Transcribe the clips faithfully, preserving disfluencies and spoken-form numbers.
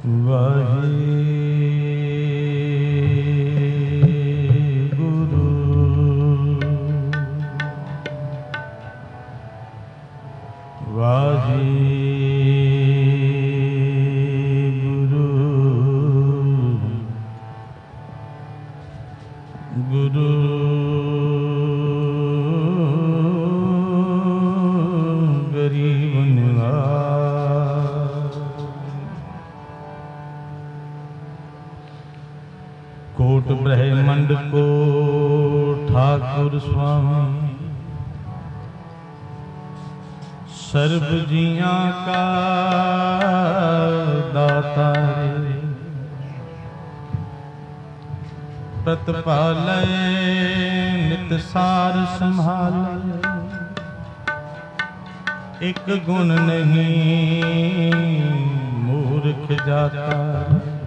ਕੋਟ ਬ੍ਰਹਮੰਡ ਕੋ ਠਾਕੁਰ ਸੁਆਮੀ, ਸਰਬ ਜੀਆਂ ਕਾ ਦਾਤਾ ਰੇ। ਪ੍ਰਤਪਾਲੈ ਨਿਤ ਸਾਰ ਸੰਭਾਲੈ, ਇੱਕ ਗੁਣ ਨਹੀਂ ਮੂਰਖ ਜਾਤਾ।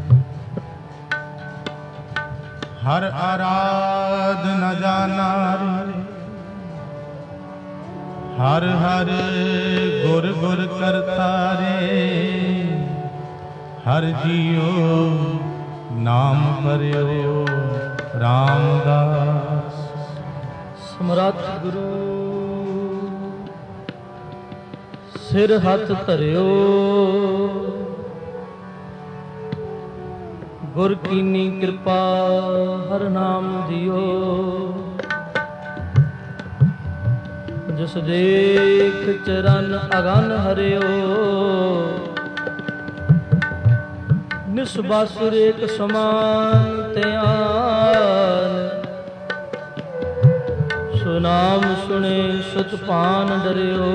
ਹਰ ਆਰਾਧ ਨ ਜਾਨਾ ਰੇ, ਹਰ ਹਰ ਗੁਰ ਗੁਰ ਕਰਤਾ ਰੇ। ਹਰ ਜੀਉ ਨਾਮ ਭਰਿਓ ਰਾਮਦਾਸ। ਸਮਰੱਥ ਗੁਰੂ ਸਿਰ ਹੱਥ ਧਰਿਓ, ਗੁਰ ਕੀਨੀ ਕਿਰਪਾ ਹਰ ਨਾਮ ਦਿਓ। ਜਿਸ ਦੇਖ ਚਰਨ ਅਗਨ ਹਰਿਓ, ਨਿਸਬਾਸੁਰ ਏਕ ਸਮਾਨ ਧਿਆਨ। ਸੋ ਨਾਮ ਸੁਣੇ ਸੁਤ ਪਾਨ ਡਰਿਓ,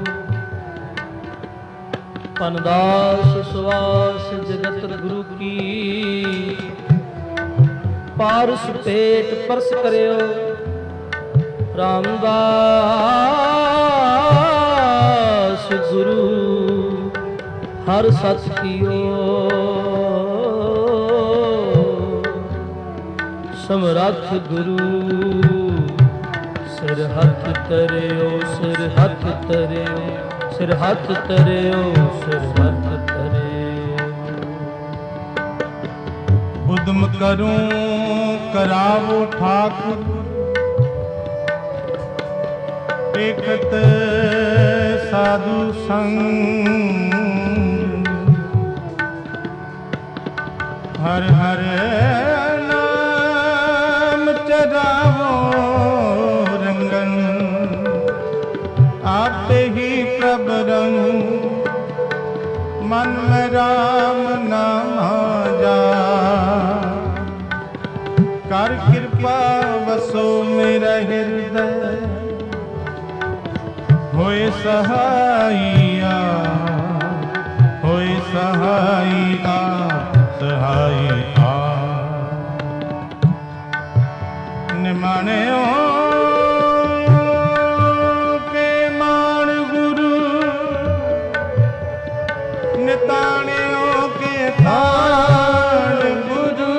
ਪਨਦਾਸ ਸੁਆਸ ਜਗਤ ਗੁਰੂ ਕੀ। ਪਾਰਸ ਪੇਟ ਪਰਸ ਕਰਿਓ, ਰਾਮਦਾਸ ਗੁਰੂ ਹਰ ਸਤ ਕੀਓ। ਸਮਰੱਥ ਗੁਰੂ ਸਿਰ ਹੱਥ ਧਰਿਓ, ਸਿਰ ਹੱਥ ਧਰਿਓ, ਸਿਰ ਹੱਥ ਧਰਿਓ, ਸਿਰ ਹੱਥ ਧਰਿਓ। ਉਦਮ ਕਰੂੰ ਕਰਾਵੋ ਠਾਕੁਰ, ਏਕਤ ਸਾਧੂ ਸੰਗ। ਹਰ ਹਰ ਨਾਮ ਚਰਾਵੋ ਰੰਗਨ, ਆਪੇ ਹੀ ਪ੍ਰਭ ਰੰਗ। ਮਨ ਮੈਂ ਰਾਮ ਨਾਮ ਜਾ, ਕਰ ਕਿਰਪਾ ਵਸੋ ਮੇਰਾ ਹਿਰਦੈ। ਹੋਏ ਸਹਾਈਆ, ਹੋਏ ਸਹਾਈਆ, ਸਹਾਈਆ। ਨਿਮਾਣਿਓ ਕੇ ਮਾਣ ਗੁਰੂ, ਨਿਤਾਣਿਓ ਕੇ ਤਾਣ ਗੁਰੂ।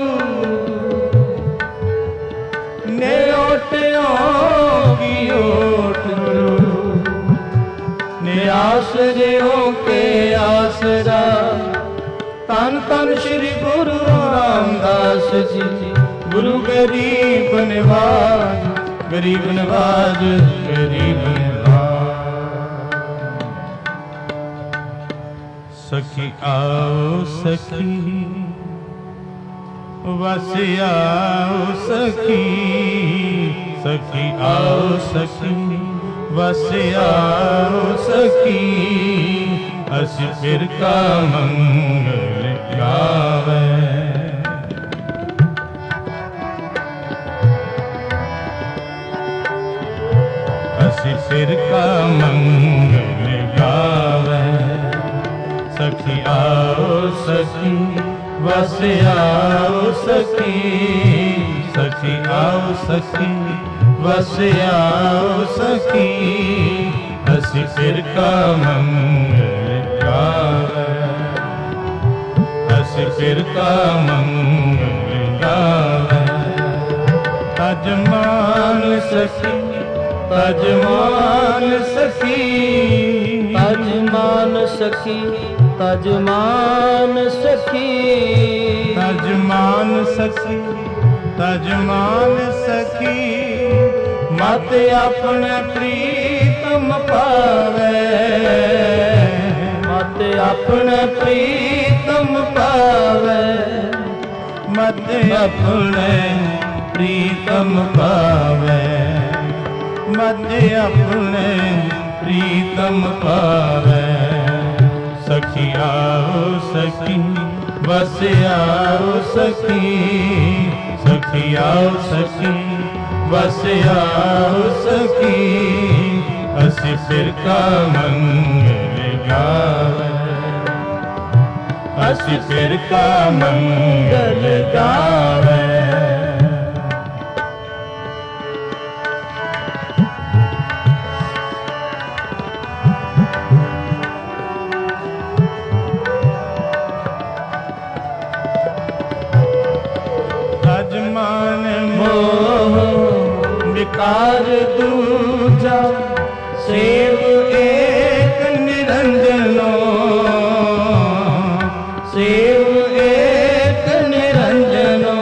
ਨੇ ਓਟਿਓ ਕੀ ਓਟ ਗੁਰੂ, ਨੇ ਆਸਰਿਓ ਕੇ ਆਸਰਾ। ਧੰਨ ਧੰਨ ਸ਼੍ਰੀ ਗੁਰੂ ਰਾਮਦਾਸ ਜੀ, ਗੁਰੂ ਗਰੀਬ ਨਿਵਾਜ, ਗਰੀਬ ਨਿਵਾਜ, ਗਰੀਬ ਨਿਵਾਜ। ਸਖੀ ਆਓ ਸਖੀ, ਵਸ ਆਓ ਸਖੀ। ਸਖੀ ਆਓ ਸਖੀ, ਵਸ ਆਓ ਸਖੀ। ਅਸੀਂ ਫਿਰ ਕਾ ਮੰਗਲ ਗਾਵੇ, ਅਸੀਂ ਫਿਰ ਕਾ ਮੰਗਲ ਗਾਵੇ। ਸਖੀ ਆਓ ਸਖੀ, ਵਸ ਆਓ ਸਖੀ। ਸਖੀ ਆਓ ਸਖੀ, ਵਸ ਆਓ ਸਖੀ। ਅਸੀਂ ਫਿਰ ਕਾ ਮੰਗਲ ਗਾਵੇ, ਅਸੀਂ ਫਿਰ ਕਾ ਮੰਗਲ ਗਾਵੇ। ਤਜ ਮਾਨ ਸਖੀ, ਤਜ ਮਾਨ ਸਖੀ, ਤਜ ਮਾਨ ਸਖੀ, तजमान सखी तजमान सखी तजमान सखी मत अपने प्रीतम पावे मत अपने प्रीतम पावे मत अपने प्रीतम पावे मत अपने प्रीतम पावे सखी आओ सखी बस आओ सखी सखी आओ सखी बस आओ सखी असी फिर का मंगल गावे असी फिर का मंगल गावे तजमान मोह विकार दूजा सेव एक निरंजनो सेव एक निरंजनो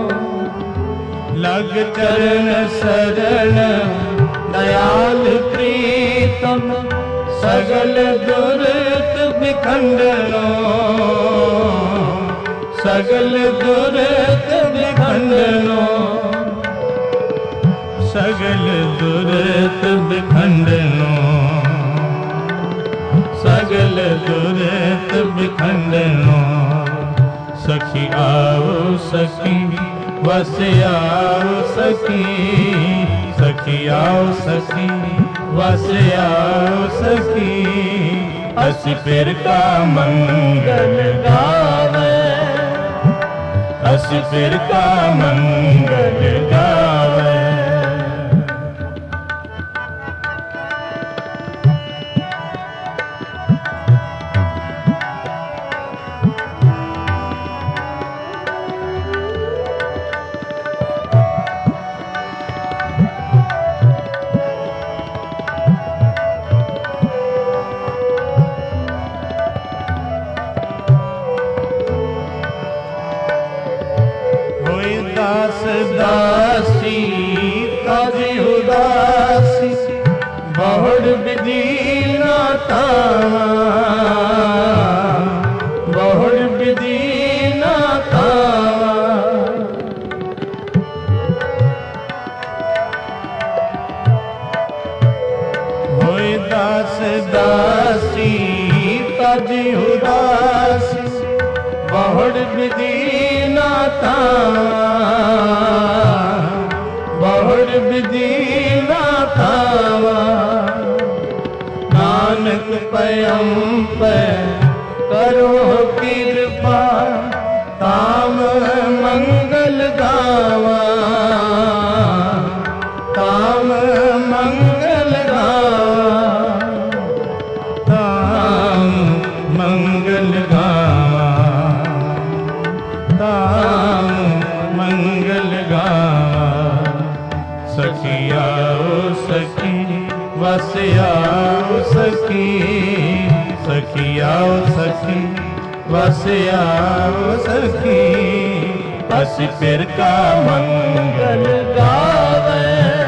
लग चरण शरण दयाल प्रीतम सगल दुर्त विखंडनो सगल दुर्त विखंडनो सगल दुर्त विखंडनो सगल दुर्त विखंडनो सखी आओ सखी बस आओ सखी सखी आओ सखी बस आओ सखी असी फिर का मंगल गावे असी फिर का मंगल गावे दासी ताजी उदासी बहुड़ विधि नाता बहुड़ विधि नाता होए दास दासी ताजी उदासी बहुड़ विधि नाता बहुड़ विधि नाथावा नानक पयम पे करो कृपा ताम मंगल गावा ताम मंगल गावा ताम मंगल गावा ताम मंगल गावा सखी आओ सखी बस आओ सखी सखी आओ सखी बस आओ सखी असी फिर का मंगल गावे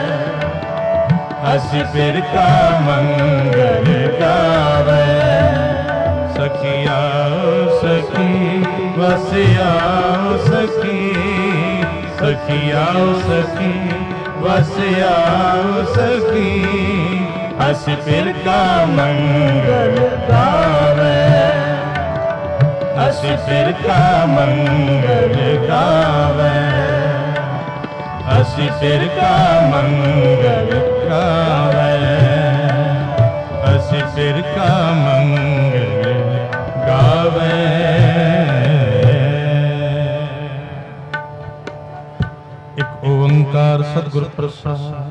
असी फिर का मंगल गावे सखी आओ सखी बस आओ सखी सखी आओ सखी बस आओ सखी असी फिर का मंगल गावे असी फिर का मंगल गावे असी फिर का मंगल गावे असी फिर का मंगल गावे ओंकार सतगुर प्रसाद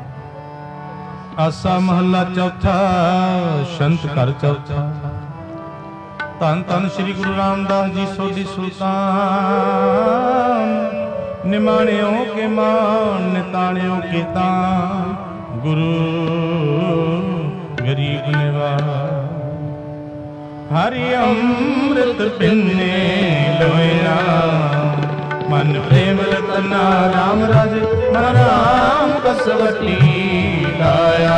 आसा महला चौथा शंत कर चौथा धन धन श्री गुरु रामदास जी सोढ़ी सुल्तान निमाणियों के मान निताणियों के तान गुरु गरीब निवाज ਹਰਿ ਅੰਮ੍ਰਿਤ ਪਿੰਨੇ ਲੋਇਨਾ ਮਨ ਪ੍ਰੇਮ ਰਤਨਾ ਰਾਮ ਰਾਜ ਮਨ ਰਾਮ ਕਸਵਟੀ ਲਾਇਆ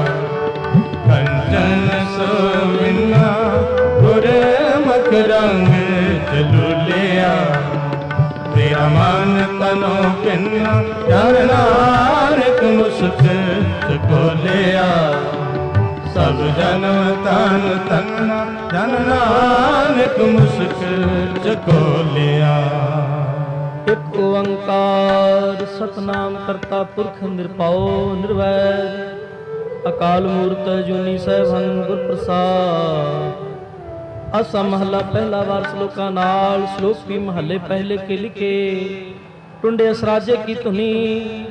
ਕੰਚਨ ਸੋਵਿਨਾ ਗੁਰ ਮਖ ਰੰਗ ਚਲੂਲਿਆ ਤੇਰਾ ਮਨ ਤਨੋ ਪਿੰਨਾ ਜਨ ਨਾਨਕ ਮੁਸਕ ਚਕੋਲਿਆ ਸਭ ਜਨਮ ਤਨ ਤਨ ਜਨ ਨਾਨਕ ਮੁਸਕ ਚਕੋਲਿਆ। ਇਕ ਓੰਕਾਰ ਸਤਨਾਮ ਕਰਤਾ ਪੁਰਖ ਨਿਰਭਉ ਨਿਰਵੈਰ ਅਕਾਲ ਮੂਰਤ ਅਜੂਨੀ ਸੈਭੰ ਗੁਰ ਪ੍ਰਸਾਦ। ਆਸਾ ਮਹੱਲਾ ਪਹਿਲਾ ਵਾਰ ਸ਼ਲੋਕਾਂ ਨਾਲ। ਸ਼ਲੋਕ ਵੀ ਮਹੱਲੇ ਪਹਿਲੇ ਕੇ ਲਿਖੇ ਟੁੰਡੇ ਅਸਰਾਜੇ ਕੀ ਧੁਨੀ।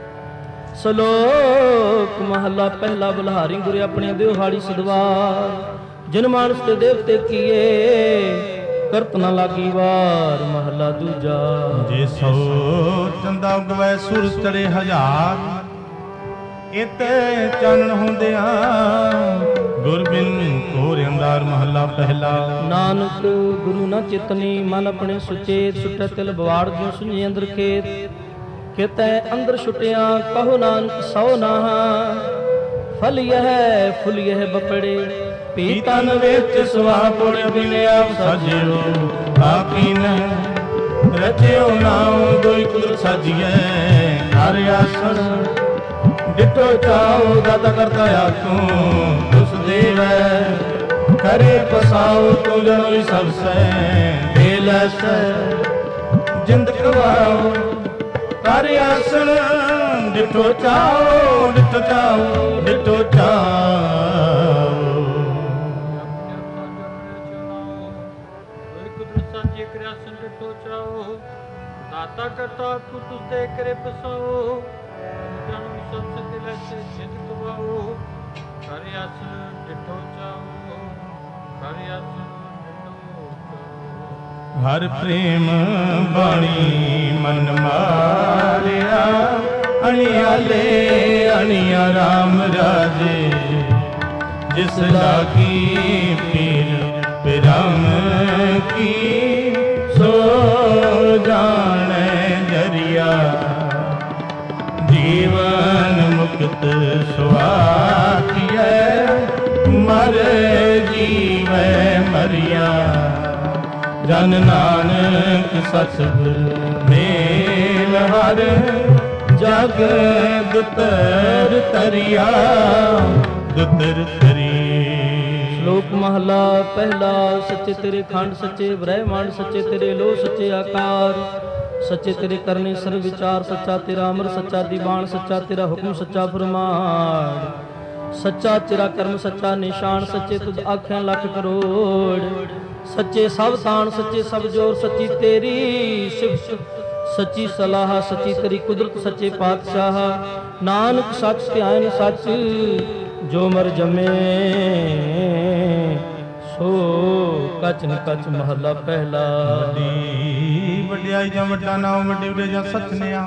ਸ਼ਲੋਕ ਮਹੱਲਾ ਪਹਿਲਾ। ਬਲਹਾਰੀ ਗੁਰੇ ਆਪਣੇ ਦਿਵਹਾੜੀ ਸਦਵਾਰ ਜਿਨ ਮਾਨਸ ਤੇ ਦੇਵਤੇ ਕੀਏ ਕਰਤ ਨਾ ਲਾਗੀ ਵਾਰ। ਮਹੱਲਾ ਦੂਜਾ। ਜੇ ਸੋ ਚੰਦਾ ਉਗਵੈ ਸੁਰ ਚੜੇ ਹਜ਼ਾਰ ਇਤ ਚਾਨਣ ਹੁੰਦਿਆਂ ਗੁਰ ਬਿਨ ਘੋਰ ਅੰਧਾਰ। ਮਹੱਲਾ ਪਹਿਲਾ। ਨਾਨਕ ਗੁਰੂ ਨਾ ਚਿਤਨੀ ਮਨ ਆਪਣੇ ਸੁਚੇਤ ਸੁਟੈ ਤਿਲ ਬਵਾੜ ਜਿਉ ਸੁਝੇ ਅੰਦਰ ਖੇਤ ਖੇਤੈ ਅੰਦਰ ਛੁਟਿਆ ਕਹੋ ਨਾਨਕ ਸੋ ਨਾਹਾ ਫਲ ਯਹ ਫੁੱਲ ਯਹ ਬਪੜੇ ਪੀਤਨ ਵਿੱਚ ਸੁਆਹ ਪੁੜ ਬਿਨਿਆ ਸਾਜਿਓ ਆਪੀਨ ਰਚਿਓ ਨਾਮ ਦੋਇ ਕੁਦਰਤ ਸਾਜੀਐ ਹਰਿ ਆਸਣ ਡਿਠੋ ਚਾਉ ਦਾਤਾ ਕਰਤਾ ਆਤੂ ਉਸ ਦੇਵੈ ਕਰੇ ਪਸਾਉ ਤੂੰ ਜਨੋਈ ਸਭ ਸੈ ਦੇ ਲੈਸੈ ਜਿੰਦ ਕਵਾਉ ਕਰ ਆਸਣ ਡਿਠੋ ਚਾਉ ਡਿਠੋ ਚਾਉ ਡਿਠੋ ਚਾਉ। ਸਾਂਝੇ ਕਰਿਆਸਨ ਡਿਠੋ ਚਾਉ ਦਾਤਾ ਕਰਤਾ ਤੁਸ ਦੇ ਕਰੇ ਪਸਾਉ ਜਨਮ ਸਭ ਸਤੇ ਲੈਸੇ ਜਿੰਦ ਕਵਾਉ ਕਰ ਆਸਣ ਡਿਠੋ ਚਾਉ ਕਰ ਆਸਣ ਹਰ ਪ੍ਰੇਮ ਬਾਣੀ ਮਨ ਮਾਰਿਆ ਅਣਿਆਲੇ ਅਣਿਆ ਰਾਮ ਰਾਜੇ ਜਿਸ ਲਾਗੀ ਪੀਰ ਪਿਰਮ ਕੀ ਸੋ ਜਾਣੈ ਜਰੀਆ ਜੀਵਨ ਮੁਕਤ ਸੁਆਖੀਐ ਮਰ ਜੀਵੈ ਮਰਿਆ ਜਨ ਨਾਨਕ ਸਤਿਗੁਰ ਮੇਲ ਹਰ ਜਗ ਦੁਤਰ ਤਰਿਆ ਦੁਤਰ ਤਰੀ। ਸ਼ਲੋਕ ਮਹਲਾ ਪਹਿਲਾ। ਸੱਚੇ ਤੇਰੇ ਖੰਡ ਸੱਚੇ ਬ੍ਰਹਮੰਡ ਸੱਚੇ ਤੇਰੇ ਲੋ ਸੱਚੇ ਆਕਾਰ ਸੱਚੇ ਤੇਰੇ ਕਰਨੇ ਸਰਬ ਵਿਚਾਰ ਸੱਚਾ ਤੇਰਾ ਅਮਰ ਸੱਚਾ ਦੀਵਾਨ ਸੱਚਾ ਤੇਰਾ ਹੁਕਮ ਸੱਚਾ ਫਰਮਾਨ ਸੱਚਾ ਤੇਰਾ ਕਰਮ ਸੱਚਾ ਨਿਸ਼ਾਨ ਸੱਚੇ ਤੁਧ ਆਖਾਂ ਲੱਖ ਕਰੋੜ ਸੱਚੇ ਸਭ ਤਾਣ ਸੱਚੇ ਸਭ ਜੋਰ ਸੱਚੀ ਤੇਰੀ ਸਿਫਤ ਸੱਚੀ ਸਲਾਹ ਸੱਚੀ ਤੇਰੀ ਕੁਦਰਤ ਸੱਚੇ ਪਾਤਸ਼ਾਹ ਨਾਨਕ ਸੱਚ ਧਿਆਨ ਸੱਚ ਜੋ ਮਰ ਜਮੇ ਸੋ ਕਚ ਨ ਕਚ। ਮਹੱਲਾ ਪਹਿਲਾ। ਵੱਡੀ ਵਡਿਆਈ ਜਾਂ ਵੱਡਾ ਨਾਮ ਵੱਡੀ ਵਡਿਆਈ ਜਾਂ ਸੱਚ ਨਿਆ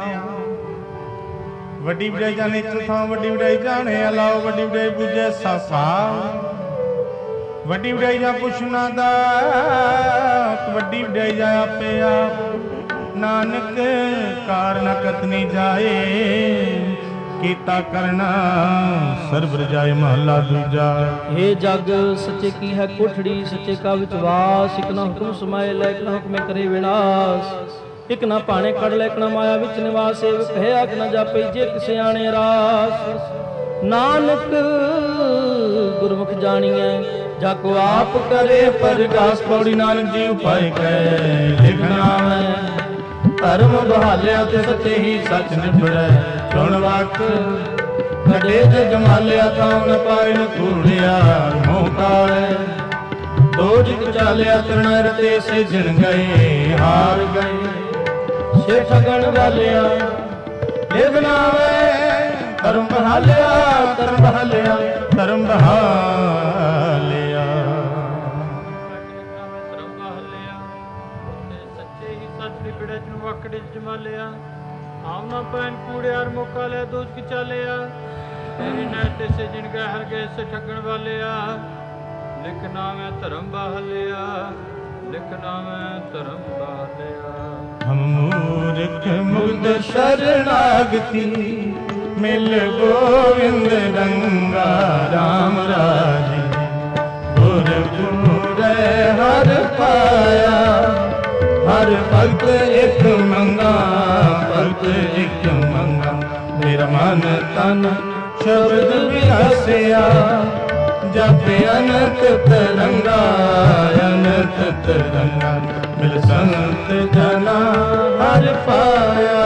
ਵੱਡੀ ਵਡਿਆਈ ਜਾਂ ਨੇਤਰ ਥਾਂ ਵੱਡੀ ਵਡਿਆਈ ਜਾਣੇ ਅਲਾਓ ਵੱਡੀ ਵਡਿਆਈ ਬੁਝੇ ਸਾਸਾ ਵੱਡੀ ਵਡਿਆਈ ਜਾਂ ਪੁੱਛਣਾ ਦਾ ਵੱਡੀ ਵਡਿਆਈ ਜਾਂ ਆਪੇ ਆਪ ਨਾਨਕ ਕਾਰਨ ਕਤਨੀ ਜਾਏ ਕੀਤਾ ਕਰਨਾ ਸਰਬ ਰਜਾਏ। ਮਹੱਲਾ ਦੂਜਾ। ਇਹ ਜਗ ਸੱਚੇ ਕੀ ਹੈ ਕੋਠੜੀ ਸੱਚੇ ਕਾ ਵਿੱਚ ਵਾਸ ਇਕ ਨਾ ਹੁਕਮ ਸਮਾਏ ਲੈ ਇਕ ਨਾ ਹੁਕਮੇ ਕਰੇ ਵਿਨਾਸ਼ ਇਕ ਨਾ ਭਾਣੇ ਕੜ ਲੈ ਇਕ ਨਾ ਮਾਇਆ ਵਿੱਚ ਨਿਵਾਸ ਸੇਵਕ ਹੈ ਆਖ ਨਾ ਜਾਪੇ ਜੇ ਕਿਸੇ ਆਣੇ ਰਾਸ ਨਾਨਕ ਗੁਰਮੁਖ ਜਾਣੀਐ ਜਾ ਕੋ ਆਪ ਕਰੇ ਪਰਗਾਸ। ਪੌੜੀ ਨਾਨਕ ਜੀ ਉਪਾਇ ਕੈ ਲਿਖਣਾ ਮੈਂ ਧਰਮ ਬਹਾਲਿਆ ਤੇ ਸੱਚੇ ਹੀ ਸੱਚ ਨਿਬੜੈ ਸੁਣ ਵਾਕ ਕਦੇ ਜੇ ਜਮਾਲਿਆ ਤਾਂ ਨ ਪਾਏ ਨ ਧੂੜਿਆ ਮੋਹ ਕਾਲੇ ਦੋ ਜਿਤ ਚਾਲਿਆ ਤਰਣਾ ਰਤੇ ਸੇ ਜਿਣ ਗਏ ਹਾਰ ਗਏ ਸੇ ਠਗਣ ਵਾਲਿਆ ਲਿਖਣਾ ਵੇ ਧਰਮ ਬਹਾਲਿਆ ਧਰਮ ਬਹਾਲਿਆ ਧਰਮ ਬਹਾਲਿਆ। ਧਰਮ ਬਹਾਲਿਆ ਤੇ ਸੱਚੇ ਹੀ ਸੱਚ ਨਿਬੜੈ ਜਿਨ ਵਾਕੜੇ ਜਮਾਲਿਆ ਆਮ ਨਾ ਪੈਨ ਕੂੜਿਆਰ ਮੌਕਾ ਲੈ ਦੋਜ ਕਿ ਚਾਲਿਆ ਤੇਰੀ ਨੈਟ ਸੇ ਜਿਨ ਗਏ ਹਰ ਗਏ ਸੇ ਠੱਗਣ ਵਾਲਿਆ ਲਿਖ ਨਾਵੇਂ ਧਰਮ ਬਾਹਲਿਆ, ਲਿਖ ਨਾਵੇਂ ਧਰਮ ਬਾਹਲਿਆ। ਹਮ ਮੂਰਖ ਮੁਗਧ ਸ਼ਰਨਾਗਤੀ, ਮਿਲ ਗੋਵਿੰਦ ਰੰਗਾ ਰਾਮ ਰਾਜੇ। ਗੁਰ ਪੂਰੇ ਹਰ ਪਾਇਆ, ਹਰ ਭਗਤ ਇੱਕ ਮੰਗਾ, ਭਗਤ ਇੱਕ ਮੰਗਾ। ਮੇਰਾ ਮਨ ਤਨ ਸ਼ਬਦ ਵਿਲਾਸਿਆ, ਜਪ ਅਨੰਤ ਤਰੰਗਾ, ਅਨੰਤ ਤਰੰਗਾ। ਮਿਲ ਸੰਤ ਜਨਾ ਹਰ ਪਾਇਆ,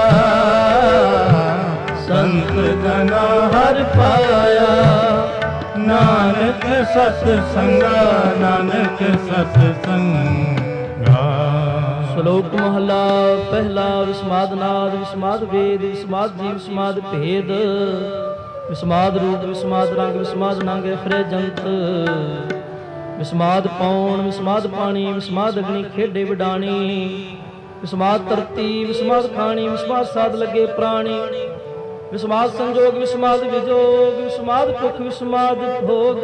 ਸੰਤ ਜਨਾ ਹਰ ਪਾਇਆ। ਨਾਨਕ ਸਤ ਸੰਗਾ, ਨਾਨਕ ਸਤ ਸੰਗਾ। ਸ਼ਲੋਕ ਮਹਲਾ ਪਹਿਲਾ। ਵਿਸਮਾਦ ਨਾਦ, ਵਿਸਮਾਦ ਵੇਦ, ਵਿਸਮਾਦ ਜੀ, ਵਿਸਮਾਦ ਭੇਦ, ਵਿਸਮਾਦ ਰੂਪ, ਵਿਸਮਾਦ ਰੰਗ, ਵਿਸਮਾਦ ਨਾਂਗੇ ਫਰੇ ਜੰਤ। ਵਿਸਮਾਦ ਪੌਣ, ਵਿਸਮਾਦ ਪਾਣੀ, ਵਿਸਮਾਦ ਅਗਨੀ ਖੇਡੇ ਵਿਡਾਣੀ। ਵਿਸਮਾਦ ਧਰਤੀ, ਵਿਸਮਾਦ ਖਾਣੀ, ਵਿਸਮਾਦ ਸਾਧ ਲੱਗੇ ਪ੍ਰਾਣੀ। ਵਿਸਮਾਦ ਸੰਜੋਗ, ਵਿਸਮਾਦ ਵਿਜੋਗ, ਵਿਸਮਾਦ ਭੁਖ, ਵਿਸਮਾਦ ਭੋਗ।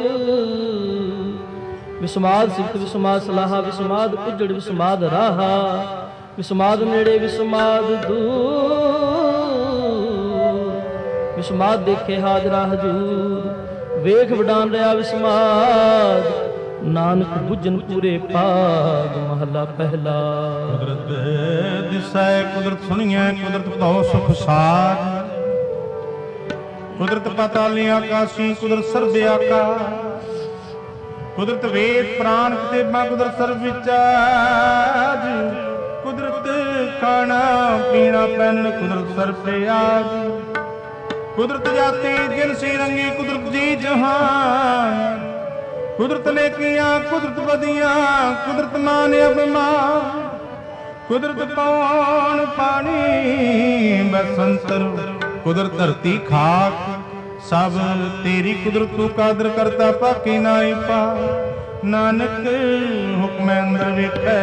ਵਿਸਮਾਦ ਸਿਫਤ, ਵਿਸਮਾਦ ਸਲਾਹਾ, ਵਿਸਮਾਦ ਉਜੜ, ਵਿਸਮਾਦ ਰਾਹਾ। ਵਿਸਮਾਦ ਨੇੜੇ, ਵਿਸਮਾਦ ਦੂਰ। ਵਿਸਮਾਦ ਦੇਖੇ ਹਾਜ਼ਰਾ ਹਜੂਰ, ਵੇਖ ਵਡਾਨ ਰਿਹਾ ਵਿਸਮਾਦ। ਨਾਨਕ ਬੁੱਝਨ ਪੂਰੇ ਪਾਗ। ਮਹਲਾ ਪਹਿਲਾ। ਕੁਦਰਤ ਦਿਸੈ, ਕੁਦਰਤ ਸੁਣੀਐ, ਕੁਦਰਤ ਭਉ ਸੁਖ ਸਾਰ। ਕੁਦਰਤ ਪਾਤਾਲੀ ਆਕਾਸ਼ੀ, ਕੁਦਰਤ ਸਰਬ ਆਕਾਸ਼। ਕੁਦਰਤ ਵੇਦ ਪ੍ਰਾਣ ਕਿਤੇਬਾਂ, ਕੁਦਰਤ ਸਰਬ ਵਿਚਾਰ। ਕੁਦਰਤ ਖਾਣਾ ਪੀਣਾ ਪਹਿਨਣ, ਕੁਦਰਤ ਸਰਬ ਆਦ। ਕੁਦਰਤ ਜਾਤੀ ਜਿਨਸੀ ਰੰਗੀ, ਕੁਦਰਤ ਜੀ ਜਹਾਨ। ਕੁਦਰਤ ਨੇਕੀਆਂ, ਕੁਦਰਤ ਬਦੀਆਂ, ਕੁਦਰਤ ਮਾਨ ਅਭਿਮਾਨ। ਕੁਦਰਤ ਪੌਣ ਪਾਣੀ ਬਸੰਤਰ, ਕੁਦਰਤ ਧਰਤੀ ਖਾਕ। ਸਭ ਤੇਰੀ ਕੁਦਰਤ ਤੂੰ ਕਾਦਰ ਕਰਤਾ, ਪਾਕੀ ਨਾਈ ਪਾ। ਨਾਨਕ ਹੁਕਮੈ ਅੰਦਰ ਵੇਖੈ,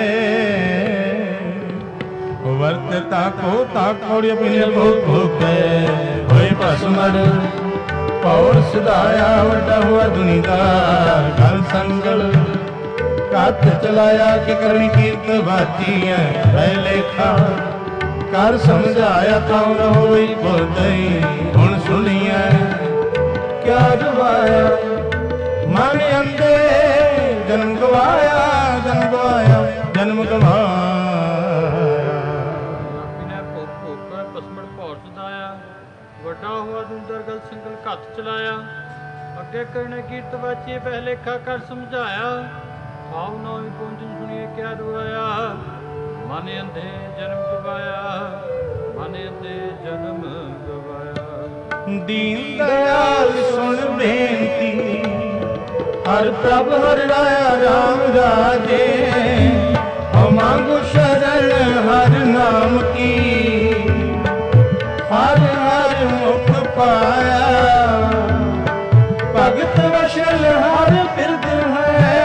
ਵਰਤਤਾ ਕੋ ਤਾ ਕੋੜਿ ਬਿਨ ਭੁਖ ਭੁਖੈ। ਹੋਏ ਭਸਮੜ ਪੌਰ ਸਿਧਾਇਆ, ਵੱਡਾ ਹੋਆ ਦੁਨੀਦਾਰ ਘਰ ਸੰਗਲ। ਕੱਥ ਚਲਾਇਆ ਕਿ ਕਰਨੀ ਕੀਰਤ ਬਾਜੀ ਹੈ ਰਹਿ ਲੇਖਾ। ਕਰ ਸਮਝਾਇਆ ਤਾਂ ਨ ਹੋਈ ਬੋਲਈ, ਹੁਣ ਸੁਣੀਐ ਕਿਆ ਗਵਾਇਆ। ਮਨ ਅੰਦੇ ਜਨਮ ਗਵਾਇਆ, ਜਨਮ ਗਵਾਇਆ, ਜਨਮ ਗਵਾਇਆ। ਬਿਨੈ ਭੁਖ ਭੁਖ ਪਸਮੜ ਭੌਰ ਸਦਾਇਆ, ਵੱਡਾ ਹੋਆ ਦੁੰਦਰ ਗਲ ਸੰਗਲ ਘੱਤ ਚਲਾਇਆ। ਅੱਗੇ ਕਰਨੇ ਕੀਰਤ ਬਾਚੀ ਪਹਿ ਲੇਖਾ ਕਰ ਸਮਝਾਇਆ। ਆਉ ਨੌਵੀਂ ਪਹੁੰਚਨ ਸੁਣੀਏ ਕਿਆ ਦੁਆਇਆ। ਮਨ ਅੰਧੇ ਜਨਮ ਗਵਾਇਆ, ਮਨ ਅੰਧੇ ਜਨਮ ਗਵਾਇਆ। ਦੀਨ ਦਇਆਲ ਸੁਣ ਬੇਨਤੀ, ਹਰ ਪ੍ਰਭ ਹਰ ਰਾਇਆ ਰਾਮ ਰਾਜੇ। ਹਉ ਮੰਗੁ ਸ਼ਰਨ ਹਰ ਨਾਮ ਕੀ, ਹਰ ਹਰ ਮੁਖ ਪਾਇਆ। ਭਗਤ ਵਸ਼ਲ ਹਰ ਬਿਰਦ ਹੈ,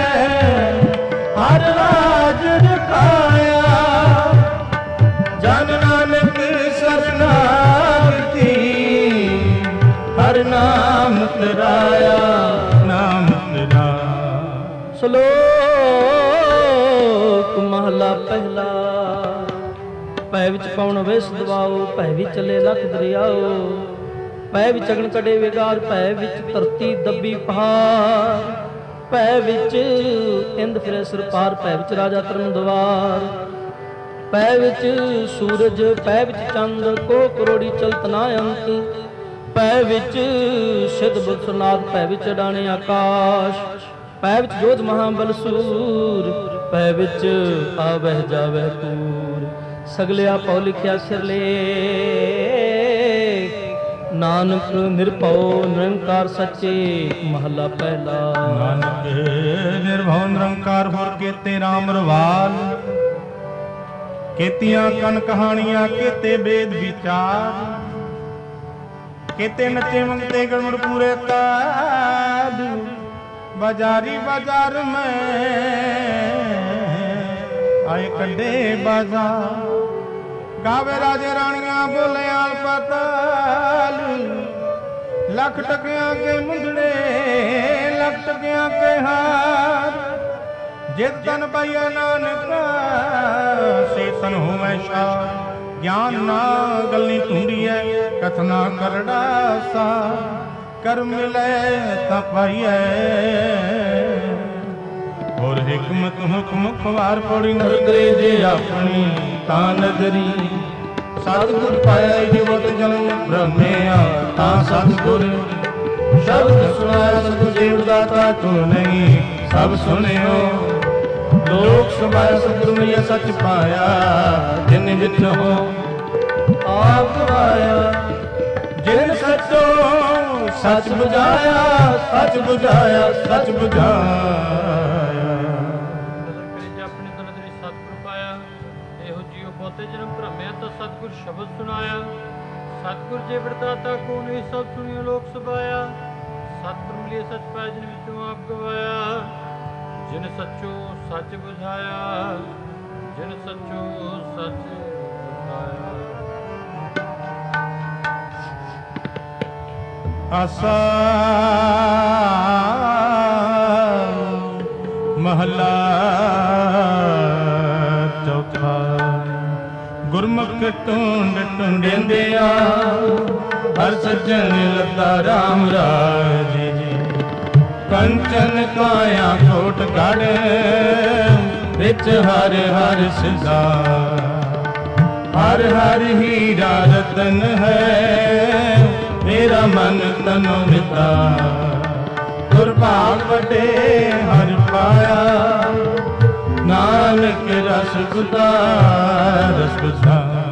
ਹਰ ਰਾਜ ਰਖਾਇਆ। ਜਨ ਨਾਨਕ ਸਰਨਾਗਤੀ, ਹਰ ਨਾਮ ਤਰਾਇਆ, ਨਾਮ ਤਰਾਇਆ। ਸ਼ਲੋਕ ਮਹਲਾ ਪਹਿਲਾ। ਭੈ ਵਿੱਚ ਪਉਣ ਵਿਸ ਦਵਾਓ, ਭੈ ਵਿੱਚ ਚੱਲੇ ਲੱਖ ਦਰਿਆਓ। ਭੈ ਵਿੱਚ ਅਗਨ ਕੜੇ ਵਿਗਾਰ, ਭੈ ਵਿੱਚ ਧਰਤੀ ਦੱਬੀ ਪਹਾੜ। ਭੈ ਵਿੱਚ ਇੰਦ ਫਿਰੇ ਸਿਰ ਪਾਰ, ਭੈ ਵਿੱਚ ਰਾਜਾ ਤਰਨ ਦਵਾਰ। ਭੈ ਵਿੱਚ ਸੂਰਜ, ਭੈ ਵਿੱਚ ਚੰਦ, ਕੋ ਕਰੋੜੀ ਚਲਤ ਨਾ ਅੰਤ। ਭੈ ਵਿੱਚ ਸਿਧ ਬੁੱਧ ਸੁਨਾਦ, ਭੈ ਵਿੱਚ ਡਾਣੇ ਆਕਾਸ਼। ਭੈ ਵਿੱਚ ਜੋਧ ਮਹਾਬਲ ਸੂਰ, ਭੈ ਵਿੱਚ ਆਵਹਿ ਜਾਵਹਿ ਪੂਰ। ਸਗਲਿਆ ਪਉ ਲਿਖਿਆ ਸਿਰ ਲੇ, ਨਾਨਕ ਨਿਰਭਉ ਨਿਰੰਕਾਰ ਸੱਚੇ। ਮਹਲਾ ਪਹਿਲਾ। ਨਾਨਕ ਨਿਰਭਉ ਨਿਰੰਕਾਰ ਹੋਰ ਕੇਤੇ ਰਾਮ ਰਵਾਲ। ਕੇਤੀਆਂ ਕਨ ਕਹਾਣੀਆਂ, ਕੇਤੇ ਵੇਦ ਵਿਚਾਰ। ਕੇਤੇ ਨੱਚੇ ਮੰਗਤੇ ਗਣਮੁੜ ਪੂਰੇ ਤਾਦ। ਬਾਜ਼ਾਰੀ ਬਾਜ਼ਾਰ ਮੈਂ ਆਏ ਕੱਢੇ ਬਾਜ਼ਾਰ। ਗਾਵੇ ਰਾਜੇ ਰਾਣੀਆਂ, ਬੋਲੇ ਆਲ ਪਾਤਾਲ। ਲੱਖ ਟਕਿਆਂ ਕੇ ਮੁੰਦੜੇ ਤਖਤ ਗਿਆ ਕਹਿਆ ਜਿਤ ਤਨ ਪਾਈਐ ਨਾਨਕ ਸੇ ਤਨ ਹੋਵੈ ਸ਼ਾਹ ਗਿਆਨ ਨਾ ਗਲਨੀ ਧੁੰਡੀਐ ਕਥਨਾ ਕਰੜਾ ਸਾ ਕਰ ਮਿਲੈ ਤਾਂ ਪਾਈਐ ਔਰ ਹਕਮਤ ਹੁਕਮ ਖਵਾਰ ਪੌੜੀ ਨਗਰੇ ਜੇ ਆਪਣੀ ਤਾਂ ਨਜ਼ਰੀ ਸਤਿਗੁਰ ਪਾਇਆ ਜੀਵਤ ਜਨਮ ਬ੍ਰਹਮਿਆ ਤਾਂ ਸਤਿਗੁਰ ਸ਼ਬਦ ਸੁਣਾਇਆ ਸਤਿਗੁਰ ਦਾਤਾ ਤੂੰ ਨਹੀਂ ਸਭ ਸੁਣਿਓ ਲੋਕ ਸਭਾਇਆ ਸਤਿਗੁਰ ਨੇ ਸੱਚ ਪਾਇਆ ਜਿਨ ਜਿਤ ਹੋ ਆਪ ਗਵਾਇਆ ਜਿਨ ਸੱਚੋ ਸੱਚ ਬੁਝਾਇਆ ਸੱਚ ਬੁਝਾਇਆ ਸੱਚ ਬੁਝਾਇਆ ਆਪਣੇ ਤਨ ਦੇ ਸਤਿਗੁਰ ਪਾਇਆ ਇਹੋ ਜੀਉ ਬਹੁਤੇ ਜਨਮ ਭ੍ਰਮਿਆ ਤਾਂ ਸਤਿਗੁਰ ਸ਼ਬਦ ਸੁਣਾਇਆ ਸਤਿਗੁਰ ਜੇ ਵਰਦਾਤਾ ਕੋ ਨਹੀਂ ਸਭ ਸੁਣਿਓ ਲੋਕ ਸਭਾਇਆ ਸਤਿਗੁਰ ਮਿਲਿਆ ਸੱਚ ਪਾਇਆ ਜਿਨ ਵਿੱਚੋਂ ਆਪ ਗਵਾਇਆ ਜਿਨ ਸੱਚੋ ਸੱਚ ਬੁਝਾਇਆ ਜਿਨ ਸੱਚੋ ਸੱਚ ਬੁਝਾਇਆ ਆਸਾ ਮਹਲਾ ਚੌਥਾ ਗੁਰਮੁਖ ਟੁੰਡ ਟੁੰਡਿੰਦਿਆ ਹਰ ਸੱਜਣ ਲੱਤਾ ਰਾਮ ਰਾਜੇ ਜੀ ਕੰਚਨ ਕਾਇਆ ਕੋਟ ਗੜ ਵਿੱਚ ਹਰ ਹਰ ਸਿਧਾ ਹਰ ਹਰ ਹੀਰਾ ਰਤਨ ਹੈ ਮੇਰਾ ਮਨ ਤਨੋ ਮਿਤਾ ਗੁਰਭਾਗ ਵੱਡੇ ਹਰ ਪਾਇਆ ਨਾਨਕ ਰਸ ਗੁਦਾ ਰਸ ਗੁਦਾ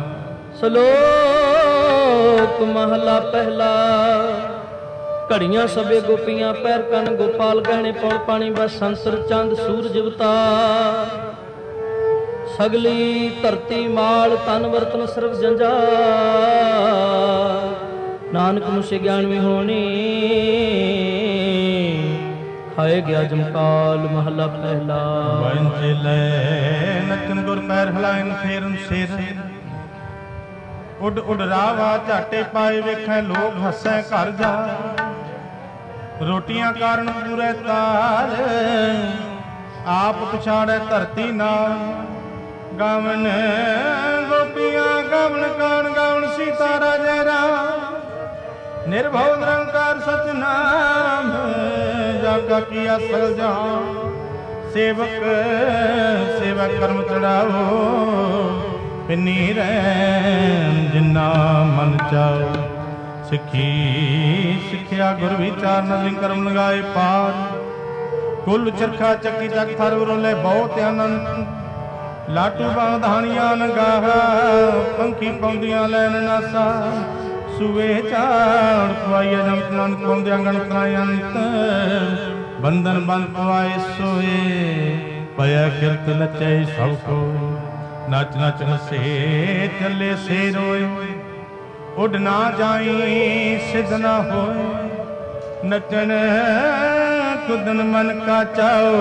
ਸ਼ਲੋਕ ਮਹਲਾ ਪਹਿਲਾ ਘੜੀਆਂ ਸਭੇ ਗੋਪੀਆਂ ਪੈਰ ਕੰਨ ਗੋਪਾਲ ਗਹਿਣੇ ਪੌਣ ਪਾਣੀ ਬਸ ਸੰਸਰ ਚੰਦ ਸੂਰਜ ਅਵਤਾਰ ਸਗਲੀ ਧਰਤੀ ਮਾਲ ਤਨ ਵਰਤਨ ਸਰਬ ਜੰਜਾ ਨਾਨਕ ਮੁਸੇ ਗਿਆਨ ਵੀ ਹੋਣੀ ਖਾਏ ਗਿਆ ਜਮਕਾਲ ਮਹਲਾ ਪਹਿਲਾ ਵੰਜ ਲੈ ਨਚਨ ਗੁਰ ਪੈਰ ਹਲਾਇਨ ਫੇਰਨ ਸਿਰ ਉੱਡ ਉੱਡ ਰਾਵਾ ਝਾਟੇ ਪਾਏ ਵੇਖੈ ਲੋਕ ਹੱਸੈ ਘਰ ਜਾ ਰੋਟੀਆਂ ਕਾਰਨ ਪੂਰੇ ਤਾਲ ਆਪ ਪਛਾੜੈ ਧਰਤੀ ਨਾਲ ਗਾਵਨ ਗੋਪੀਆਂ ਗਾਵਨ ਕਾਣ ਗਾਵਨ ਸੀਤਾ ਰਾਜੇ ਰਾਮ ਨਿਰਭਉ ਨਿਰੰਕਾਰ ਸਤਿਨਾਮ ਜਾਗਾ ਕੀ ਅਸਲ ਜਾਨ ਸੇਵਕ ਸੇਵਾ ਕਰਮ ਚੜਾਵੋ ਪਿੰਨੀ ਰਹਿ ਜਿਨਾ ਮਨ ਚਾਓ ਸਿੱਖੀ ਸਿੱਖਿਆ ਗੁਰ ਵਿਚਾਰ ਨਦਿ ਕਰਮ ਲਗਾਏ ਪਾਰ ਕੁੱਲ ਚਰਖਾ ਚੱਕੀ ਚੱਕ ਥਰ ਰੋਲੇ ਬਹੁਤ ਆਨੰਦ ਲਾਟੂ ਬਾਂਧਾਣੀਆਂ ਨਗਾਹ ਪੰਖੀ ਪਾਉਂਦੀਆਂ ਲੈਣ ਨਾਸਾ ਸੂਏ ਝਾੜ ਪਵਾਈਏ ਜੰਤ ਨਾਨਕ ਪਾਉਂਦਿਆਂ ਗਣਤਾਂ ਅੰਤ ਬੰਧਨ ਬੰਦ ਪਵਾਏ ਸੋਏ ਪਿਆ ਕਿਰਤ ਨਚੈ ਸਭ ਕੋ ਨਚ ਨਚ ਹਸੇ ਚੱਲੇ ਸੇ ਰੋਏ ਉੱਡ ਨਾ ਜਾਈ ਸਿਧ ਨਾ ਹੋਏ ਨਚਨ ਕੁਦਨ ਮਨ ਕਾ ਚਾਓ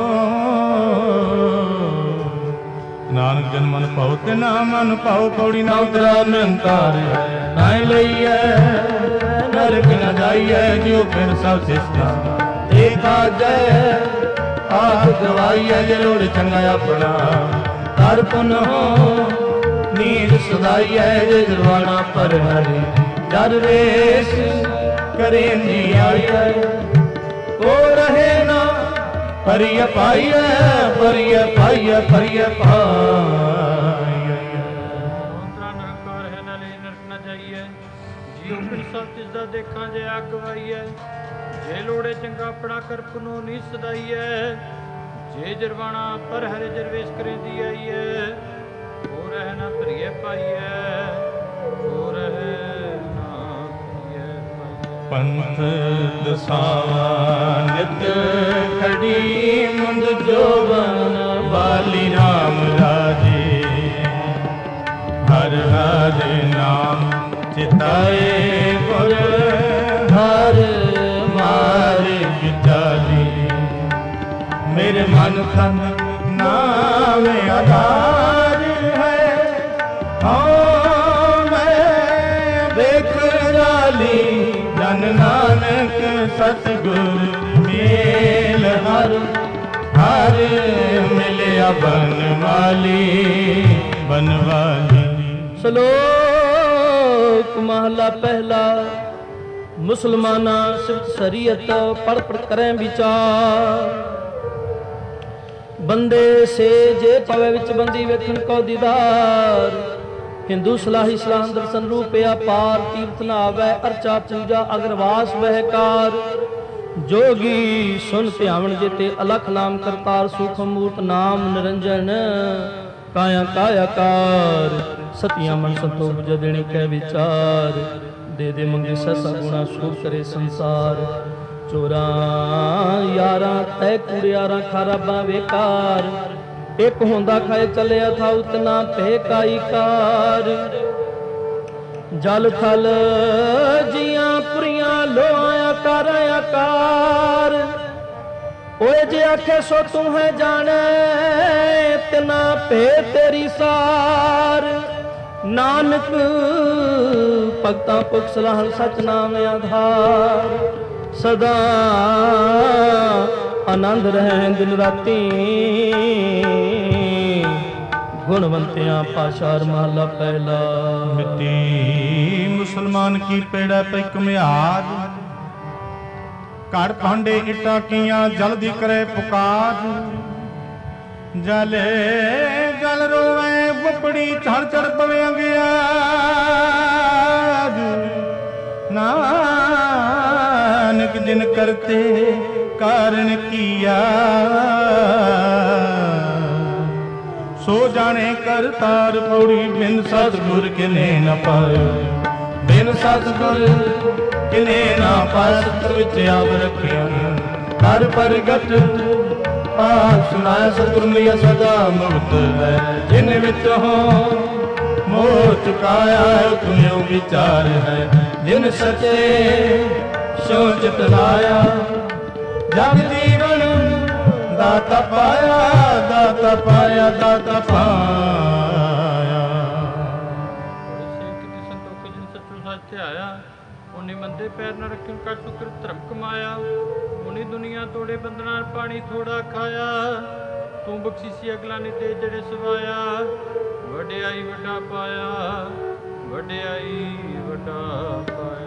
ਨਾਨਕ ਜਨ ਮਨ ਪਾਉ ਤੇ ਨਾ ਮਨ ਪਾਉ ਪੌੜੀ ਨਾ ਉਤਰਾ ਨਿਰੰਕਾਰ ਨਾਇ ਲਈਐ ਨਰਕ ਨ ਜਾਈਐ ਜਿਉ ਫਿਰ ਸਭ ਸਿਸਟਾ ਏਕਾ ਜੈ ਆਪ ਗਵਾਈਐ ਜੇ ਲੋੜ ਚੰਗਾ ਆਪਣਾ ਕਰ ਪੁਨ ਹੋ ਨੀਰ ਸਦਾਈਐ ਜੇ ਜਰਵਾਣਾ ਪਰ ਹਰਿ ਜਰ ਰੇਸ ਕਰੇ ਜੀ ਆਈਐ ਕੋ ਰਹੇ ਨਾ ਪਰਿਯ ਪਾਈਐ ਪਰਿਯ ਪਾਈਐ ਪਰਿਯ ਪਾਈਐ ਅੰਤਰਾ ਨਿਰੰਕਾਰ ਹੈ ਨਾਲੇ ਨਰਕ ਨਾ ਜਾਈਐ ਜੀਉ ਫਿਰ ਸਭ ਚੀਜ਼ ਦਾ ਦੇਖਾਂ ਜੇ ਆ ਗਵਾਈਐ ਜੇ ਲੋੜੇ ਚੰਗਾ ਆਪਣਾ ਕਰ ਪੁਨੋ ਨੀ ਸਦਾਈਐ ਜੇ ਜਰਵਾਣਾ ਪਰ ਹਰੇ ਜਰਵੇਸ਼ ਕਰੇਂਦੀ ਆਈਐ ਹੋ ਰਹਿ ਨਾ ਭਰੀਏ ਪਾਈਐ ਹੋ ਰਹਿ ਨਾ ਭਰੀਏ ਪਾਈਐ ਪੰਥ ਦਸਾਵਾ ਨਿਤ ਖੜੀ ਮੁੰਦ ਜੋਬਨ ਬਾਲੀ ਰਾਮ ਰਾਜੇ ਹਰ ਹਰ ਨਾਮ ਚਿਤਾਏ ਗੁਰ ਹਰ ਮਾਰੇ ਵਿਚਾਲੀ ਮੇਰੇ ਮਨ ਤਨ ਨਾਮ ਆਧਾਰ ਹੈ ਹਉ ਮੈਂ ਵੇਖ ਰਾਲੀ ਜਨ ਨਾਨਕ ਸਤਿਗੁਰ ਮੇਰਾ ਮੇਲ ਹਰ ਹਰ ਮਿਲਿਆ ਬਨਵਾਲੀ ਬਨਵਾਲੀ। ਸ਼ਲੋਕ ਮਹਲਾ ਪਹਿਲਾ। ਮੁਸਲਮਾਨਾ ਸਿਫਤ ਸ਼ਰੀਅਤ ਪੜ ਪੜ ਕਰੈ ਵਿਚਾਰ। ਬੰਦੇ ਸੇ ਜੇ ਪਵੇ ਵਿੱਚ ਬੰਦੀ ਵੇਖਣ ਕੋ ਦੀਦਾਰ। ਹਿੰਦੂ ਸਲਾਹੀ ਸਲਾਮ ਦਰਸ਼ਨ ਰੂਪਿਆ ਪਾਰ। ਤੀਰਥ ਨਾਵੈ ਅਰਚਾ ਪੂਜਾ ਅਗਰਵਾਸ ਵਹਿਕਾਰ। जोगी सुन ध्यावन जेते अलख नाम करतार। सूखम मूर्त नाम निरंजन काया कायाकार। सतिया मन संतोख जदणी कै विचार। दे दे मंगे सहसा गुणा शोभ करे संसार। चोरा यारा तय कुड़ियारा खराबा बेकार। एक होंदा खाए चलिया था उतना पे काई कार। जल थल जिया पुरिया लोआया कर आकार। ओए जे आखे सो तू है जाने तना पे तेरी सार। नानक भगता पुख सलाह सच नाम आधार। सदा आनंद रहे दिन राती। गुणवंतिया पाशार महला पहला। मिट्टी मुसलमान की पेड़ा पे कुम्हार। घड़ भांडे इटा किया जल्दी करे पुकार। जले जल रोवे बुपड़ी चढ़ चढ़ पवे गया। नानक जिन करते कारण किया। सो जाने कर तार पौड़ी बिन सतगुर किने न पायो। बिन सतगुर किने न पायो। सत विच आप रखिया हर प्रगट पाठ सुनाया। सतगुर लिया सदा मुक्त है जिन विच हो मोह चुकाया। तुम्हें विचार है जिन सचे सो चित लाया। जग जीवन दाता पाया दाता पाया दाता पाया। कितने संतोखे जिन सचो सच आया। उन्हें मंदे पैर न रखे उनका शुक्र धर्म कमाया। उन्हें दुनिया तोड़े बंदना पानी थोड़ा खाया। तू बख्शीसी अगला ने दे जड़े सवाया। वड्याई वड्डा पाया वड्याई वड्डा पाया।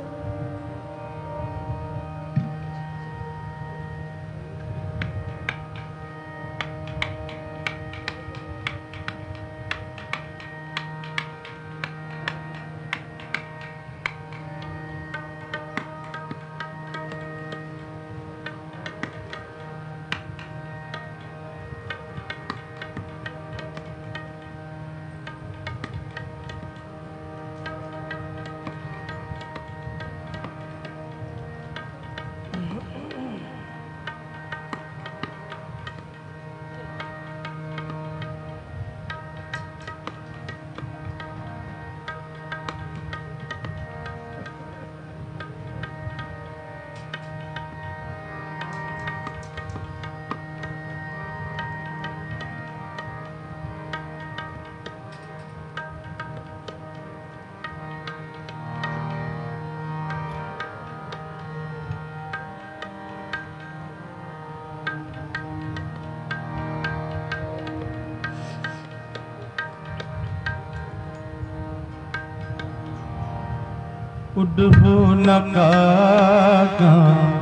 उडहो न कागा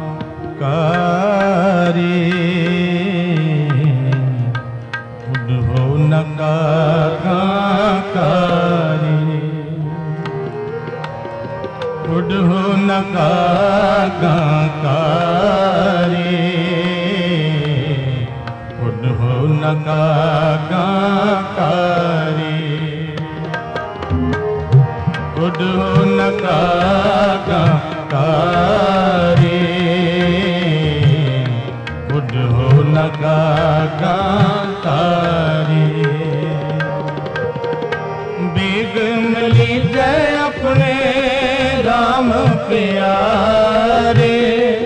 कारी। उडहो न कागा कारी। उडहो न कागा कारी। उडहो न कागा कारी। उडहो न कागा कारी। उडहो न कागा कारी। बेग मिली जय अपने राम प्यारे।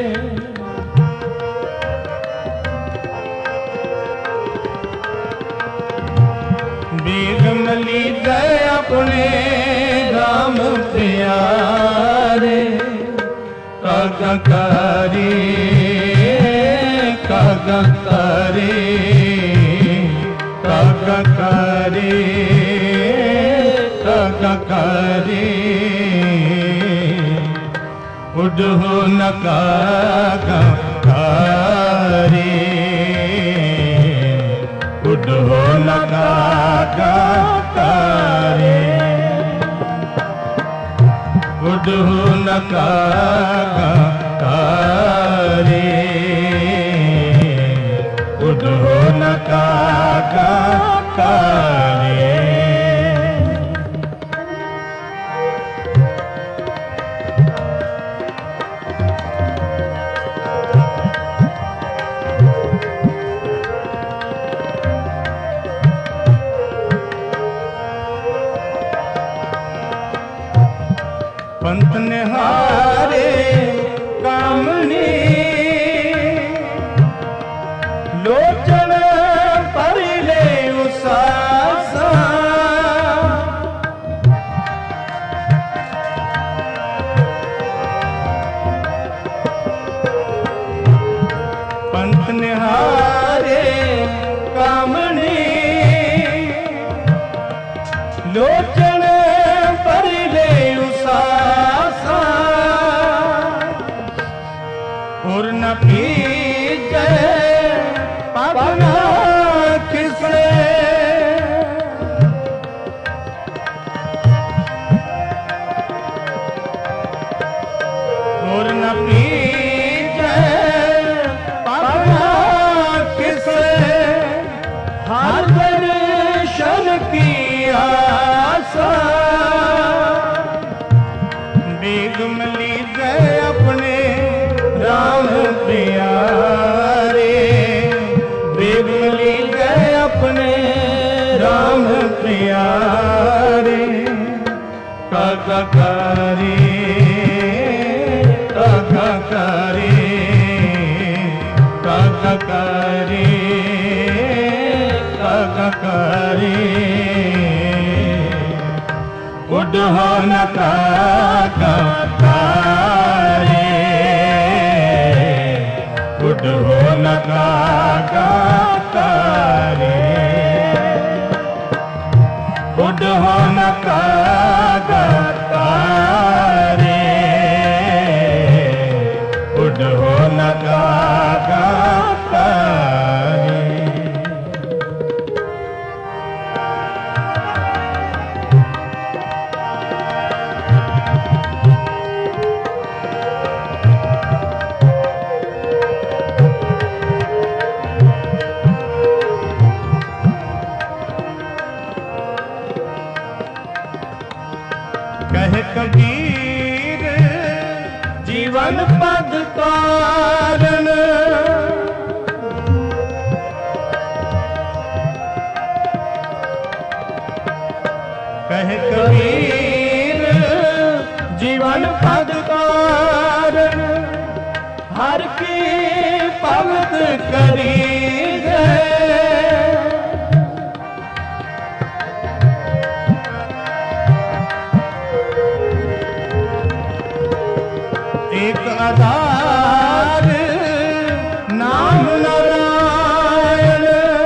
बेग मिली जय अपने राम प्यारे। कागा कारी करे कग करे कग करे उडहो न कग करे उडहो न कग करे उडहो न कग करे उडहो न कग करे पंत निहारे कामनी लोचन परिले उसासा पंत निहारे कामनी लोचन परिले उसासा और न पीजे पवना किसे और न पीजे पवना किसे हर दर्शन की आशा बेग मिली गए अपने राम प्यारे बेग मिली गए अपने राम प्यारे कग करे कग करे कग करे कग करे उडहो न कग करे उडहो न कग करे उडहो न कग करे उडहो न कग करे कहे कबीर जीवन पद कारण कहे कबीर जीवन पद कारण हर की पवत करी गए एक आधार नाम नारायण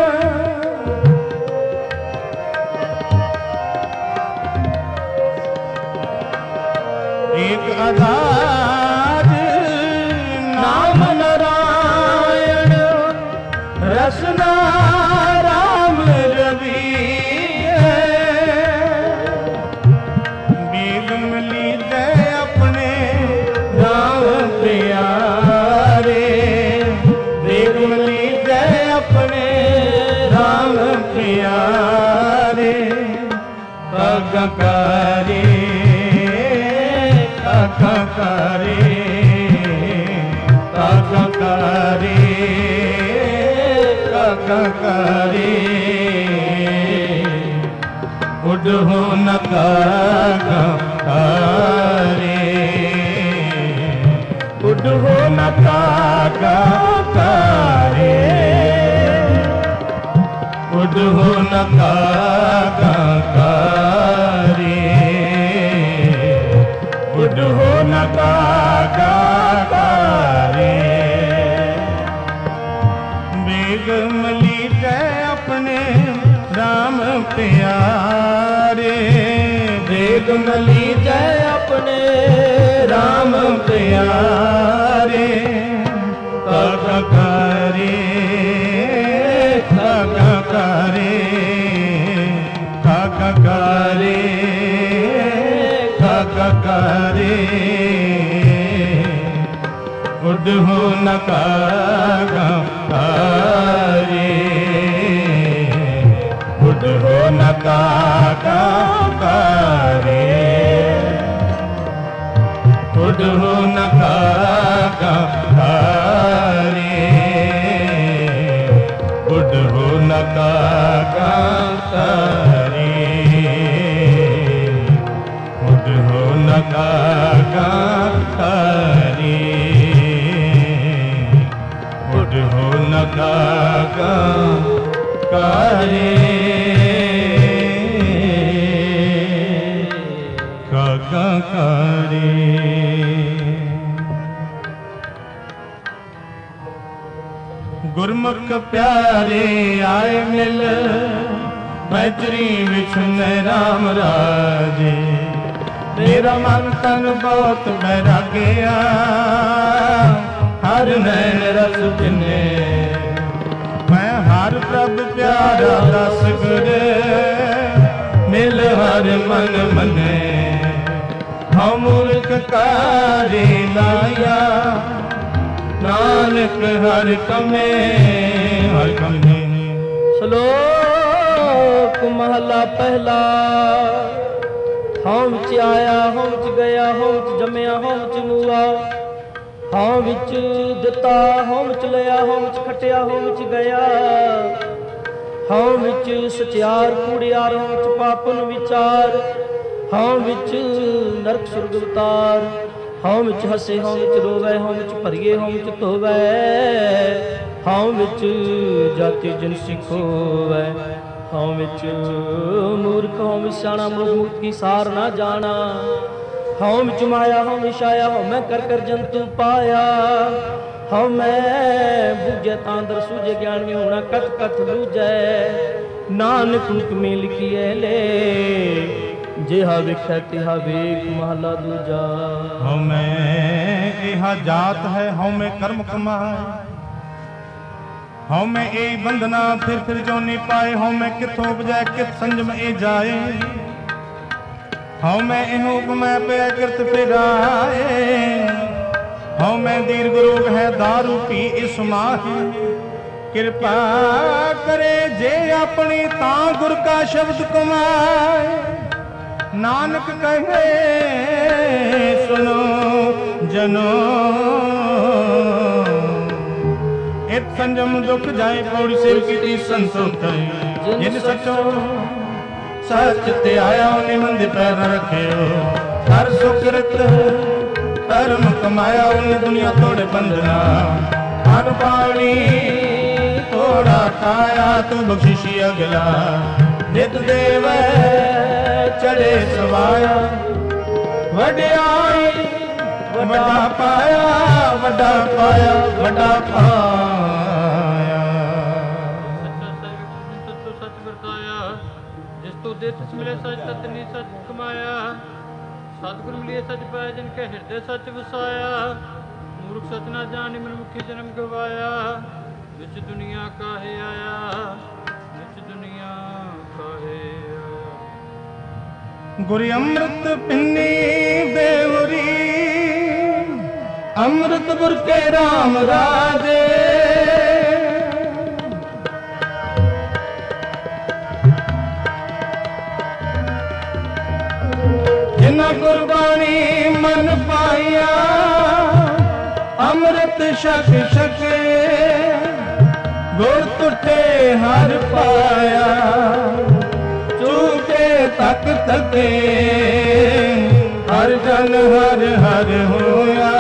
एक आधार नाम नारायण रसना राम रवि बेग मिली दे अपने राम प्यारे बेग मिली दे अपने राम प्यारे कग करे कग करे कग करे कग करे उडहो न कग करे उडहो न कग करे उडहो न कग करे उडहो न कग करे वेद न लीजै अपने राम प्यारे काका करे काका करे काका करे काका करे उड़हु न काका करे उड़हु न काका करे उड़हु न काका करे उड़हु न काका करे उड़हु न काका करे उड़हु न काका करे काका करे। गुरमुख प्यारे आए मिल बैतरी विछुन राम राजे मेरा मन तन बहुत बैराग्या हर नैन रस बिने मैं हर प्रभ प्यारा रस गुर मिल हर मन मने हम मूर्ख कारी लाया नानक हर कमे हर कमे। श्लोक महला पहला। हम विच आया हम विच गया हम विच जमया हम विच मूआ हम विच दिता हम विच लिया हम विच खटिया हम विच गया हम विच सचियार कूड़ियार हम विच पापन विचार हम विच नरक सुरग उतार हम विच हसे हम विच रोवै हम विच भरिए हम विच धोवै हम विच जाति जन सिखोवै हम विच मूर्ख हम विच सियाणा मुक्त की सार ना जाना हम विच माया हम विच आया हम मैं कर कर जंतु पाया हम मैं बुझे तांदर सूझे ज्ञान में होना कथ कथ लूझै नानक हुक्मे लिखिए ले जिहा विख्या तिहा वेख महला दूजा। हमें इहा जात है हमें कर्म कमाए हमें ए बंधना फिर फिर जो नहीं पाए हमें किथों उपजै कित संजम ए जाए हमें इहो उपमै पे कृत फिराए हमें दीर्घ रोग है दारू पी इस माही कृपा करे जे अपनी ता गुर का शब्द कमाए नानक कहे सुनो जनो इत संजम दुख जाए पौड़ी सेव की संतोष जिन सचो सच ते आया उन्हें मंदे पैर रखे हर सुकृत धर्म कमाया उन्हें दुनिया तोड़े बंधना हर पानी थोड़ा खाया तू बख्शिशी अगला नित देव चढ़े सवाया वड्याई वड्डा पाया वड्डा पाया वड्डा पाया। सच सच वरताया जिस तू दे तिस मिले सच ततनी सच कमाया सतगुरु मिलिए सच पाया जिनके हृदय सच वसाया मूर्ख सच ना जानी मनमुखी जन्म गवाया विच दुनिया काहे आया विच दुनिया काहे गुरु अमृत पिन्नी बेवरी अमृत गुर के राम राजे जिन्ना गुरबाणी मन पाया अमृत शक शके गुर तुठे हर पाया चूके तक तके हर जन हर हर होया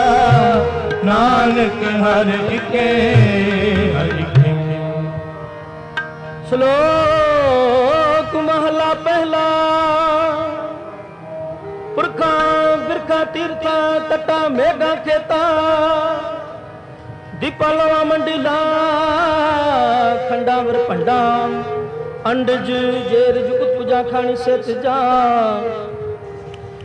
नानक हर इके हर इके। श्लोक महला पहला। पुरखा बिरखा तीर्था तटा मेघा खेता दीपालवा मंडिला खंडावर पंडा अंडज जेरज उत्पुजा खानी सेत जा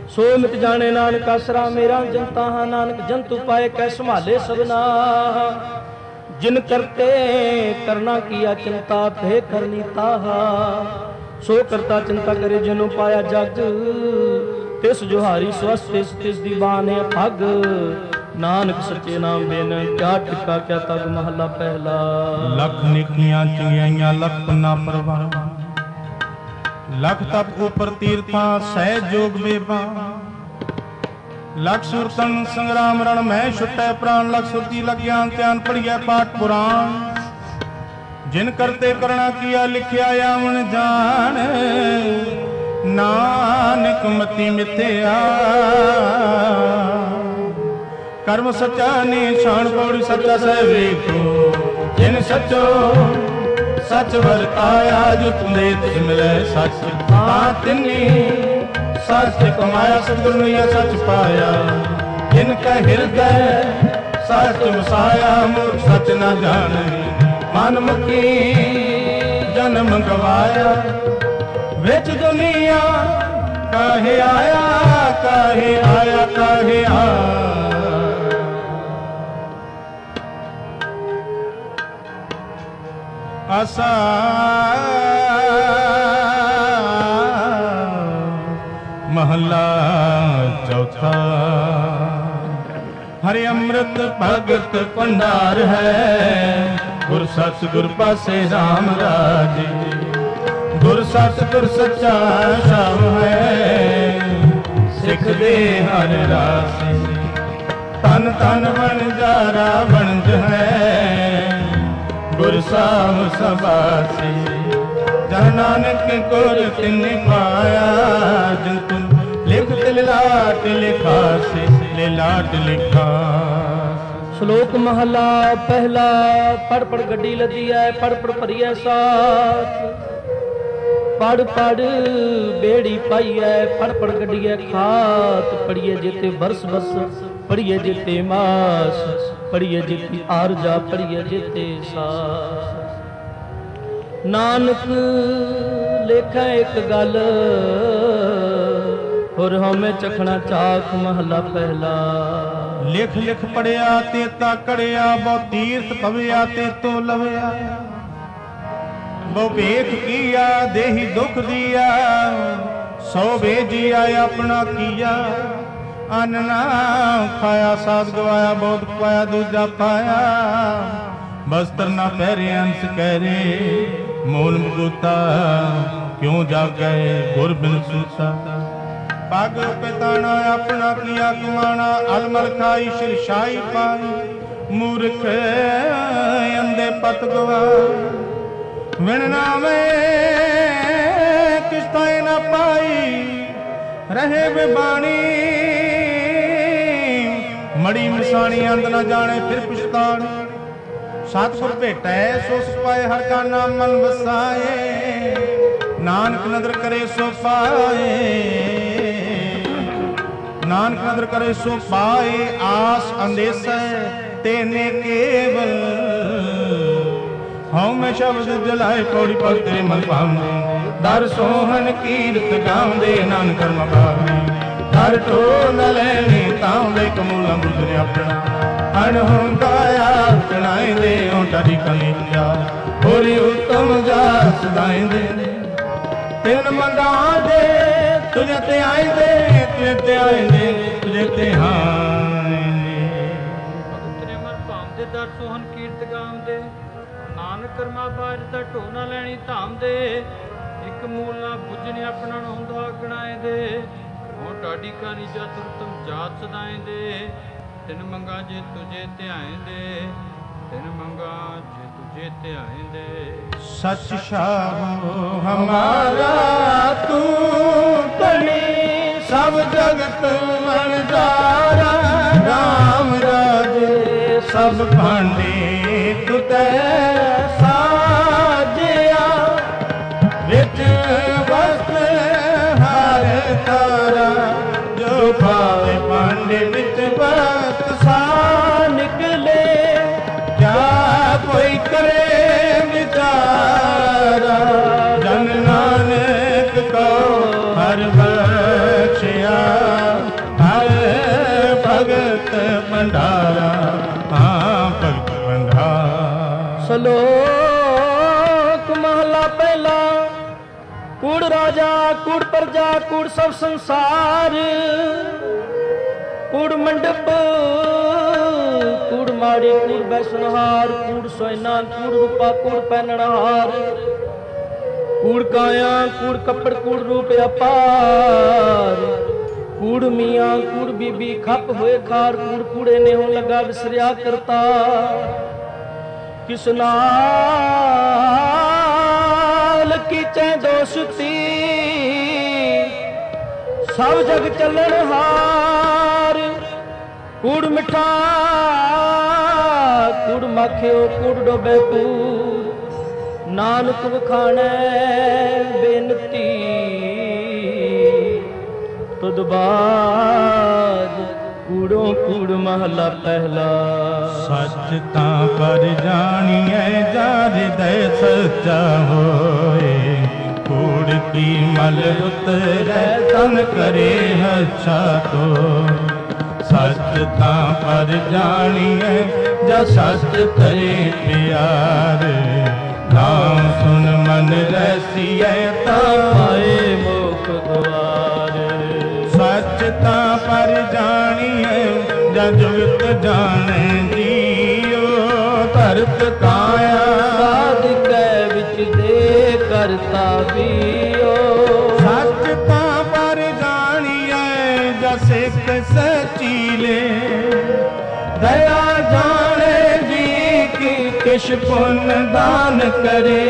ਸੋ ਮਿਟ ਜਾਣੇ ਨਾਨਕ ਆਸਰਾ ਮੇਰਾ ਜਨਤਾ ਹਾਂ। ਨਾਨਕ ਜੰਤੂ ਪਾਏ ਕੈ ਸੰਭਾਲੇ ਸਭਨਾ, ਜਿਨ ਕਰਤੇ ਕਰਨਾ ਕੀਆ ਚਿੰਤਾ ਭੇ ਕਰਨੀ ਤਾਹਾ। ਸੋ ਕਰਤਾ ਚਿੰਤਾ ਕਰੇ ਜਿਨੂੰ ਪਾਇਆ ਜਗ, ਤਿਸ ਜੁਹਾਰੀ ਸਵਸਤ ਤਿਸ ਤਿਸ ਦੀ ਬਾਣੇ ਠੱਗ। ਨਾਨਕ ਸੱਚੇ ਨਾਮ ਬਿਨ ਕਿਆ ਟਿਕਾ ਕਿਆ ਤਗ। ਮਹਲਾ ਪਹਿਲਾ। ਲੱਖ ਨਿਕੀਆਂ ਚੰਗਿਆਈਆਂ ਲੱਖ ਨਾ ਪਰਵਾਹ, ਲੱਖ ਤਪ ਉਪਰ ਤੀਰਥਾਂ ਸਹਿ ਜੋਗ ਬੇਬਾ। ਲੱਖ ਸੁਰਤਨ ਸੰਗਰਾਮ ਰਣ ਮੈਂ ਛੁਟੈ ਪ੍ਰਾਨ, ਲੱਖ ਸੁਰਤੀ ਲਗ ਗਿਆਨ ਧਿਆਨ ਪੜੀਐ ਪਾਠ ਪੁਰਾਣ। ਜਿਨ ਕਰਤੇ ਕਰਣਾ ਕੀਆ ਲਿਖਿਆ ਆਵਣ ਜਾਣ, ਨਾਨਕ ਮਤੀ ਮਿਥਿਆ। ਕਰਮ ਸੱਚਾ ਨਿਸ਼ਾਨ ਪੌੜੀ ਸੱਚਾ ਸਹਿ ਵੇਖੋ। ਜਿਨ ਸੱਚੋ ਸੱਚ ਵਰਤਾਇਆ, ਜੋ ਤੁੰਦੇ ਤਿਸ ਮਿਲੈ ਸੱਚ। ਤਾਂ ਤਿਨੀ ਸੱਚ ਕਮਾਇਆ, ਸਤਿਗੁਰ ਨੇ ਸੱਚ ਪਾਇਆ। ਜਿਨ ਕੈ ਹਿਰਦੈ ਸੱਚ ਵਸਾਇਆ, ਮੂਰਖ ਸੱਚ ਨਾ ਜਾਣੈ। ਮਨ ਮੁਖੀ ਜਨਮ ਗਵਾਇਆ, ਵਿੱਚ ਦੁਨੀਆ ਕਾਹੇ ਆਇਆ, ਕਾਹੇ ਆਇਆ, ਕਾਹੇ ਆਇਆ। ਆਸਾ ਮਹਲਾ ਚੌਥਾ। ਹਰਿ ਅੰਮ੍ਰਿਤ ਭਗਤ ਭੰਡਾਰ ਹੈ, ਗੁਰ ਸਤਿ ਗੁਰ ਪਾਸੇ ਰਾਮ ਰਾਜ। ਗੁਰ ਸਤਿ ਗੁਰ ਸੱਚਾ ਸ਼ਾਮ ਹੈ, ਸਿੱਖ ਦੇ ਹਰ ਰਾਸੇ। ਤਨ ਤਨ ਵਣਜਾਰਾ ਵਣਜ ਹੈ, ਗੁਰ ਸਾਹਿਬ ਸਬਾਸੀ। ਜਨ ਨਾਨਕ ਗੁਰ ਤਿਨ ਪਾਇਆ, ਜਿਨ ਤੁਮ ਲਿਖ ਤਿਲ ਲਾਟ ਲਿਖਾਸੀ, ਲੈ ਲਾਟ ਲਿਖਾ। ਸ਼ਲੋਕ ਮਹਲਾ ਪਹਿਲਾ। ਪੜ ਪੜ ਗੱਡੀ ਲੱਦੀ ਐ, ਪੜ ਪੜ ਭਰੀਐ ਸਾਥ। ਪੜ ਪੜ ਬੇੜੀ ਪਾਈਐ, ਪੜ ਪੜ ਗੱਡੀਐ ਖਾਤ। ਪੜੀਏ ਜਿਤੇ ਬਰਸ ਬਸ, ਪੜੀਏ ਜਿਤੇ ਮਾਸ। ਪੜੀਏ ਜਿਤੇ ਆਰਜਾ, ਪੜੀਏ ਜਿਤੇ ਸਾਸ। ਨਾਨਕ ਲੇਖਾ ਇੱਕ ਗੱਲ, ਹੋਰ ਹਉਮੈ ਚਖਣਾ ਚਾਖ। ਮਹਲਾ ਪਹਿਲਾ। ਲਿਖ ਲਿਖ ਪੜਿਆ ਤੇ ਤਾ ਕੜਿਆ, ਬਹੁ ਤੀਰਥ ਪਵਿਆ ਤੇ ਤੋ ਲਵਿਆ। ਬਹੁ ਵੇਖ ਕੀਆ ਦੇਹੀ ਦੁਖ ਦੀਆ, ਸੋ ਵੇਜੀਆ ਆਪਣਾ ਕੀਆ। ਅੰਨ ਨਾ ਖਾਇਆ ਸਾਧ ਗਵਾਇਆ, ਬਹੁਤ ਪਾਇਆ ਦੂਜਾ ਪਾਇਆ। ਬਸਤਰ ਨਾ ਪਹਿਰੇ ਅੰਸ ਕਹਿਰੇ, ਮੂਲ ਮੁਕੂਤਾ ਕਿਉਂ ਜਾਗੈ ਗੁਰ ਬਿਨ ਸੂਤਾ। ਪਗ ਪਿਤਾਣਾ ਆਪਣਾ ਕੀਆ ਕਮਾਣਾ, ਅਲਮਲ ਖਾਈ ਸ਼ਿਰਸ਼ਾਈ ਪਾਈ। ਮੂਰਖ ਅੰਦੇ ਪਤ ਗਵਾਏ, ਵਿਣ ਨਾਵੇਂ ਕਿਸ਼ਤਾਏ ਨਾ ਪਾਈ। ਰਹੇ ਬਿਬਾਣੀ ਮੜੀ ਮਸਾਣੀ, ਅੰਤ ਨਾ ਜਾਣੇ ਫਿਰ ਪਛਤਾਣੀ। ਸਤਿਗੁਰ ਭੇਟੈ ਸੋ ਸੁਪਾਏ, ਹਰ ਕਾ ਨਾਮ ਮਨ ਵਸਾਏ। ਨਾਨਕ ਨਦਰ ਕਰੇ ਸੋ ਪਾਏ, ਨਾਨਕ ਨਦਰ ਕਰੇ ਸੋ ਪਾਏ। ਆਸ ਅੰਦੇਸੈ ਤੇਨੇ ਕੇਵਲ, ਹਉਮੈ ਸ਼ਬਦ ਜਲਾਏ। ਪੌੜੀ ਪਗ ਤੇਰੇ ਮਨ ਭਾਵਨੇ, ਦਰ ਸੋਹਣ ਕੀਰਤ ਗਾਉਂਦੇ। ਨਾਨਕ ਕਰਮ ਭਾਵਨੇ, ਦਰ ਟੋ ਨ ਲੈਣੀ ਤਾਉਂਦੇ। ਕਮੂਲਾ ਬੁੱਧ ਨੇ ਆਪਣਾ ਅਣਹੁੰਦਾਇਆ, ਕਣਾਇਂਦੇ ਓਟਾ ਦੀ ਕਲੀਆ। ਹੋਰੀ ਉਤਮ ਜਾ ਸਦਾਇਂਦੇ, ਤਿੰਨ ਮੰਗਾਂ ਦੇ ਤੁਝੇ ਤੇ ਆਇਂਦੇ। ਤੁਝੇ ਤੇ ਆਇਂਦੇ, ਤੁਝੇ ਤੇ ਆਇਂਦੇ। ਭਗਤ ਨੇ ਮਨ ਭਾਉਂਦੇ, ਦਰ ਸੋਹਣ ਕੀਰਤ ਗਾਉਂਦੇ। ਨਾਨਕ ਕਰਮਾ ਬਾਜ ਦਾ ਢੋ ਨਾ ਲੈਣੀ ਧਾਮ ਦੇ। ਇੱਕ ਮੂਲ ਨਾ ਬੁੱਝਣੇ ਆਪਣਾ ਹੁੰਦਾ ਗਣਾਏ ਦੇ। ਹੋ ਟਾਡੀ ਕਾਨੀ ਜਾ ਤੁਰਤਮ ਜਾਤ ਸਦਾਏ ਦੇ। ਤਿਨ ਮੰਗਾ ਜੇ ਤੁਝੇ ਧਿਆਏ ਦੇ, ਤਿਨ ਮੰਗਾ ਜੇ ਤੁਝੇ ਧਿਆਏ ਦੇ। ਸਚ ਸ਼ਾਹੋ ਹਮਾਰਾ ਤੂੰ ਧਣੀ, ਸਭ ਜਗਤ ਵਣਜਾਰਾ। ਰਾਮ ਰਾਜੇ ਸਭ ਭਾਂਡੇ ਤੁਤੈ ਸਾਜਿਆ। ਵਿੱਚ ਵਸਤ ਹਰ ਤਾਰਾ, ਜੋ ਭਾਵੇ ਭਾਂਡੇ ਵਿੱਚ ਵਸਤ ਸਾ ਨਿਕਲੇ। ਕਿਆ ਕੋਈ ਕਰੇ ਵਿਚਾਰਾ, ਜਨ ਨਾਨਕ ਕੋ ਹਰ ਬਖਸ਼ਿਆ। ਸ਼ਲੋਕ ਮਹਲਾ ਪਹਿਲਾ। ਕੂੜ ਰਾਜਾ ਕੂੜ ਪ੍ਰਜਾ ਕੂੜ ਸਭ ਸੰਸਾਰ, ਕੂੜ ਮੰਡਪ ਕੂੜ ਮਾੜੀ ਕੂੜ ਬੈਸਨਹਾਰ, ਕੂੜ ਸੋਇਨਾ ਕੂੜ ਰੂਪਾ ਕੂੜ ਪਹਿਨਣਹਾਰ, ਕੂੜ ਕਾਇਆ ਕੂੜ ਕੱਪੜ ਕੂੜ ਰੂਪ ਅਪਾਰ, ਕੂੜ ਮੀਆਂ ਕੂੜ ਬੀਬੀ ਖੱਪ ਹੋਏ ਖਾਰ, ਕੂੜ ਕੂੜੇ ਨੇ ਹੋਣ ਲੱਗਾ ਵਿਸਰਿਆ ਕਰਤਾ। ਕਿਸ ਨਾਲ ਕੀਚੈ ਦੋਸਤੀ, ਸਭ ਜਗ ਚੱਲਣ ਹਾਰ, ਕੂੜ ਮਿੱਠਾ ਕੂੜ ਮਾਖਿਓ ਕੂੜ ਡੋਬੇ ਕੂੜ, ਨਾਨਕ ਵਖਾਣੈ ਬੇਨਤੀ ਤੁਧ ਬਾਜ। ਕੂੜੋਂ ਕੂੜ ਮਹਲਾ ਪਹਿਲਾ। ਸੱਚ ਤਾਂ ਪਰ ਜਾਣੀਐ ਜਾ ਹਿਰਦੈ ਸੱਚਾ ਹੋਏ, ਕੂੜ ਕੀ ਮਲ ਉਤਰੈ ਤਨ ਕਰੇ ਹੱਛਾ ਤੋ। ਸੱਚ ਤਾਂ ਪਰ ਜਾਣੀਐ ਜਾ ਸੱਚ ਕਰੇ ਪਿਆਰ, ਨਾਮ ਸੁਨ ਮਨ ਰਸੀਐ ਤਾਂ ਪਾਏ ਮੁਖ ਦੁਆਰ। ਸੱਚ ਤਾਂ ਪਰ ਜਾਣੀਐ ਜਾ ਜੁਗਤ ਜਾਣੈ ਜੀਓ, ਧਰਤ ਕਾਇਆ ਸਾਧਕੈ ਵਿੱਚ ਦੇ ਕਰਤਾ ਵੀਓ। ਸੱਚ ਤਾਂ ਪਰ ਜਾਣੀਐ ਜਾ ਸਿੱਖ ਸਚੀਲੇ, ਦਇਆ ਜਾਣੇ ਜੀ ਕੀ ਕਿਛ ਪੁੰਨ ਦਾਨ ਕਰੇ।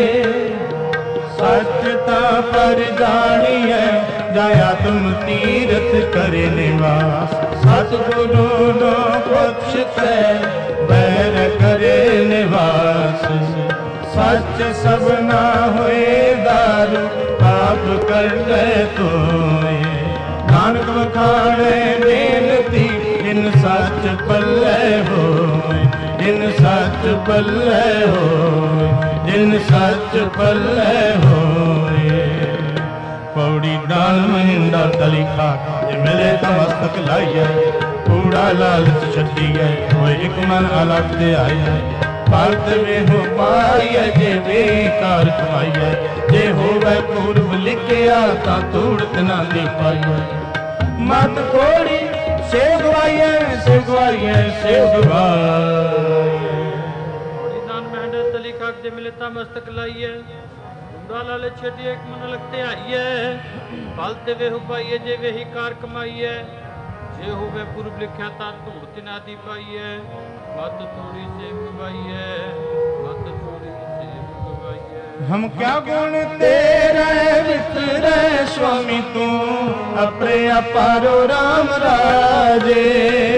ਸੱਚ ਤਾਂ ਪਰ ਜਾਣੀਐ ਜਾ ਆਤਮ ਤੀਰਥ ਕਰੇ ਨਿਵਾਸ, ਸਤਿਗੁਰੂ ਨੋ ਬਖਸ਼ਤੈ ਬੈਰ ਕਰੇ ਨਿਵਾਸ। ਸੱਚ ਸਭਨਾ ਹੋਏ ਦਾਰੂ ਪਾਪ ਕਰੈ ਤੋਏ, ਨਾਨਕ ਵਖਾਣੈ ਬੇਨਤੀ ਜਿਨ ਸੱਚ ਪੱਲੇ ਹੋਏ, ਜਿਨ ਸੱਚ ਪੱਲੇ ਹੋਏ, ਜਿਨ ਸੱਚ ਪੱਲੇ ਹੋਏ। ਪੌੜੀ ਦਾਨ ਮਹਿੰਦਾ ਤਲੀ ਖਾਕ ਜੇ ਮਿਲੇ ਤਾਂ ਮਸਤਕ ਲਾਈਐ, ਕੂੜਾ ਲਾਲਚ ਛੱਡੀਐ ਹੋਏ ਇੱਕ ਮਨ ਅਲਖ ਤੇ ਆਈਐ। ਭਾਰਤ ਵੇਹੋ ਪਾਈਐ ਜੇ ਬੇਕਾਰ ਕਮਾਈਐ, ਜੇ ਹੋਵੇ ਪੂਰਬ ਲਿਖਿਆ ਤਾਂ ਤੂੜਤ ਨਾ ਦੀ ਪਾਈਐ। ਮਤ ਕੋੜੀ ਸੇਵ ਗਵਾਈਐ ਸੇਵ ਗਵਾਈਐ ਸੇਵ ਗਵਾਈਐ। ਦਾਨ ਮਹਿੰਦਾ ਤਲੀ ਖਾਕ ਜੇ ਮਿਲੇ ਤਾਂ ਮਸਤਕ ਲਾਈਐ, ਕੂੜਾ ਲਾਲਚ ਛੱਡੀਐ ਇੱਕ ਮਨ ਅਲਖ ਤੇ ਆਈਐ। ਫਲ ਤੇ ਵੇਹੋ ਪਾਈਐ ਜੇ ਵੇਹੀ ਕਾਰ ਕਮਾਈਐ, ਜੇ ਹੋਵੇ ਪੁਰਬ ਲਿਖਿਆ ਤਾਂ ਧੂੜਤ ਨਾ ਦੀ ਪਾਈਐ। ਮਤ ਥੋੜੀ ਸੇਵ ਗਵਾਈਐ, ਮਤ ਥੋੜੀ ਸੇਵ ਗਵਾਈਐ। ਹਮ ਕਿਆ ਗੁਣ ਤੇਰੇ ਵਿਸਰੈ ਸੁਆਮੀ ਤੂੰ, ਆਪਣੇ ਅਪਾਰੋ ਰਾਮ ਰਾਜੇ।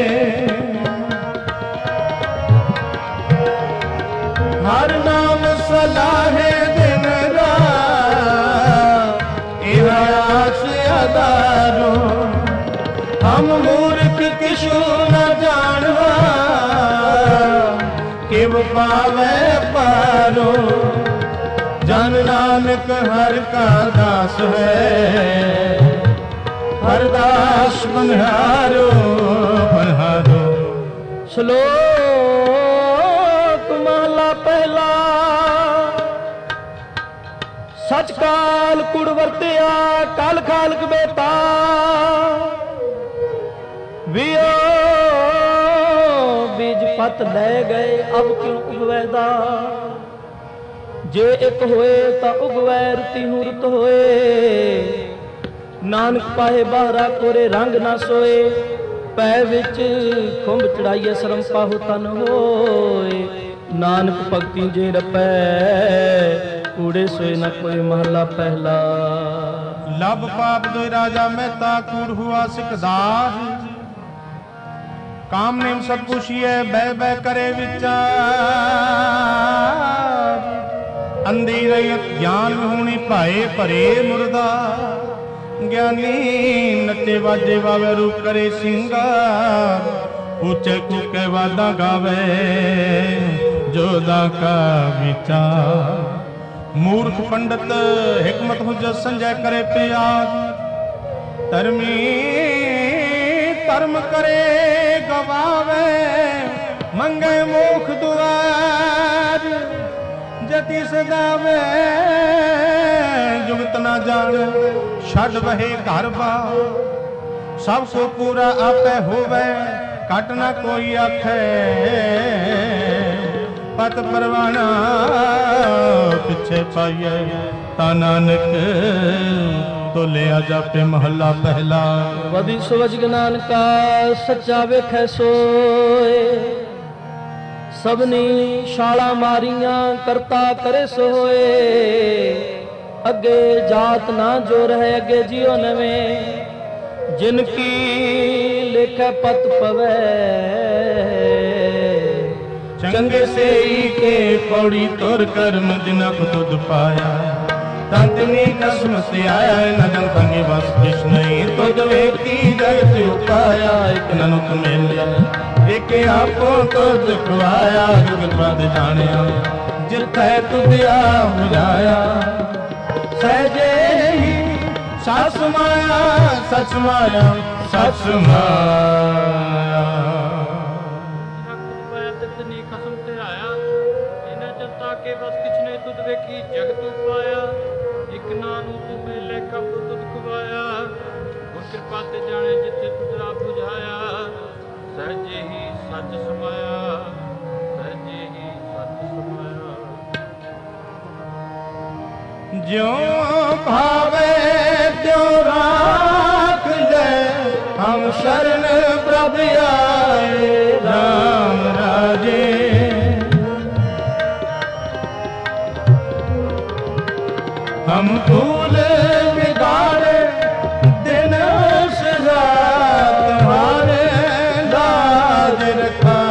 ਹਰ ਨਾਮ ਸਲਾਹੇ ਦਿਨ ਰਾਤ, ਇਹ ਆਸ ਅਦਾਰੋ। ਹਮ ਮੂਰਖ ਕਿਛੂ ਨ ਜਾਣਵਾ, ਕਿਵ ਪਾਵੈ ਪਾਰੋ। ਜਨ ਨਾਨਕ ਹਰ ਕਾ ਦਾਸ ਹੈ, ਹਰ ਦਾਸ ਬਨਹਾਰੋ ਬਨਹਾਰੋ। ਸ਼ਲੋਕ ਮਹਲਾ ਪਹਿਲਾ। ਸਚ ਕਾਲ ਕੁੜ ਵਰਤਿਆ ਕਲ ਖਾਲਕ ਬੇਤਾ, ਵਿਓ ਬੀਜ ਪਤ ਲੈ ਗਏ ਅਬ ਕਿਉਂ ਉਗਵੈਦਾ। ਜੇ ਇੱਕ ਹੋਏ ਤਾਂ ਉਗਵੈ ਰਤੀ ਹੂੰ ਰਤ ਹੋਏ, ਨਾਨਕ ਪਾਏ ਬਾਹਰਾ ਕੋਰੇ ਰੰਗ ਨਾ ਸੋਏ। ਪੈ ਵਿੱਚ ਖੁੰਭ ਚੜਾਈਏ ਸ਼ਰਮ ਪਾਹੋ ਤਨ ਹੋਏ, ਨਾਨਕ ਭਗਤੀ ਜੇ ਰਪੈ ਕੂੜੇ ਸੋਏ ਨ ਕੋਈ ਮਹਲਾ ਪਹਿਲਾ। ਲਬ ਪਾਪ ਦੋਇ ਰਾਜਾ ਮਹਿਤਾ ਕੂੜ ਹੁਆ ਸਿਕਦਾਰ, ਕਾਮ ਨੇਮ ਸਭ ਪੁਛੀਐ ਬਹਿ ਬਹਿ ਕਰੇ ਵਿਚਾਰ। ਅੰਧੀ ਰਹਿਤ ਗਿਆਨ ਹੋਣੀ ਭਾਏ ਭਰੇ ਮੁਰਦਾ, ਗਿਆਨੀ ਨੱਚੇ ਵਾਜੇ ਵਾਵੇ ਰੂਪ ਕਰੇ ਸਿੰਗਾਰ। ਉੱਚੇ ਕੂਕੇ ਵਾਦਾ ਗਾਵੇ ਜੋਦਾ ਕਾ ਵਿਚਾਰ। ਮੂਰਖ ਪੰਡਤ ਹਿਕਮਤ ਹੁਜਤ ਸੰਜੈ ਕਰੇ ਪਿਆਰ। ਧਰਮੀ ਧਰਮ ਕਰੇ ਗਵਾਵੇ ਮੰਗੇ ਮੋਖ ਦੁਆਰ। ਜਤੀ ਸਦਾਵੇ ਜੁਗਤ ਨਾ ਜਾਣ ਛੱਡ ਵਹੇ ਘਰ ਬਾਰ ਸਭ ਕੋ ਪੂਰਾ ਆਪੇ ਹੋਵੇ ਘਟ ਨਾ ਕੋਈ ਆਖੇ ਪਤ ਪਰਵਾਣਾ ਪਿੱਛੇ ਪਾਈਏ ਤਾਂ ਨਾਨਕ ਤੋਲਿਆ ਜਾਪੇ ਮਹੱਲਾ ਪਹਿਲਾ ਵਦੀ ਸਵਜ ਨਾਨਕਾ ਸੱਚਾ ਵੇਖੈ ਸੋਏ ਸਭਨੀ ਛਾਲਾਂ ਮਾਰੀਆਂ ਕਰਤਾ ਕਰੇ ਸੋਏ ਅੱਗੇ ਜਾਤ ਨਾ ਜੋ ਰਹੇ ਅੱਗੇ ਜਿਉ ਨਵੇਂ ਜਿਨ ਕੀ ਲਿਖੈ ਪਤ ਪਵੈ ਚੰਗੇ ਸੇਈ ਕੇ ਪੌੜੀ ਤੁਰ ਕਰਮ ਦਿਨਕ ਤੁਧ ਪਾਇਆ ਤੰਤਨੀ ਕਸਮ ਸੇ ਆਇਆ ਨਗਨ ਸੰਗੇ ਬਸ ਕਿਛ ਨਹੀਂ ਤੁਧ ਵੇਖੀ ਜਗਤ ਉਪਾਇਆ ਇਕ ਨਨੁਕ ਮਿਲਿਆ ਇੱਕ ਆਪੋ ਤੁਧ ਖਵਾਇਆ ਜੁਗਤ ਪਦ ਜਾਣਿਆ ਜਿੱਥੈ ਤੁਧ ਆ ਬੁਝਾਇਆ ਸਹਿਜੇ ਹੀ ਸਸ ਮਾਇਆ ਸਚ ਮਾਇਆ ਸਚ ਮਾਇਆ ਤਤਨੀ ਖਸਮ ਤੇ ਆਇਆ ਇਹਨਾਂ ਜਨਤਾ ਕੇ ਬਸ ਕਿਛ ਨੇ ਤੁਧ ਵੇਖੀ ਜਗਤ ਉਪਾਇਆ ਇਕ ਨਾਨੂ ਤੂੰ ਮਿਲੇ ਕਬ ਤੁਧ ਖਵਾਇਆ ਗੁਰ ਕਿਰਪਾ ਤੇ ਜਾਣੇ ਜਿੱਥੇ ਤੁਧ ਆ ਬੁਝਾਇਆ ਸਹਿਜੇ ਹੀ ਸੱਚ ਸਮਾਇਆ ਸਹਿਜੇ ਹੀ ਸੱਚ ਸਮਾਇਆ ਜਿਉ ਭਾਵੇ ਤਿਉ ਰਾਖ ਲੈ ਹਮ ਸ਼ਰਨ ਪ੍ਰਭ ਆਏ ਰਾਮ ਰਾਜੇ ਹਮ ਭੂਲ ਬਿਗਾੜੇ ਦਿਨ ਸਜ਼ਾ ਤੁਹਾਰੇ ਲਾਜ ਰਖਾ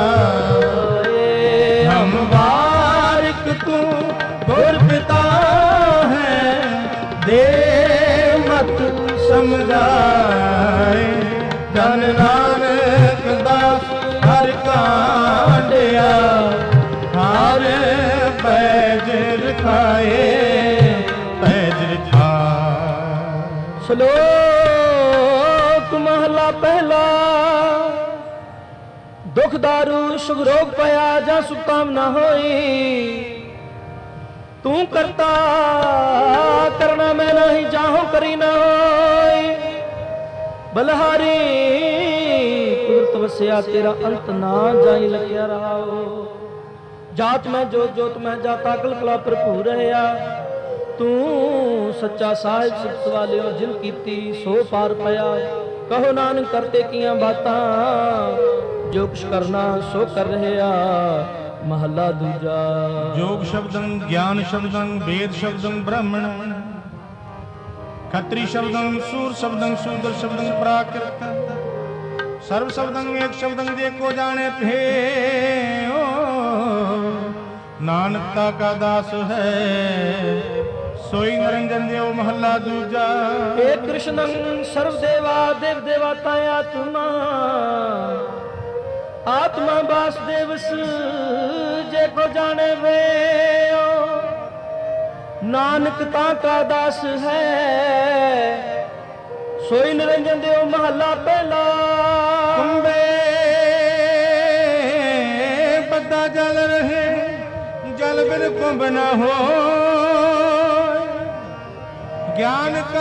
ਹਮ ਬਾਰਿਕ ਤੂੰ ਗੁਰ ਪਿਤਾ ਹੈ ਦੇ ਮਤ ਸਮਝਾਏ ਜਨ ਨਾਨਕ ਦਾਸ ਹਰ ਕਾਂਡਿਆ ਹਰ ਪੈਜ ਰਖਾਏ ਪੈਜ ਰਖਾ ਸ਼ਲੋਕ ਮਹਲਾ ਪਹਿਲਾ ਦੁਖ ਦਾਰੂ ਸੁਖ ਰੋਗ ਪਿਆ ਜਾਂ ਸੁਤਾਮ ਨਾ ਹੋਈ ਤੂੰ ਕਰਤਾ ਕਰਨਾ ਮੈਂ ਨਹੀਂ ਜਾਹੋ ਕਰੀ ਨਾ ਹੋਈ ਬਲਹਾਰੀ ਕੁਦਰਤ ਵਸਿਆ ਤੇਰਾ ਅੰਤ ਨਾ ਜਾਈ ਲੱਗਿਆ ਰਹਾਓ ਜਾਤ ਮੈਂ ਜੋਤ ਜੋਤ ਮੈਂ ਜਾਤਾ ਅਕਲ ਕਲਾ ਭਰਪੂਰ ਰਹਿਆ ਤੂੰ ਸੱਚਾ ਸਾਹਿਬ ਸਿਫਤ ਵਾਲਿਓ ਜਿਨ ਕੀਤੀ ਸੋ ਪਾਰ ਪਿਆ ਕਹੋ ਨਾਨਕ ਕਰਤੇ ਕੀਆਂ ਬਾਤਾਂ ਜੋ ਕੁਛ ਕਰਨਾ ਸੋ ਕਰ ਰਹਿਆ ਮਹੱਲਾ ਦੂਜਾ ਯੋਗ ਸ਼ਬਦੰ ਗਿਆਨ ਸ਼ਬਦੰ ਵੇਦ ਸ਼ਬਦੰ ਬ੍ਰਾਹਮਣ ਖੱਤਰੀ ਸ਼ਬਦੰ ਸੂਰ ਸ਼ਬਦੰ ਸ਼ੂਦਰ ਸ਼ਬਦੰ ਪ੍ਰਾਕ੍ਰਿਤ ਸਰਵ ਸ਼ਬਦੰ ਏਕ ਸ਼ਬਦੰ ਜੇ ਕੋ ਜਾਣੇ ਭੇਓ ਨਾਨਕਤਾ ਕਾ ਦਾਸ ਹੈ ਸੋਈ ਨਿਰੰਜਨ ਦੇਵ ਮਹੱਲਾ ਦੂਜਾ ਏ ਕ੍ਰਿਸ਼ਨੰ ਸਰਵ ਦੇਵਾ ਦੇਵ ਦੇਵਤਾ ਆਤਮਾ ਆਤਮਾ ਵਾਸੁਦੇਵਸ ਜੇ ਕੋ ਜਾਣੇ ਵੇ ਨਾਨਕ ਤਾਂ ਕਾ ਦਾਸ ਹੈ ਸੋਈ ਨਿਰੰਜਨ ਦੇਵ ਮਹੱਲਾ ਪਹਿਲਾ ਕੁੰਬੇ ਬੱਦਾ ਜਲ ਰਹੇ ਜਲ ਬਿਨ ਕੁੰਭ ਨਾ ਹੋ ਗਿਆਨ ਕਾ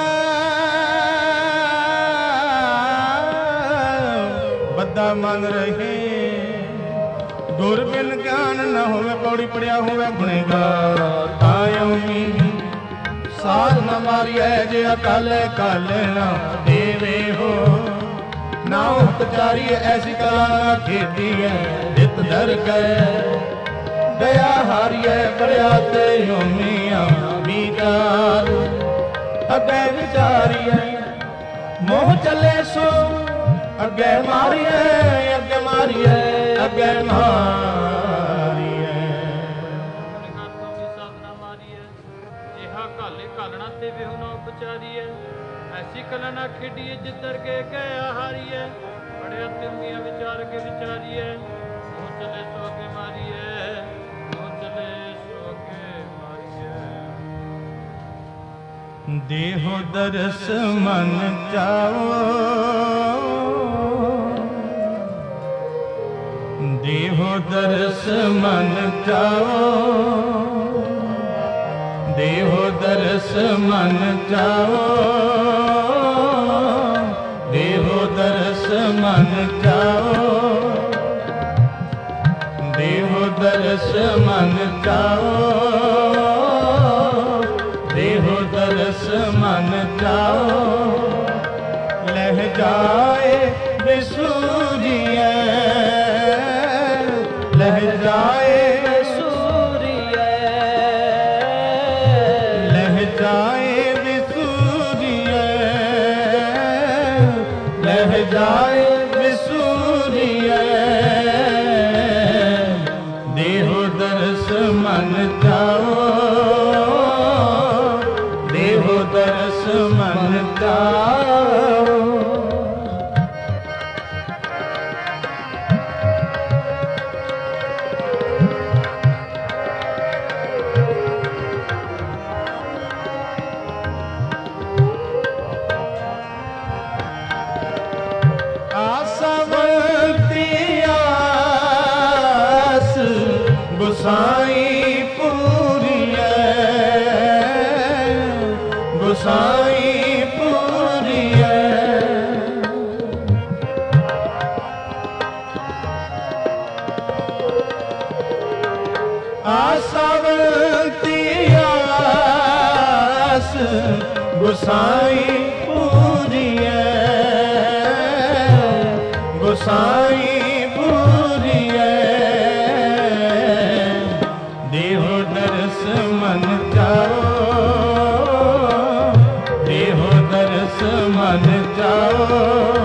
ਬੱਦਾ ਮਨ ਰਹੇ ਗੁਰ ਬਿਨ ਗਿਆਨ ਨਾ ਹੋਵੇ ਪੌੜੀ ਪੜਿਆ ਹੋਵੇ ਗੁਣੇਗਾਰ ਤਾਇਉਮੀ ਸਾਧ ਨ ਮਾਰੀਐ ਜੇ ਅਕਾਲੇ ਕਾਲੇ ਨਾ ਦੇਵੇ ਹੋ ਨਾ ਉਪਚਾਰੀ ਐਸੀ ਕਲਾ ਨਾ ਖੇਡੀਐ ਨਿਤ ਦਰ ਗਏ ਦਇਆ ਹਾਰੀਐ ਪੜਿਆ ਤੇ ਹੋਮੀਆਂ ਵਿਚਾਰ ਅੱਗੇ ਵਿਚਾਰੀਐ ਮੋਹ ਚੱਲੇ ਸੋ ਅੱਗੇ ਮਾਰੀਐ ਅੱਗੇ ਮਾਰੀਐ ਅੱਗੇ ਮਾਰੀਐ ਸਾਧਨਾ ਮਾਰੀਐ ਜਿਹਾ ਘਾਲੇ ਘਾਲਣਾ ਤੇ ਵਿਹੁ ਨਾ ਉਪਚਾਰੀਐ ਐਸੀ ਕਲਾ ਨਾ ਖੇਡੀਏ ਜਿੱਧਰ ਕੇ ਕਹਿਆ ਹਾਰੀਐ ਪੜਿਆ ਤਿੰਮੀਆਂ ਵਿਚਾਰ ਕੇ ਵਿਚਾਰੀਐ ਉਹ ਚਲੇ ਸੋ ਅੱਗੇ ਮਾਰੀਐ ਉਹ ਚਲੇ ਸੋ ਅੱਗੇ ਮਾਰੀਐ ਦੇਹੋ ਦਰਸ ਮਨ ਚਾਓ ਦੇਹੋ ਦਰਸ ਮਨ ਚਾਓ देहो दरस मन जाओ, देहो दरस मन जाओ, देहो दरस मन जाओ, देहो दरस मन जाओ। लह जाए बिसूरिए, लह जाए सूरिए, लह जाए बिसूरिए, लह जाए बिसूरिए। देहो दरस मन जाओ, देहो दरस मन जाओ। गुसाई पूरी है, गुसाई पूरी है। आसावती आस गुसाई पूरी है, गुसाई पूरी है। देहो दरस मन जाओ, देहो दरस मन जाओ,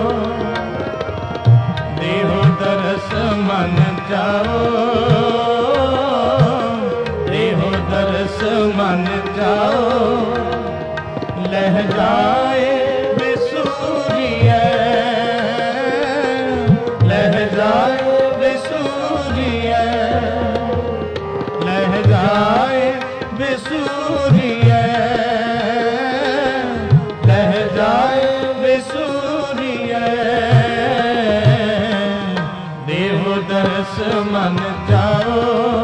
देहो दरस मन जाओ, देहो दरस मन जाओ। लह जाए बिसूरिए, लह जाए बिसूरिए, लह जाए बिसूरिए, लह जाए बिसूरिए। देहो दरस मन जाओ,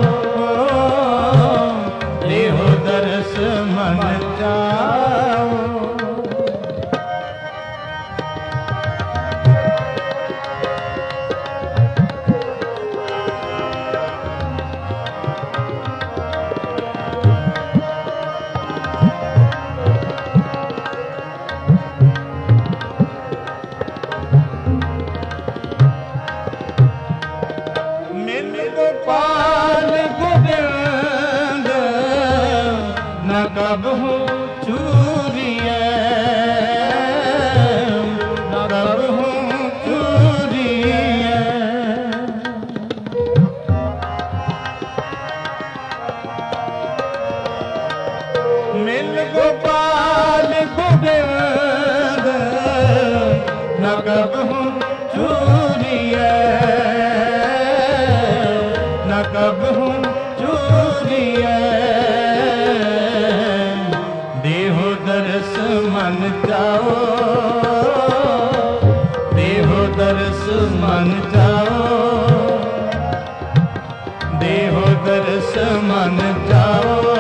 देहो दरस मन जाओ। गोपाल गोविंद न कबहू चूरिए, न कबहू चूरिए। मिल गोपाल गोविंद न कबहू चूरिए, न कबहू चूरिए। देहो दरस मन जाओ, देहो दरस मन जाओ, देहो दरस मन जाओ,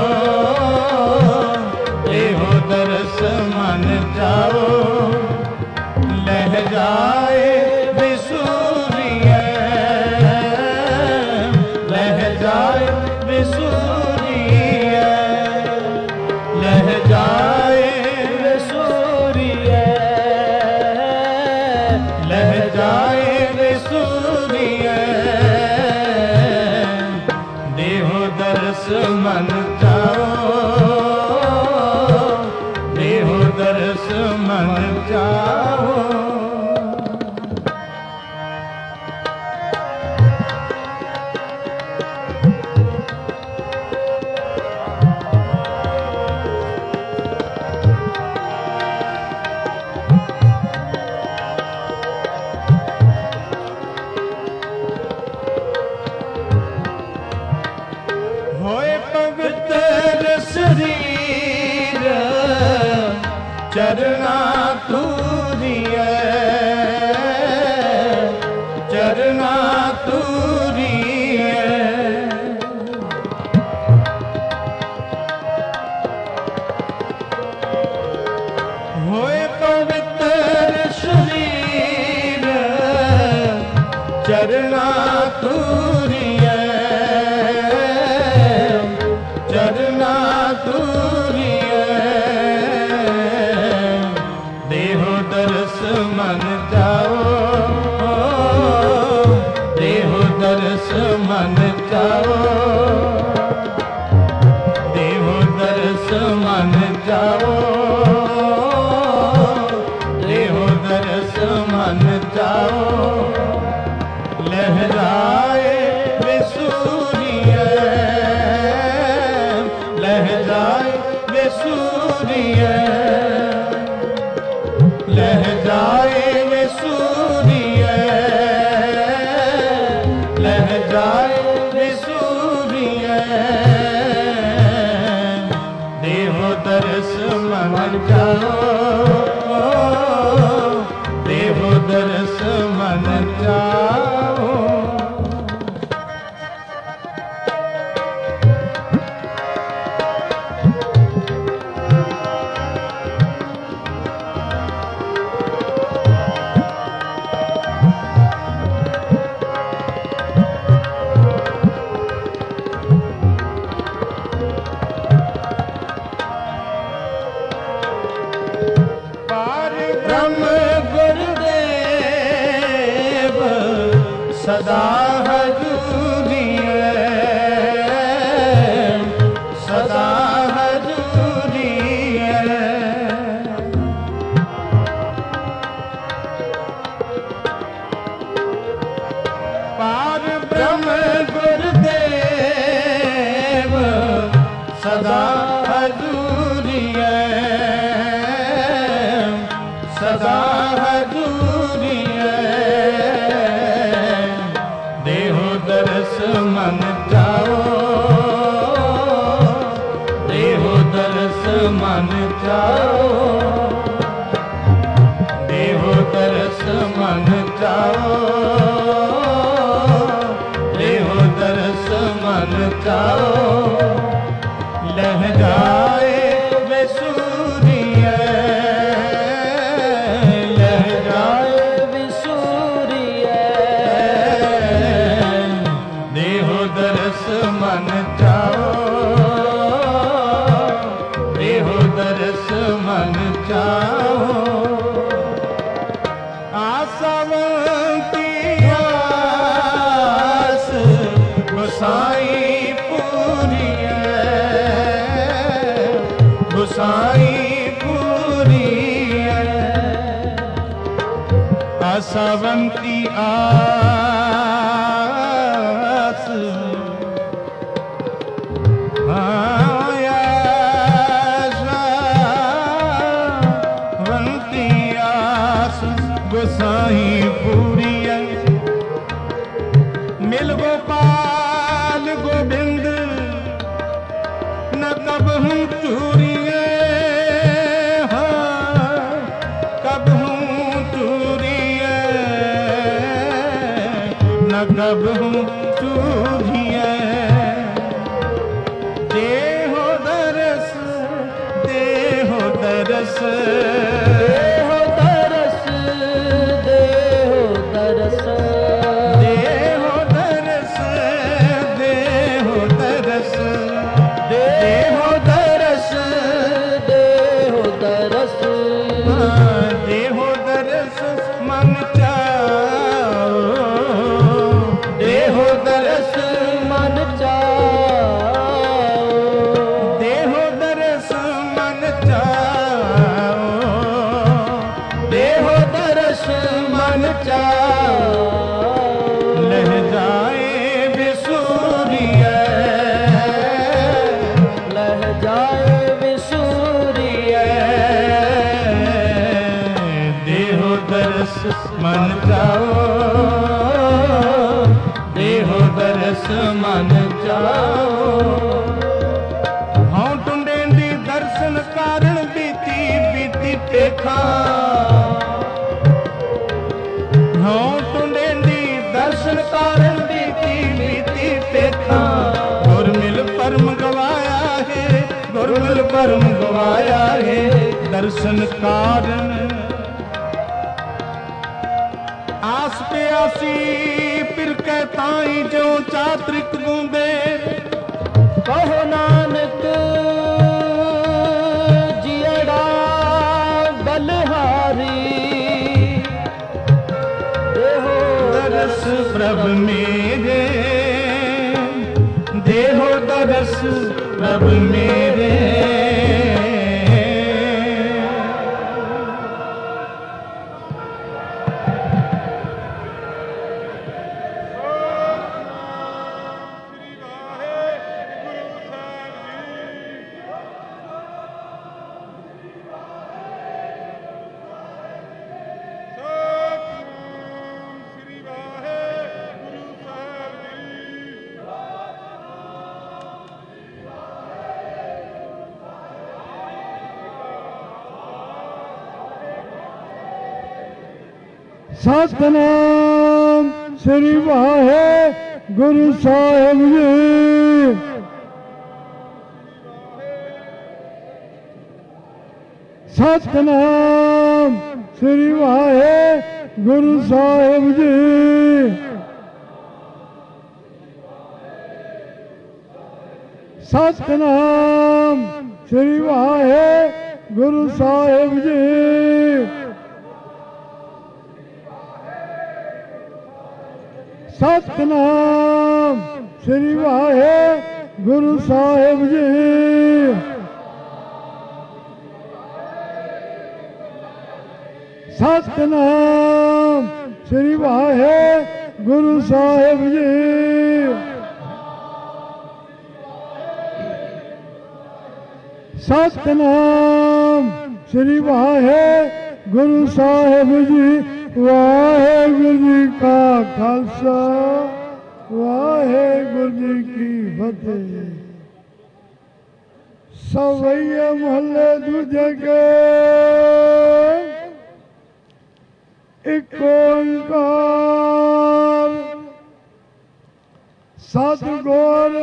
देहो दरस मन जाओ। लह जाए बिसूरिए, लह जाए बिसूरिए, लह जाए बिसूरिए, लह जाए बिसूरिए। देहो दरस मन जाओ, देहो दरस मन जाओ। होए पवित्र शरीर चरना तूरी चरना तूरिए चरना तूरिए देहो दर्श मन जाओ देहो दर्श मन जाओ देहो दर्श मन जाओ देहो दर्श मन जाओ लहराए बेसूरिए लहराए बेसूरिए लहराए बेसूरिए लहराए बेसूरिए देहो दर्श मन जाओ देहो दर्श मन जाओ सदा हजूरी सदा हजूरी पार ब्रह्म गुरुदेव सदा हजूरी सदा हजूरी दर्श मन जाओ देहो दर्श मन जाओ देहो दर्श मन जाओ देहो दर्श मन जाओ लहराए बेसूरिए लहराए बेसूरिए दर्श मन जाओ देहो दर्श मन जाओ आसवंती आस गोसाई पूरी गोसाई पूरी आसवंती आस गोसाई पूरी मिल गोपाल गोविंद न कब हूँ चूरिए हाँ कब हूँ चूरिए न कब हूँ चूरिए देहो दरस देहो दरस देहो दरस देहो दरस देहो दरस देहो दरस देहो दरस देहो दरस देहो दरस मन चाओ देहो दरस मन चाओ देहो दरस मन चाओ देहो दरस मन चाओ लह जाए बेसूरिए लह जाए बेसूरिए देहो दरस मन जाओ देहो दरस मन जाओ हाँ टुंडे दी दर्शन कारण बीती बीती पेखा हाँ टुंडे दी दर्शन कारण बीती बीती पेखा गुरमिल परम गवाया है गुरमिल परम गवाया है दर्शन कारण आस पे आसी फिर कै ताई जो चात्रिक बूंदे। कहो नानक जियड़ा बलहारी, देहो दरस प्रभ मेरे, देहो दरस प्रभ मेरे। सतनाम श्री वाहेगुरु साहिब जी। सतनाम श्री वाहेगुरु साहिब जी। सतनाम श्री वाहेगुरु साहिब जी। सतनाम श्री वाहेगुरु साहिब जी। सतनाम श्री वाहेगुरु साहिब जी। सतनाम श्री वाहेगुरु साहिब जी। वाहेगुरु जी का खालसा, वाहेगुरु जी की फतेह। सवैया महले दूजे के एक ओंकार, सतगुर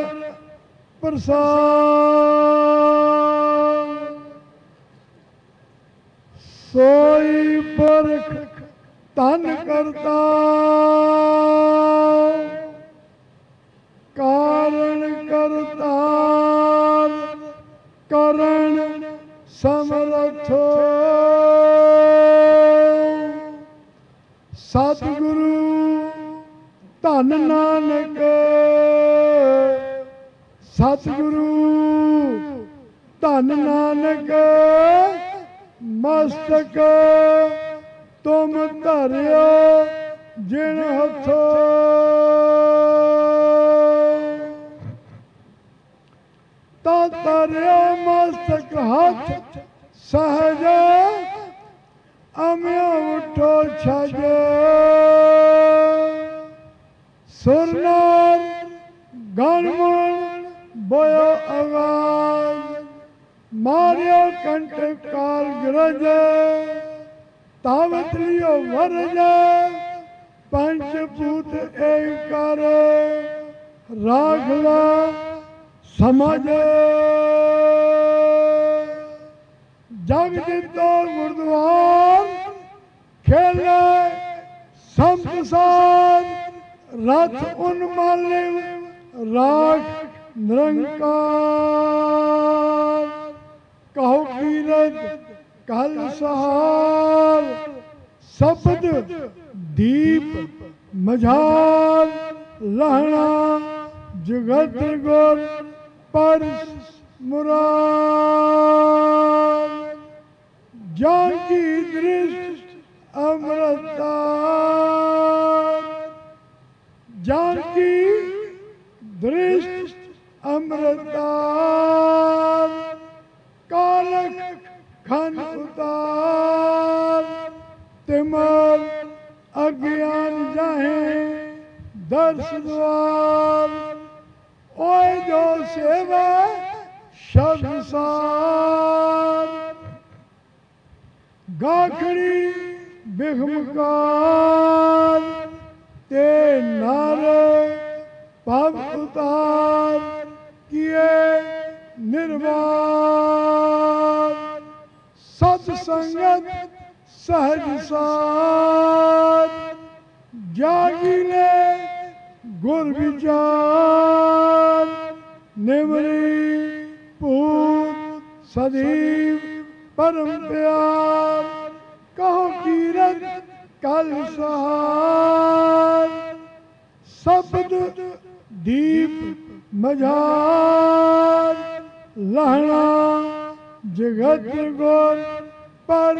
प्रसाद। सोई परख तन करता, कारण करता, करण समर्थ। सतगुरु धन नानक, सतगुरु धन नानक। मस्तक तुम धरियो जिन हथो, तो धरियो मस्तक हाथ सहज। अम्यो उठो छज, सुरनार गणमुण बोयो आवाज। मारियो कंठ काल गरज, तावत लियो वरज। पंचभूत एक कर, राघवा समझ। जग जितो गुरुद्वार, खेले संसार। रथ उन्मालिन राख निरंकार। कहो कीरत कल सहार, शब्द दीप मझार। लहना जगत गुर पर मुरार। जानकी दृष्ट अमृतार, जानकी दृष्ट अमृतार। कालक खन उतार, तिमर अज्ञान जाहे दर्श द्वार। ओए जो सेवा शब्द सार, गाखड़ी बिखमकार। ते नर पव उतार, किए निर्वाण। सत्संगत सहज सार, जागिले गुर विचार निमरी पूत सदीव परम प्यार कहो कीरत कल सहार शब्द दीप मझार लहना जगत गोर पर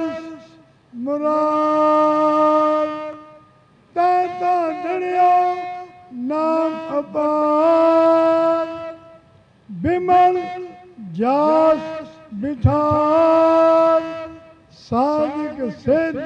मुरार तैता डरियो नाम अपार बिमल जास बिठार सादिक सिद्ध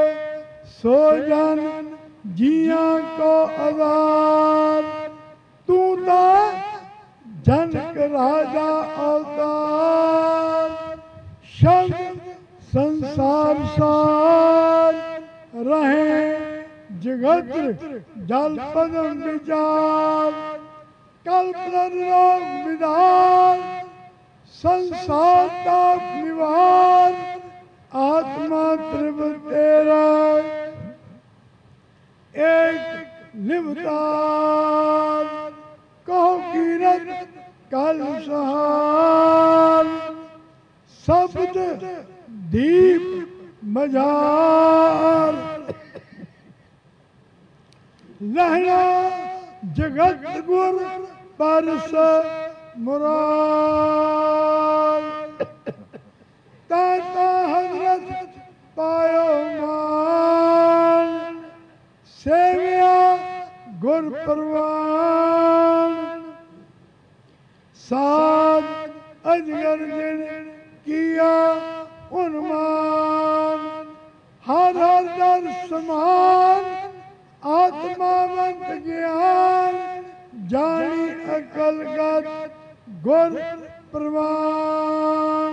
सोजन जिया को आधार तू ता जनक राजा अवतार शब्द संसार सार रहे जगत जल पदम विचार कल्पन रोग विधान संसार का निवार आत्मा त्रिभुज तेरा एक लिवतार कहो कीरत कल सहार शब्द दीप मजार लहना जगत गुर परस मुरार ताता हजरत पायो मान सेविया गुर परवान साध अजगर जिन किया उन्मान हर हर दर समान आत्मावंत ज्ञान जानी अकल गत गुर प्रवान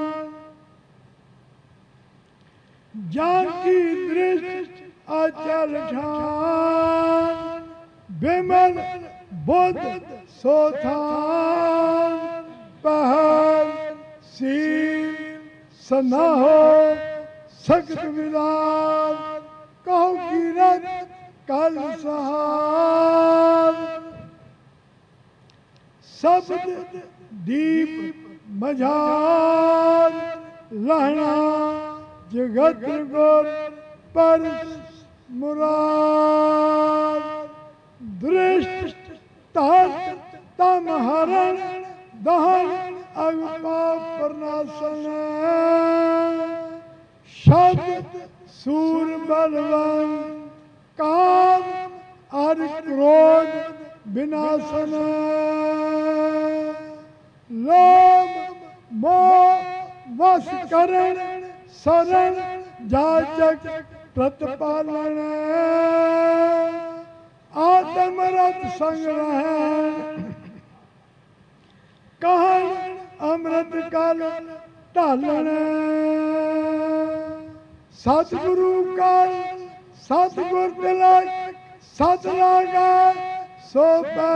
जान की दृष्टि अचल ठान विमल बुद्ध सोथान पहल सील सना हो सख्त विधान कहो कीरत कल सहार शब्द दीप मझार लहना जगत गोर पर मुरार दृष्ट तम हरण दहन अगपा प्रनाशन शब्द सूर बलवन काम और क्रोध विनाशन लोभ मोह वश करण शरण जाचक प्रतिपालन आत्मरत संग्रह कहन अमृत काल टालन सतगुरु काल सतगुर तिलक सतलागा सो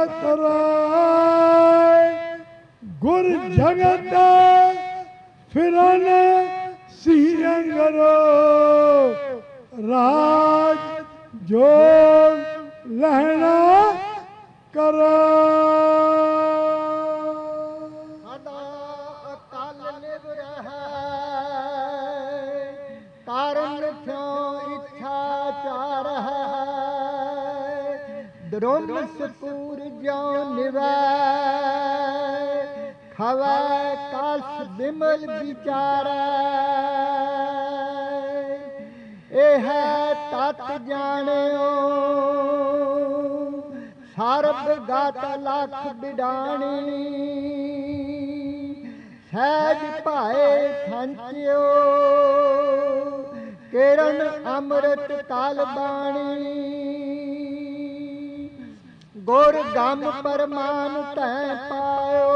पैतराय गुर जगत फिरन सिंगरो राज जोग लहना करो सदा अकाल निभ रहा कारण क्यों इच्छा चार है द्रोम सपूर जो निभा खवा काश विमल विचारा एह तत जानियो सरब गात लख बिडाणी सहज भाए संचियो किरण अमृत काल बाणी गुर गम परमान तै पायो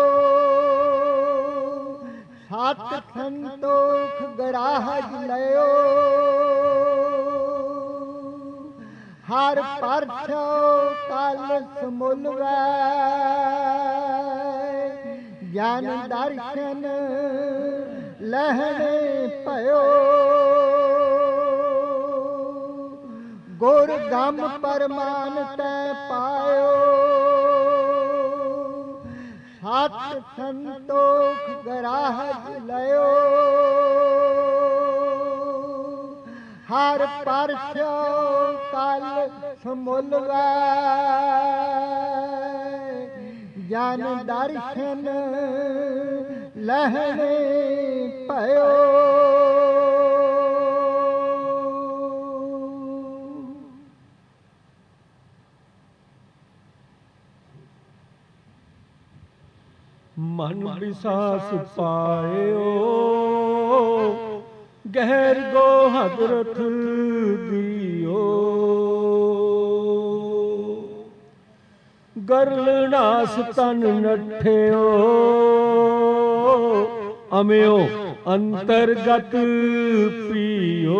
सत संतोख गराहज लयो हर परछो कल समुलवै ज्ञान दर्शन लहने पयो ਗੁਰ ਗਮ ਪਰਮਾਨ ਤੈ ਪਾਇਓ ਸਤ ਸੰਤੋਖ ਗਰਾਹਜ ਲਿਓ ਹਰ ਪਰਸੋ ਕਲ ਸਮੁਲਵੈ ਜਨ ਦਰਸ਼ਨ ਲਹਿਣੇ ਭਇਓ ਮਨ ਵਿਸਾਸ ਪਾਇਓ ਗਹਿਰ ਗੋ ਹਜ਼ਰਤ ਦਿਓ ਗਰਲ ਨਾਸ ਤਨ ਨਠਿਓ ਅਮਿਓ ਅੰਤਰਗਤ ਪ੍ਰਿਓ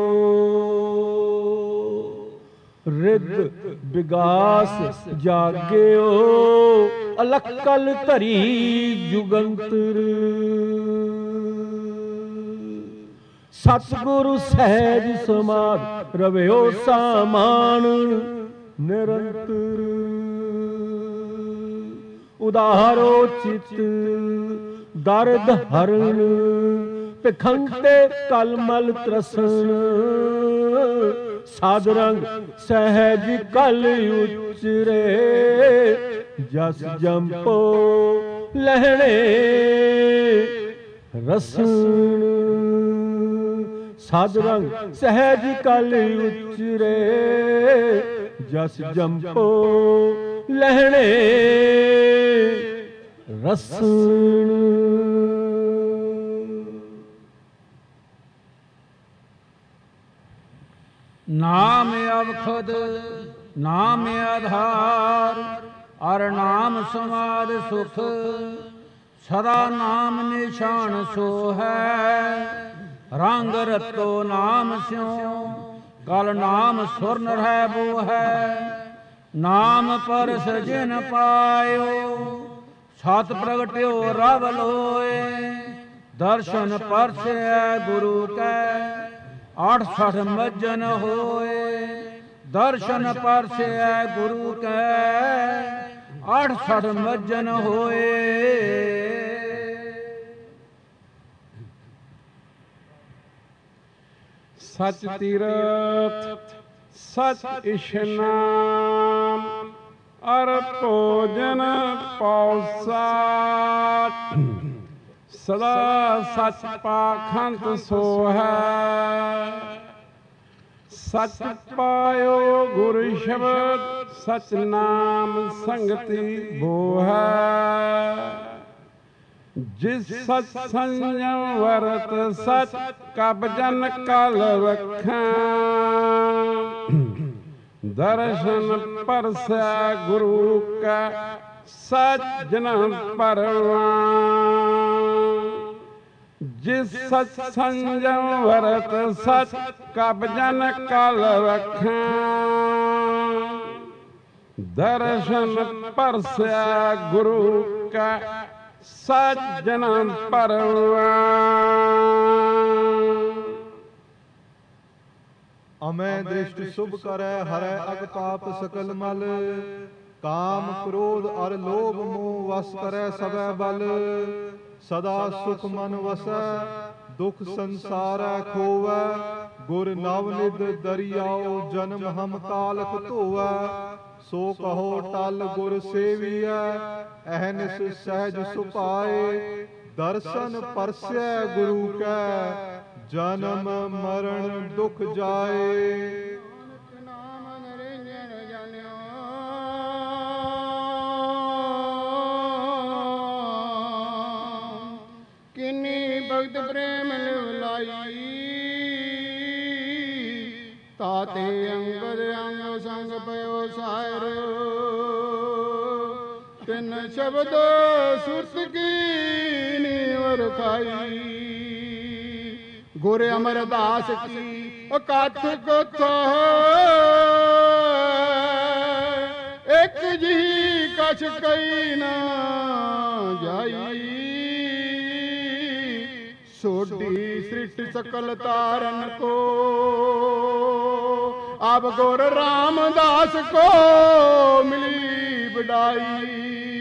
ਰਿੱਧ ਵਿਗਾਸ ਜਾਗਿਓ ਅਲਕਲ ਧਰੀ ਜੁਗੰਤਰ ਸਤਿਗੁਰੂ ਸਹਿਜ ਸਮਾਧ ਰਵਿਓ ਸਾਮਾਨ ਨਿਰੰਤਰ ਉਦਾਰੋ ਚਿਤ ਦਰਦ ਹਰਨ ਭਿਖੰਤੇ ਕਲਮਲ ਤਰਸਣ ਸਾਧ ਰੰਗ ਸਹਿਜ ਕਲ ਉਚਰੇ ਜਸ ਜੰਪੋ ਲਹਿਣੇ ਰਸਣ ਸਾਧ ਰੰਗ ਸਹਿਜ ਕਲ ਉਚਰੇ ਜਸ ਜੰਪੋ ਲਹਿਣੇ ਰਸਣ ਨਾਮ ਅਵਖਦ ਨਾਮ ਆਧਾਰ ਅਰ ਨਾਮ ਸਮਾਦ ਸੁਖ ਸਦਾ ਨਾਮ ਨਿਸ਼ਾਨ ਸੋ ਹੈ ਰੰਗ ਰਤੋ ਨਾਮ ਸਿਉ ਕਲ ਨਾਮ ਸੁਰਨ ਰਹਿ ਬੋ ਹੈ ਨਾਮ ਪਰਸ ਜਿਨ ਪਾਇਓ ਸਤ ਪ੍ਰਗਟਿਓ ਰਵ ਲੋਏ ਦਰਸ਼ਨ ਪਰਸੈ ਗੁਰੂ ਕੈ ਆਠ ਸਠ ਮੱਜਨ ਹੋਏ ਦਰਸ਼ਨ ਪਰਸੈ ਗੁਰੂ ਕੈ ਆਠ ਸਠ ਮੱਜਨ ਹੋਏ ਸਚ ਤੀਰਥ ਸਚ ਇਸ਼ਨਾਨ ਅਰ ਭੋਜਨ ਪੌਸਾ ਸਦਾ ਸਚ ਪਾਖੰਤ ਸੋ ਹੈ ਸਚ ਪਾਇਓ ਗੁਰ ਸ਼ਬਦ ਸਚ ਨਾਮ ਸੰਗਤੀ ਬੋ ਹੈ ਜਿਸ ਸਚ ਸੰਜਮ ਵਰਤ ਸਚ ਕਬ ਜਨ ਕਲ ਰਖਾਂ ਦਰਸ਼ਨ ਪਰਸੈ ਗੁਰੂ ਕਾ ਸਜਨ ਪਰਵਾਨ ਜਿਸ ਸਚ ਸੰਜਮ ਵਰਤ ਸਚ ਕਬ ਜਨ ਕਲ ਰਖਾਂ ਦਰਸ਼ਨ ਪਰਸੈ ਗੁਰੂ ਕਾ ਸਜਨ ਪਰਵਾਨ ਅਮੈ ਦ੍ਰਿਸ਼ਟ ਸੁਭ ਕਰੈ ਹਰੈ ਅਗ ਪਾਪ ਸਕਲ ਮਲ ਕਾਮ ਕ੍ਰੋਧ ਅਰ ਲੋਭ ਮੋਹ ਵਸ ਕਰੈ ਸਭੈ ਬਲ ਸਦਾ ਸੁਖ ਮਨ ਵਸੈ ਦੁਖ ਸੰਸਾਰੈ ਖੋਵੈ ਗੁਰ ਨਵ ਨਿਧ ਦਰਿਆਓ ਜਨਮ ਹਮ ਕਾਲਖ ਧੋਵੈ ਸੋ ਕਹੋ ਟਲ ਗੁਰ ਸੇਵੀਐ ਅਹਨਿਸ ਸਹਿਜ ਸੁਭਾਏ ਦਰਸ਼ਨ ਪਰਸੈ ਗੁਰੂ ਕੈ ਜਨਮ ਮਰਨ ਦੁਖ ਜਾਏ ਭਗਤ ਪ੍ਰੇਮ ਲਿਵਲਾਈ ਤਾਤੇ ਅੰਗਦ ਅੰਗ ਸੰਗ ਪਇਓ ਸਾਇਰ ਤਿੰਨ ਸ਼ਬਦ ਸੁਰਤ ਕੀ ਨੀਵਰ ਖਾਈ ਗੁਰ ਅਮਰਦਾਸ ਕੀ ਅਕਥ ਕਥਾ ਇੱਕ ਜੀ ਕਛ ਕਈ ਨਾ ਜਾਈ ਸੋਢੀ ਸ੍ਰਿਸ਼ਟ ਸਕਲ ਤਾਰਨ ਕੋ अब गुर रामदास को मिली बड़ाई।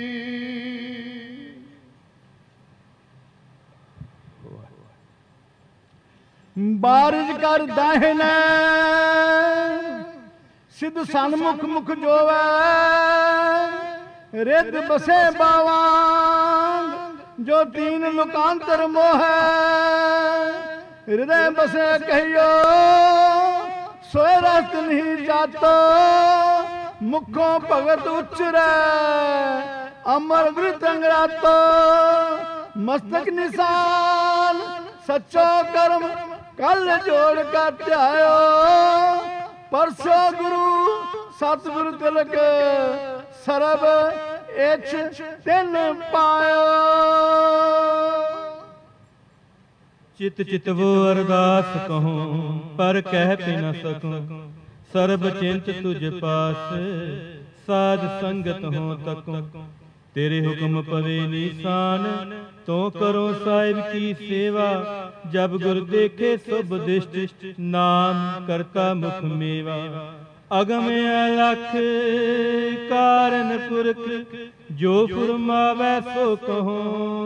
बारिश कर दाहिने सिद्ध सन्मुख मुख जोवे, रिद बसे बावांग जो तीन लुकांतर मोह, हृदय बसे कहियो सोए रस्त नहीं जातो, मुखों भगत उच्चरे अमर वृत अंगरातो, मस्तक निशान सच्चो कर्म कल जोड़ का त्यायो, परसो गुरु सतगुरु तिलक सरब एच तिन पायो। चित चित वो अरदास कहूँ पर कह पी न सकूँ, सर्ब चिंत तुझ पास साध संगत हो तकूँ, तेरे हुक्म पवे निशान तो करो साहिब की सेवा, जब गुर देखे शुभ दिष्ट नाम करता मुख मेवा, अगम अलख कारण पुरख जो फुरमावै सो कहो,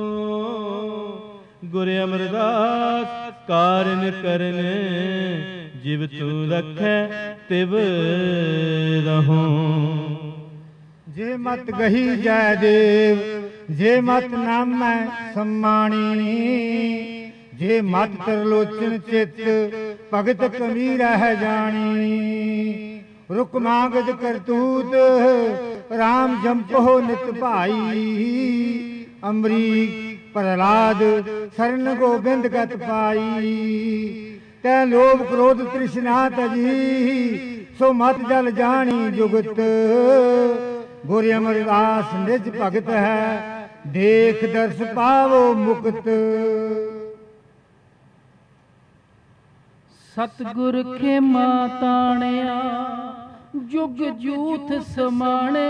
गुर अमरदास कारण करन जिव तू रखै तिव रहो। जे मत गही जय देव जे मत नाम सम्मानी, जे मत तरलोचन चित भगत कमी रह जानी, रुक मांगद करतूत राम जंपो नित भाई, अमरीक प्रहलाद शरण गोबिंद गत पाई, तै लोभ क्रोध तृष्णा तजी सो मत जल जानी जुगत, गुर अमरदास निज भगत है देख दर्श पावो मुक्त। सतगुर खेमा ताणिया जुग जूथ समाणे,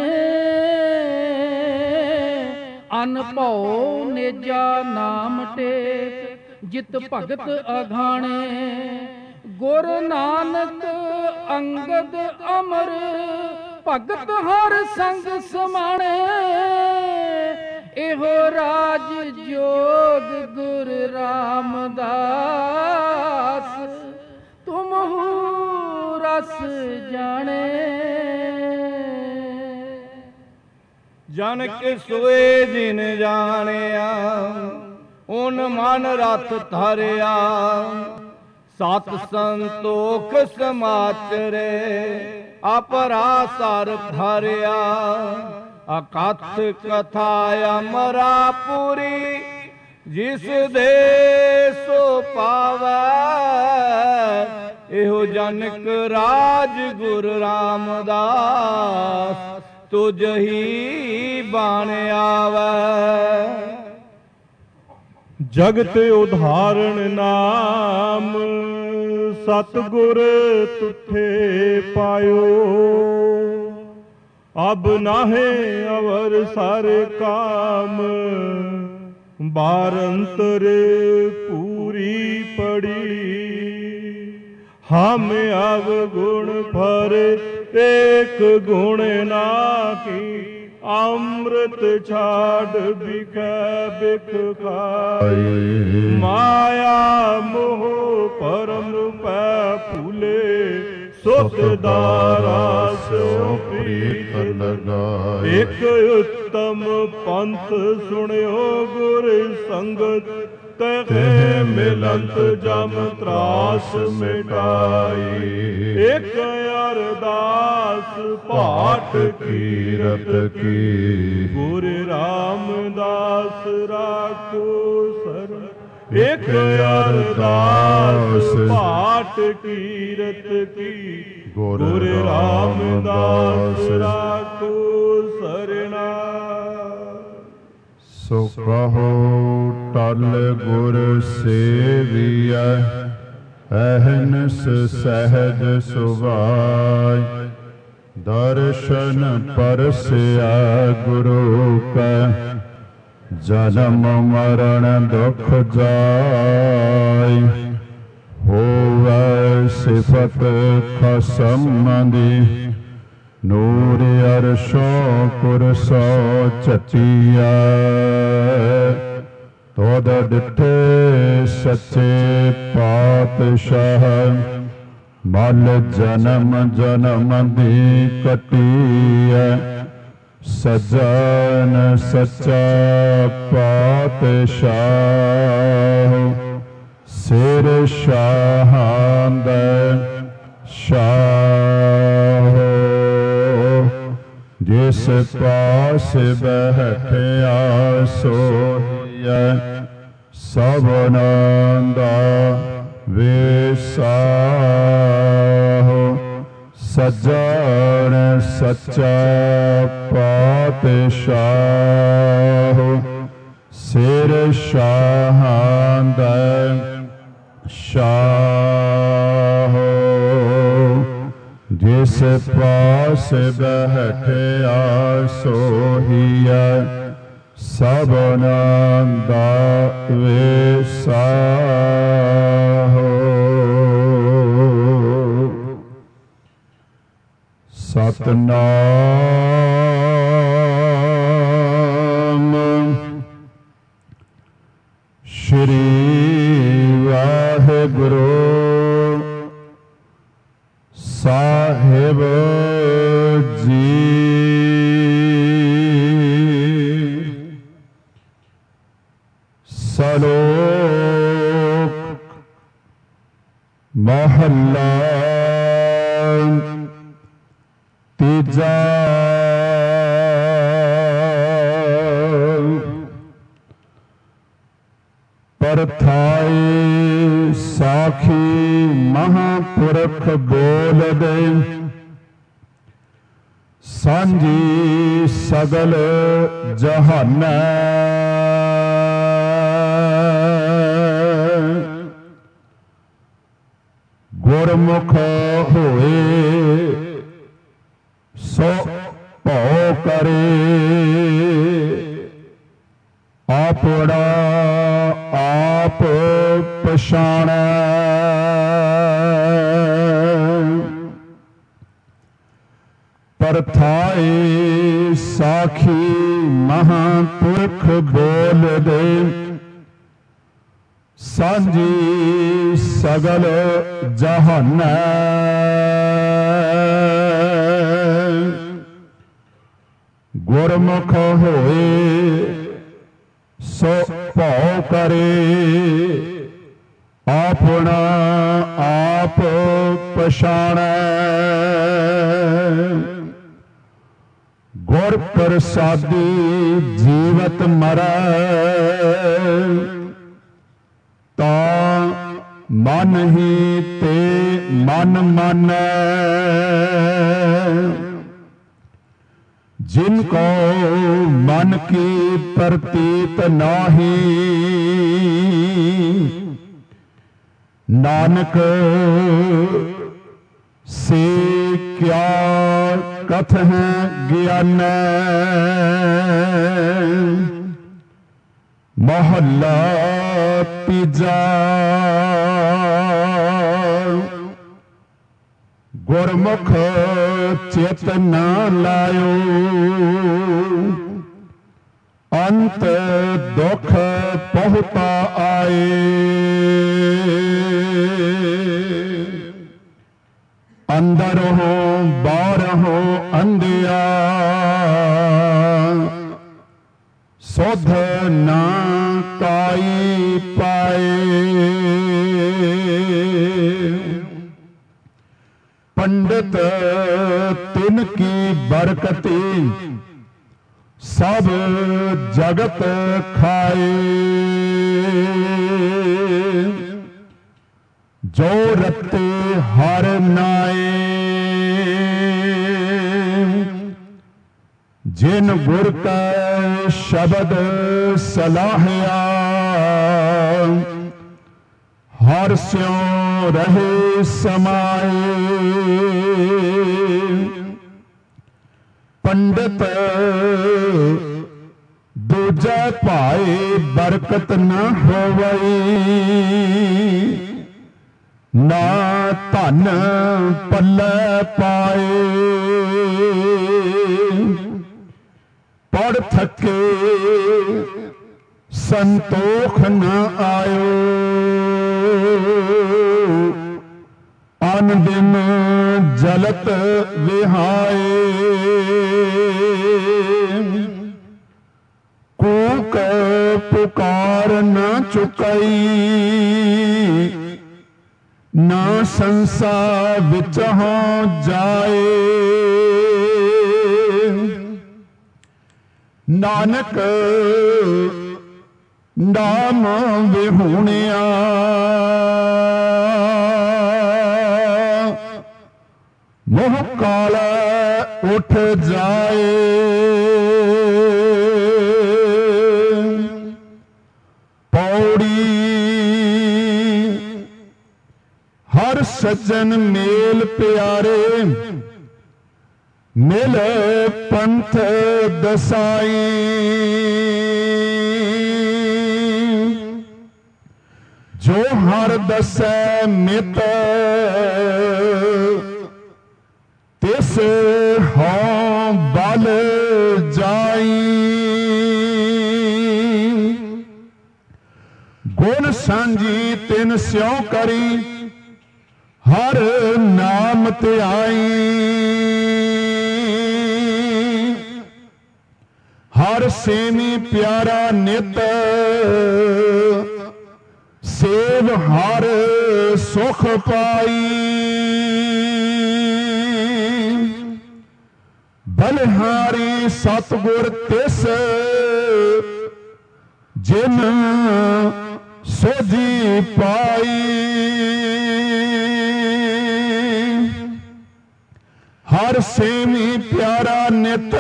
अनभौ नेजा नाम टेक जित भगत अघाणे, गुर नानक अंगद अमर भगत हर संग समाणे, एहो राज जोग गुर रामदास तुम रस जाने। जन के सोए जिन जानिया उन मन रथ धरिया, सत संतोख समाचरे अपरासर भरिया, अकथ कथा अमरापुरी जिस देश पावै, एहो जनक राज गुर रामदास तुझ ही बाण आवै। जगत उदाहरण नाम सतगुर तुठे पायो, अब नाहे अवर सारे काम, बारंतर पूरी पड़ी, हम अवगुण भर एक गुण ना की, अमृत छाड़ बिख बिख खाए, माया मोह परम पै फूले, सुख दारा सो प्रीत लगाए। एक उत्तम पंथ सुनियो गुर संगत, तहे मिलंत जम त्रास मिटाई, एक अरदास पाठ कीरत की, गुर रामदास राखो शरण, एक अरदास पाठ कीरत की, गुर रामदास राखो शरणा। सो कहो टल गुर सेविया, अहनस सहज सुभाय, दर्शन परस्या गुरु का, जन्म मरण दुख जाय, हो ਹੋਵੈ ਸਿਫਤ ਖਸਮ ਦੀ, ਨੂਰ ਅਰਸ਼ੋ ਕੁਰਸੋ ਚੱਚੀਐ। ਤੋਦ ਡਿਠੇ ਸੱਚੇ ਪਾਤਸ਼ਾਹ, ਮਲ ਜਨਮ ਜਨਮ ਦੀ ਕਟੀਐ। ਸਜਣ ਸੱਚਾ ਪਾਤਸ਼ਾਹ, ਸਿਰ ਸ਼ਾਹਾਂ ਦਾ ਸ਼ਾਹ। ਜਿਸ ਪਾਸ ਬੈਠਿਆ ਸੋਹੀਐ, ਸਭਨਾਂ ਦਾ ਵਿਸਾਹ। ਸਜਣ ਸੱਚਾ ਪਾਤਸ਼ਾਹ, ਸਿਰ ਸ਼ਾਹਾਂ ਦਾ ਸ਼ਾਹ। ਜਿਸ ਪਾਸ ਬੈਠਿਆ ਸੋਹੀਐ, ਸਭਨਾਂ ਦਾ ਵਿਸਾਹ। ਸਤਨਾਮ ਸ਼੍ਰੀ ਵਾਹਿਗੁਰੂ ਸਾਹਿਬ ਜੀ। ਸਲੋਕ ਮਹੱਲਾ ਤੀਜਾ। ਪਰਥਾਈ ਸਾਖੀ ਮਹਾਂਪੁਰਖ ਬੋਲਦੇ, ਸਾਂਝੀ ਸਗਲ ਜਹਾਨੈ। ਗੁਰਮੁਖ ਹੋਏ ਸੋ ਭਉ ਕਰੇ, ਆਪਣਾ ਆਪ ਪਛਾਣੈ। ਪਰਥਾਏ ਸਾਖੀ ਮਹਾਂਪੁਰਖ ਬੋਲਦੇ, ਸਾਂਝੀ ਸਗਲ ਜਹਾਨੈ। ਗੁਰਮੁਖ ਹੋਏ ਸੋ ਭਉ ਕਰੇ, ਆਪਣਾ ਆਪ ਪਛਾਣੈ। ਗੁਰ ਪ੍ਰਸਾਦੀ ਜੀਵਤ ਮਰੈ, ਤਾਂ ਮਨ ਹੀ ਤੇ ਮਨ ਮਾਨੈ। जिन को मन की प्रतीत नाही, नानक से क्या कथ है ज्ञान। मोहल्ला तीजा। गुरमुख चित न लायो, अंत दुख पहुता आए। अंदर हो बाहर हो अंधिया, सुध न काई पाए। पंडित तिनकी बरकती, सब जगत खाए। जो रत्ते हर नाए, जिन गुर का शब्द सलाहिया। हर स्यों रहे समाए। पंडित दूजा पाए बरकत न होवई, ਨਾ ਧਨ ਪੱਲੇ ਪਾਏ, ਪੜ ਥਕੇ ਸੰਤੋਖ ਨ ਆਇਓ, ਅਨ ਦਿਨ ਜਲਤ ਵਿਹਾਏ, ਕੂਕ ਪੁਕਾਰ ਨ ਚੁਕਾਈ, ਨਾ ਸੰਸਾ ਵਿੱਚ ਹੋ ਜਾਏ, ਨਾਨਕ ਨਾਮ ਵਿਹੂਣਿਆ, ਮੋਹ ਕਾਲ ਉੱਠ ਜਾਏ, ਪੌੜੀ ਹਰ ਸੱਜਣ ਮੇਲ ਪਿਆਰੇ, ਮਿਲ ਪੰਥ ਦਸਾਈ, ਜੋ ਹਰ ਦਸੈ ਮਿਤ ਤਿਸ ਹਉ ਬਲ ਜਾਈ, ਗੁਣ ਸਾਂਝੀ ਤਿਨ ਸਿਉ ਕਰੀ, ਹਰ ਨਾਮ ਧਿਆਈ, ਹਰ ਸੇਵੀ ਪਿਆਰਾ ਨਿਤ, ਸੇਵ ਹਰ ਸੁਖ ਪਾਈ, ਬਲਿਹਾਰੀ ਸਤਿਗੁਰ ਤਿਸ ਜਿਨ ਸੋਝੀ ਪਾਈ, ਹਰ ਸੇਵੀ ਪਿਆਰਾ ਨਿਤ,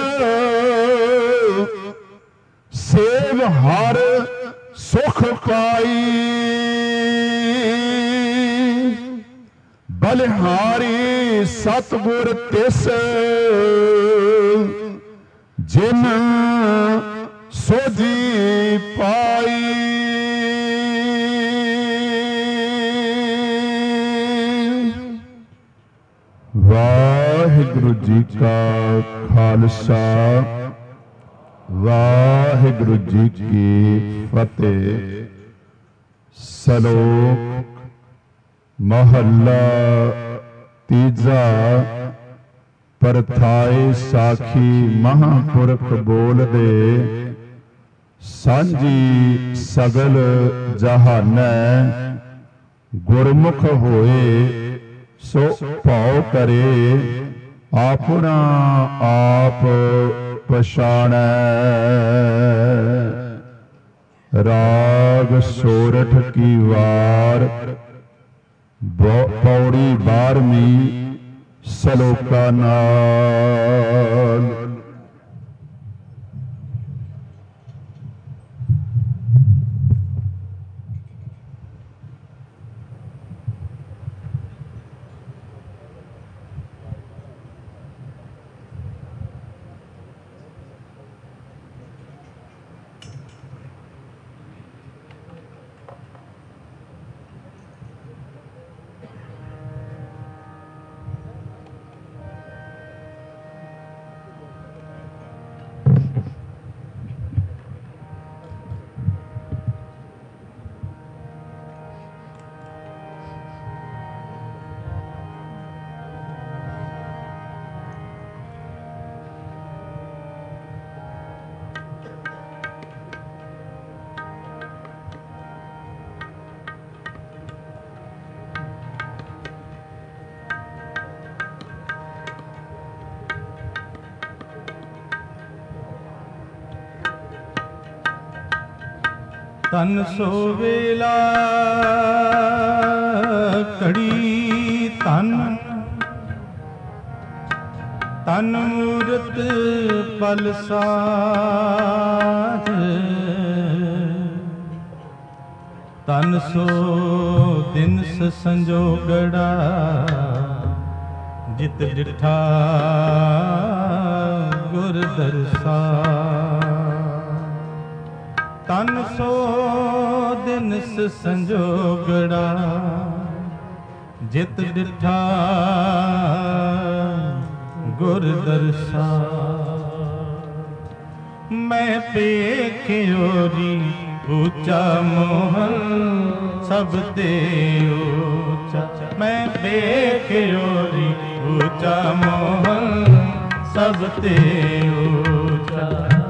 ਸੇਵ ਹਰ ਸੁਖ ਪਾਈ, ਬਲਿਹਾਰੀ ਸਤਿਗੁਰ ਤਿਸ ਜਿਨ ਸੋਝੀ ਪਾਈ। ਵਾਹਿਗੁਰੂ ਜੀ ਕਾ ਖਾਲਸਾ, ਵਾਹਿਗੁਰੂ ਜੀ ਕੀ ਫਤਿਹ। ਸ਼ਲੋਕ ਮਹੱਲਾ ਤੀਜਾ। ਪਰਥਾਏ ਸਾਖੀ ਮਹਾਂਪੁਰਖ ਬੋਲਦੇ, ਸਾਂਝੀ ਸਗਲ ਜਹਾਨੈ। ਗੁਰਮੁਖ ਹੋਏ ਸੋ ਭਾਉ ਕਰੇ, ਆਪਣਾ ਆਪ ਪਛਾਣੈ। ਰਾਗ ਸੋਰਠ ਕੀ ਵਾਰ, ਪੌੜੀ ਬਾਰਵੀਂ, ਸਲੋਕਾ ਨਾਲ। ਤਨ ਸੋ ਵੇਲਾ ਘੜੀ ਤਨ, ਤਨ ਮੂਰਤ ਪਲ ਸਾਧ। ਤਨ ਸੋ ਦਿਨਸ ਸੰਜੋਗੜਾ, ਜਿਤ ਡਿਠਾ ਗੁਰ ਦਰਸਾ। ਤਨ ਸੋ ਦਿਨਸ ਸੰਜੋਗੜਾ, ਜਿਤ ਡਿਠਾ ਗੁਰ ਦਰਸਾ ਮੈਂ ਪੇਖਿਓਰੀ ਉੱਚਾ ਮੋਹਨ ਸਭ ਤੇ ਉੱਚਾ ਮੈਂ ਪੇਖਿਓਰੀ ਉੱਚਾ ਮੋਹਨ ਸਭ ਤੇ ਉੱਚਾ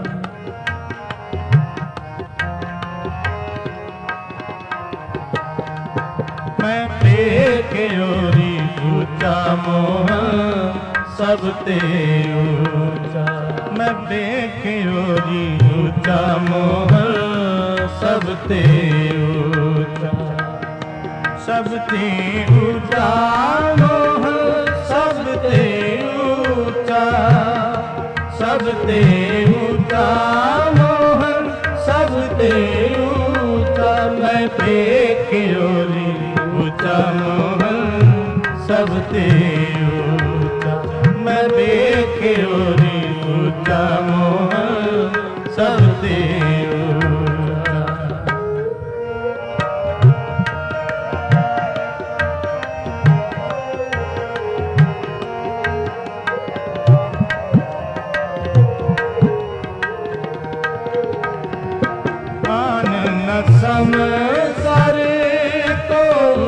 ਮੈਂ ਪੇਖਿਓਰੀ ਉੱਚਾ ਮੋਹਨ ਸਭ ਤੇ ਉੱਚਾ ਮੈਂ ਪੇਖਿਓਰੀ ਉੱਚਾ ਮੋਹਨ ਸਭ ਤੇ ਉੱਚਾ ਸਭ ਤੇ ਉੱਚਾ ਮੋਹਨ ਸਭ ਤੇ ਉੱਚਾ ਸਭ ਤੇ ਉੱਚਾ ਮੋਹਨ ਸਭ ਤੇ ਉੱਚਾ ਮੈਂ ਪੇਖਿਓਰੀ ਉੱਚਾ ਮੋਹਨ ਸਭ ਤੇ ਉੱਚਾ ਮੈਂ ਪੇਖਿਓਰੀ ਉੱਚਾ ਮੋਹਨ ਸਭ ਤੇ ਸਮ ਸਰ ਕੋ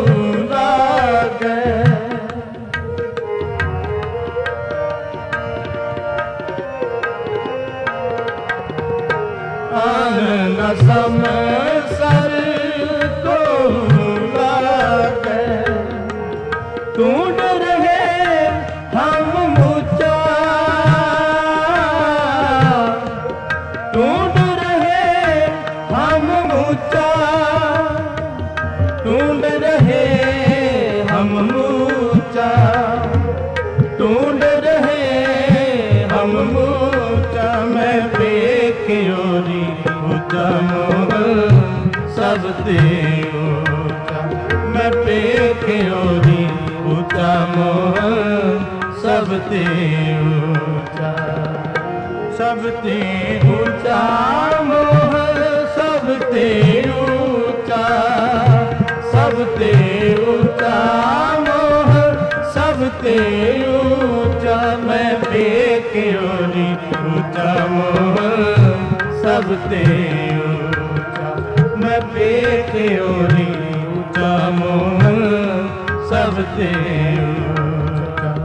ਲਾਗੈ ਆਨ ਸਮ ਸਰ ਕੋ ਲਾਗੈ ਢੂੰਢ ਰਹੇ ਹਮ ਮੁਚਾ ਢੂੰਢ ਰਹੇ ਹਮ ਮੁਚਾ ਢੂੰਢ ਰਹੇ ਹਮ ਮੁਚਾ ਢੂੰਢ ਰਹੇ ਹਮ ਮੁਚਾ ਮੈਂ ਪੇਖਿਓਰੀ ਉੱਚਾ ਮੋਹਨ ਸਭ ਤੇ ਉੱਚਾ ਮੈਂ ਪੇਖਿਓਰੀ ਉੱਚਾ ਮੋਹਨ ਸਭ ਤੇ ਉੱਚਾ ਸਭ ਤੇ ਉੱਚਾ ਮੋਹਨ ਸਭ ਤੇ ਉੱਚਾ ਸਭ ਤੇ ਉੱਚਾ ਮੋਹਨ ਸਭ ਤੇ ਉੱਚਾ ਮੈਂ ਪੇਖਿਓਰੀ ਉੱਚਾ ਮੋਹਨ ਸਭ ਤੇ ਉੱਚਾ ਮੈਂ ਪੇਖਿਓਰੀ ਉੱਚਾ ਮੋਹਨ ਸਭ ਤੇ ਉੱਚਾ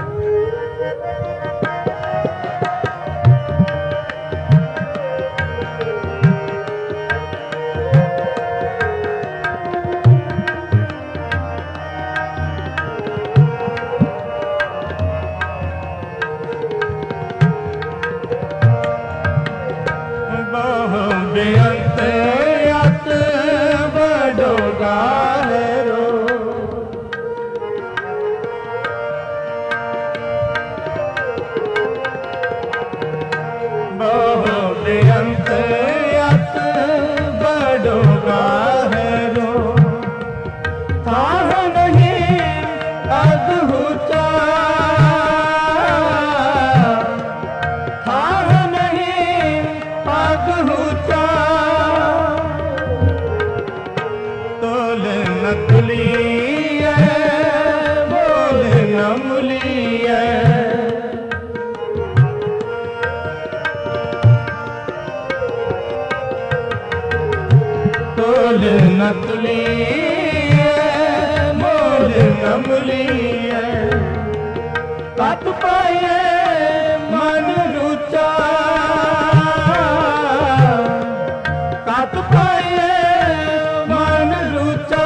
ਬੇਅੰਤ ਅਤ ਬੜੋ ਗਾਹਰੋ ਬਹੁ ਬੇਅੰਤ ਅਤ ਬੜੋ ਗਾਹਰੋ ਥਾਹ ਨਹੀਂ ਅਦਹੁਚਾ ਥਾਹ ਨਹੀਂ ਅਦਹੁਚਾ ਤੋਲ ਨ ਤੁਲੀਐ ਬੋਲ ਨ ਮੁਲੀਐ ਤੋਲ ਨ ਤੁਲੀਐ ਮੋਲ ਨ ਮੁਲੀਐ ਕਤ ਪਾਈਐ ਮਨ ਰੁਚਾ ਕਤ ਪਾਈਐ ਮਨ ਰੁਚਾ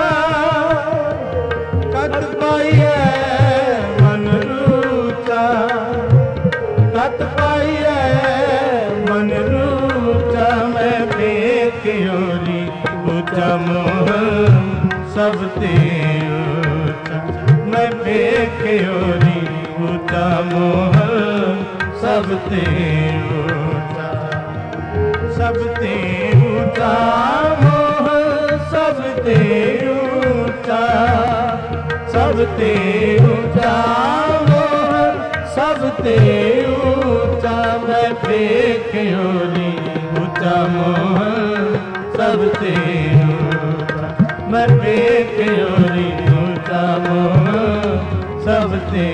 ਕਤ ਪਾਈਐ ਮਨ ਰੁਚਾ ਕਤ ਪਾਈਐ ਮਨ ਰੁਚਾ ਮੈਂ ਪੇਖਿਓਰੀ ਉੱਚਾ ਮੋਹਨ ਸਭ ਤੇ ਉੱਚਾ ਮੈਂ ਪੇਖਿਓਰੀ ਉੱਚਾ ਮੋਹਨ ਸਭ ਤੇ ਉੱਚਾ ਸਭ ਤੇ ਉੱਚਾ ਮੋਹਨ ਸਭ ਤੇ ਉੱਚਾ ਸਭ ਤੇ ਉੱਚਾ ਮੋਹਨ ਸਭ ਤੇ ਉੱਚਾ ਮੈਂ ਪੇਖਿਓਰੀ ਉੱਚਾ ਮੋਹਨ ਸਭ ਤੇ ਉੱਚਾ ਮੈਂ ਪੇਖਿਓਰੀ ਉੱਚਾ नाम सब ते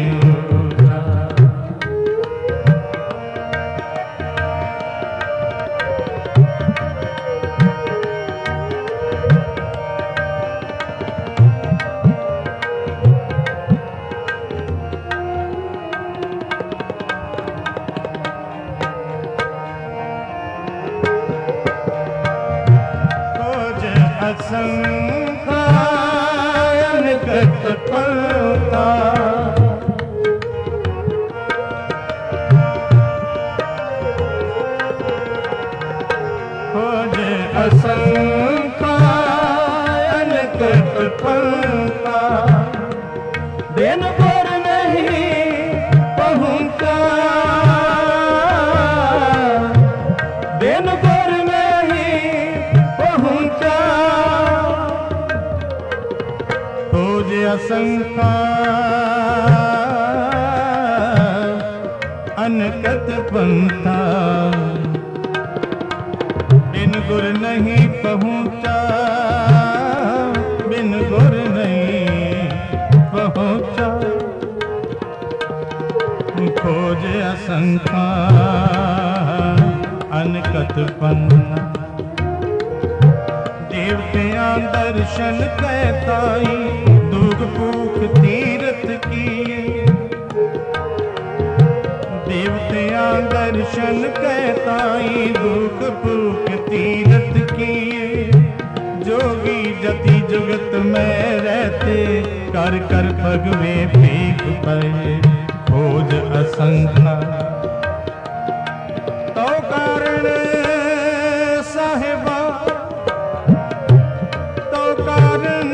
असंख्या अनकत पंथा बिन गुर नहीं पहुँचा बिन गुर नहीं पहुँचा खोज असंख्या अनकत पंथा देवतियां दर्शन कहताई दुख भूख तीरथ किए देवतियां दर्शन कहताई दुख भूख तीरथ किए जोगी जति जुगत में रहते कर कर भगवे फेंक पए खोज असंख्या तो कारण साहिबा तो कारण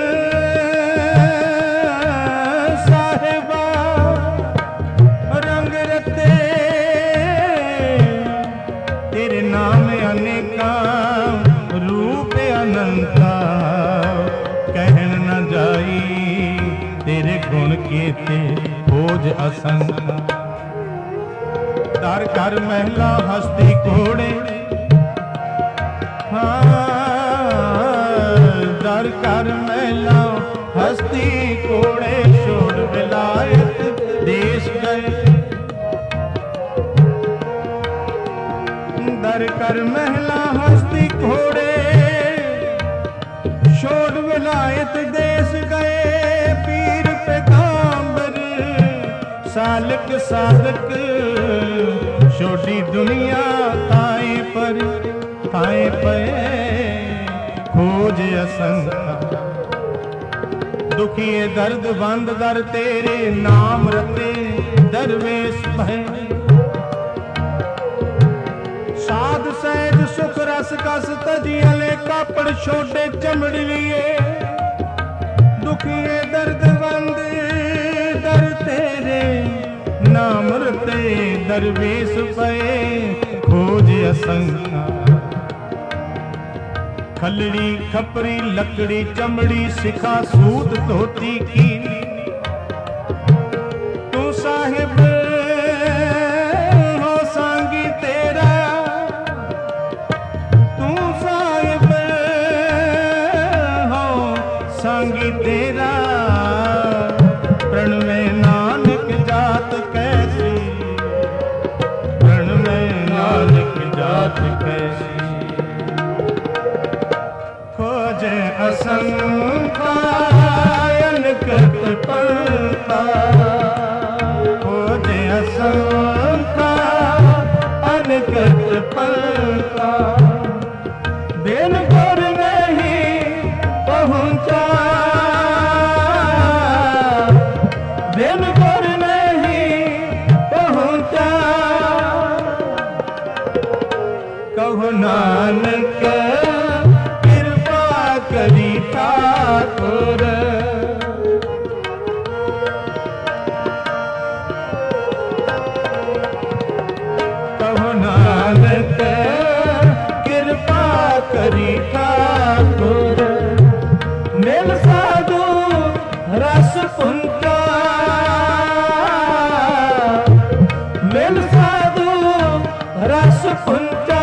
खोज असंख्या दर कर महला हस्ती घोड़े हाँ दर कर महला हस्ती घोड़े छोड़ विलायत देश गए दर कर महला हस्ती घोड़े छोड़ विलायत देश गए सालक साधक छोटी दुनिया ताए पर ताए पे खोज असंख्या दुखिए दर्द बंद दर तेरे नाम रते दरवेश भय साध सहज सुख रस कस तजियले कापड़ छोटे चमड़ लिए दुखिए दर्द बंद दर तेरे नाम रते दरवेश पे खोज असंख्या खलड़ी खपरी लकड़ी चमड़ी सिखा सूत धोती की तू साहिब हो सांगी तेरा तू साहिब हो सांगी तेरा प्रण में नानक जात कैसी प्रण में नानक जात कैसी खोज असंख्या अनकत पंथा खोज असंख्या अनकत पंथा बिन गुर नहीं पहुँचा बिन गुर नहीं पहुँचा कहो नानक कृपा करी ठाकुर कहो नानक कृपा करी ठाकुर मिल साधु रस पुंचा मिल साधु रस पुंचा